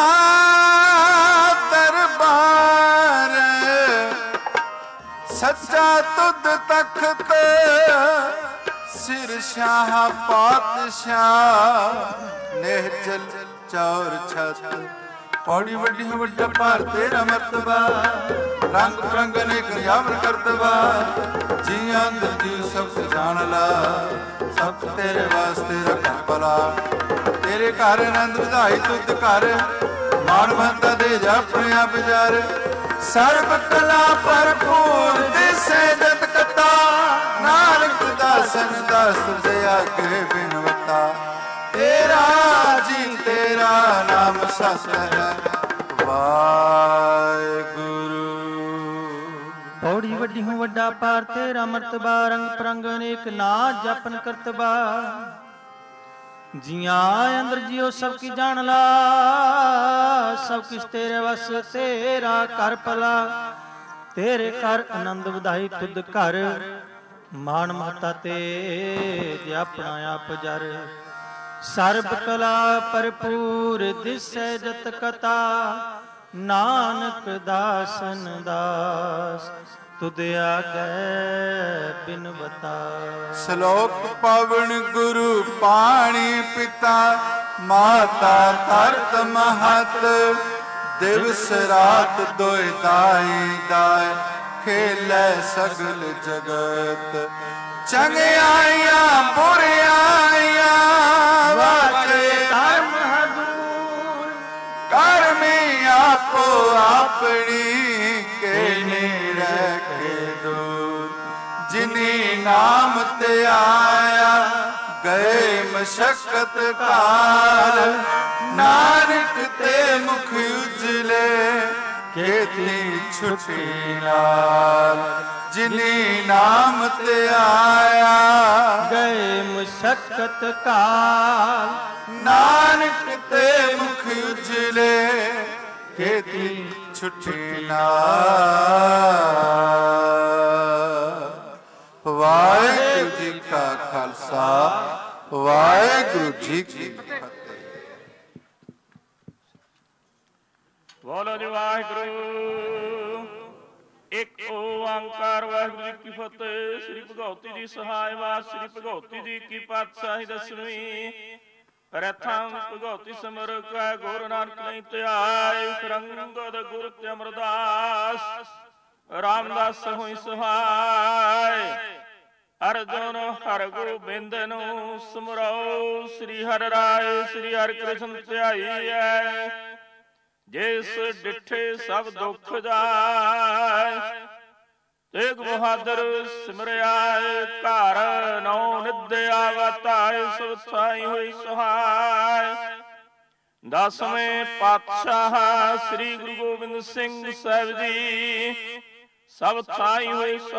A: ਦਰਬਾਰ ਸੱਚਾ ਤੁਧ ਤਖਤ ਸਿਰ ਸ਼ਾਹ ਪਾਤਸ਼ਾਹ ਨਿਹਚਲ ਚੌਰ ਛਤ। ਪੌੜੀ ਵੱਡੀ ਵੱਡਾ ਭਾਰ ਤੇਰਾ ਮਰਤਬਾ ਰੰਗ ਬਰੰਗ ਅਨੇਕ ਯਾਵਰ ਕਰਤਬਾ ਜੀਆਂ ਜੀ ਸਭ ਜਾਣ ਲਾ ਸਭ ਤੇਰੇ ਵਾਸਤੇ ਰੱਖਣ ਭਲਾ ਤੇਰੇ ਘਰ ਆਨੰਦ ਵਧਾਈ ਤੁਧ ਘਰ ਮਾਣ ਮਹੰਤਾ ਦੇ ਜਾ ਆਪਣੇ ਆਪ ਵਿਚਾਰ ਸਰਬ ਕਲਾ ਭਰਪੂਰ ਦਿਸੈ ਜਤ ਕਤਾ ਨਾਨਕ ਦਾਸਨ ਦਾਸ ਤੁਝੇ ਆਗੇ ਬਿਨਵਤਾ ਤੇਰਾ ਜੀ ਤੇਰਾ ਨਾਮ ਸਤ ਹੈ ਵਾਹਿਗੁਰੂ।
B: ਪੌੜੀ ਵੱਡੀ ਹੂੰ ਵੱਡਾ ਪਾਰ ਤੇਰਾ ਮਰਤਬਾ ਰੰਗ ਪਰੰਗ ਅਨੇਕ ਨਾ ਜਪਨ ਕਰਤਬਾ ਜੀਆਂ ਅੰਦਰ ਜਿਉ ਸਭ ਕੀ ਜਾਣ ਲਾ ਸਭ ਕਿਛ ਤੇਰੇ ਵਸ ਤੇਰਾ ਕਰ ਭਲਾ ਤੇਰੇ ਘਰ ਆਨੰਦ ਵਧਾਈ ਤੁਧ ਘਰ ਮਾਣ ਮਹਤਾ ਤੇ ਜੇ ਆਪਣਾ ਆਪ ਜਰ ਸਰਬ ਕਲਾ ਭਰਪੂਰ ਦਿਸੈ ਜਤ ਕਤਾ ਨਾਨਕ ਦਾਸਨ ਦਾਸ ਤੁਧ ਆਗੈ ਬਿਨਵਤਾ।
A: ਸ਼ਲੋਕ ਪਾਵਨ ਗੁਰੂ ਪਾਣੀ ਪਿਤਾ ਮਾਤਾ ਧਰਤ ਮਹਤ ਦਿਵਸ ਰਾਤ ਦੋਇ ਦਾਈ ਦਾਇ ਖੇਲੇ ਸਗਲ ਜਗਤ ਚੰਗਿਆਈਆਂ ਬੁਰਿਆਈਆਂ ਵਾਜੇ ਧਰਮ ਹਦੂਰ ਕਰਮੀ ਆਪੋ ਆਪਣੀ ਕੇ ਨੀ ਰਖੇ ਦੂਰ ਜਿਨੀ ਨਾਮ ਤੇ ਆਇਆ ਗਏ ਮਸ਼ਕਤ ਕਾਲ ਨਾਨਕ ਤੇ ਮੁਖ ਉਜਲੇ ਕੀਤੀ ਛੁਟੀ ਨਾਲ ਜਿਨੀ ਨਾਮ ਤੇ ਆਇਆ
B: ਗਏ ਮੁਸ਼ਕਤ ਕਾਲ
A: ਨਾਨਕ ਤੇ ਮੁਖ ਉਜਲੇ ਕੀਤੀ ਛੁਟੀ ਨਾਲ। ਵਾਹਿਗੁਰੂ ਜੀ ਕਾ ਖਾਲਸਾ ਵਾਹਿਗੁਰੂ ਜੀ ਕੀ ਫਤਿਹ।
I: ਬੋਲੋ ਜੀ ਵਾਹਿਗੁਰੂ। ਇੱਕ ਓੰਕਾਰ ਵਾਹਿਗੁਰੂ ਜੀ ਕੀ ਫਤਿਹ। ਸ੍ਰੀ ਭਗਉਤੀ ਜੀ ਸਹਾਇ ਵਾਸ ਸ੍ਰੀ ਭਗਉਤੀ ਜੀ ਕੀ ਪਾਤਸ਼ਾਹੀ ਦਸਵੀਂ ਪ੍ਰਥਮ ਭਗਉਤੀ ਸਿਮਰ ਕੈ ਗੁਰੂ ਨਾਨਕ ਨਹੀਂ ਧਿਆਇ ਫਿਰੰਗਦ ਗੁਰ ਤੇ ਅਮਰਦਾਸ ਰਾਮਦਾਸ ਹੋਈ ਸਹਾਇ। ਅਰਜੁਨ ਹਰਿ ਗੋਬਿੰਦ ਨੂੰ ਸਿਮਰੋ, ਸ੍ਰੀ ਹਰਿ ਰਾਏ ਸ੍ਰੀ ਹਰਿ ਕ੍ਰਿਸ਼ਨ ਧਿਆਈਐ। ਜਿਸ ਡਿਠੇ ਸਭ ਦੁੱਖ ਜਾਇ, ਤੇਗ ਬਹਾਦਰ ਸਿਮਰਿਆ ਘਰ ਨੌ ਨਿਦਿਆ ਵਤਾਇ। ਸਭ ਥਾਈ ਹੋਈ ਸਹਾਇ। ਦਸਵੇਂ ਪਾਤਸ਼ਾਹ ਸ੍ਰੀ ਗੁਰੂ ਗੋਬਿੰਦ ਸਿੰਘ ਸਾਹਿਬ ਜੀ ਸਭ ਥਾਈ ਹੋਈ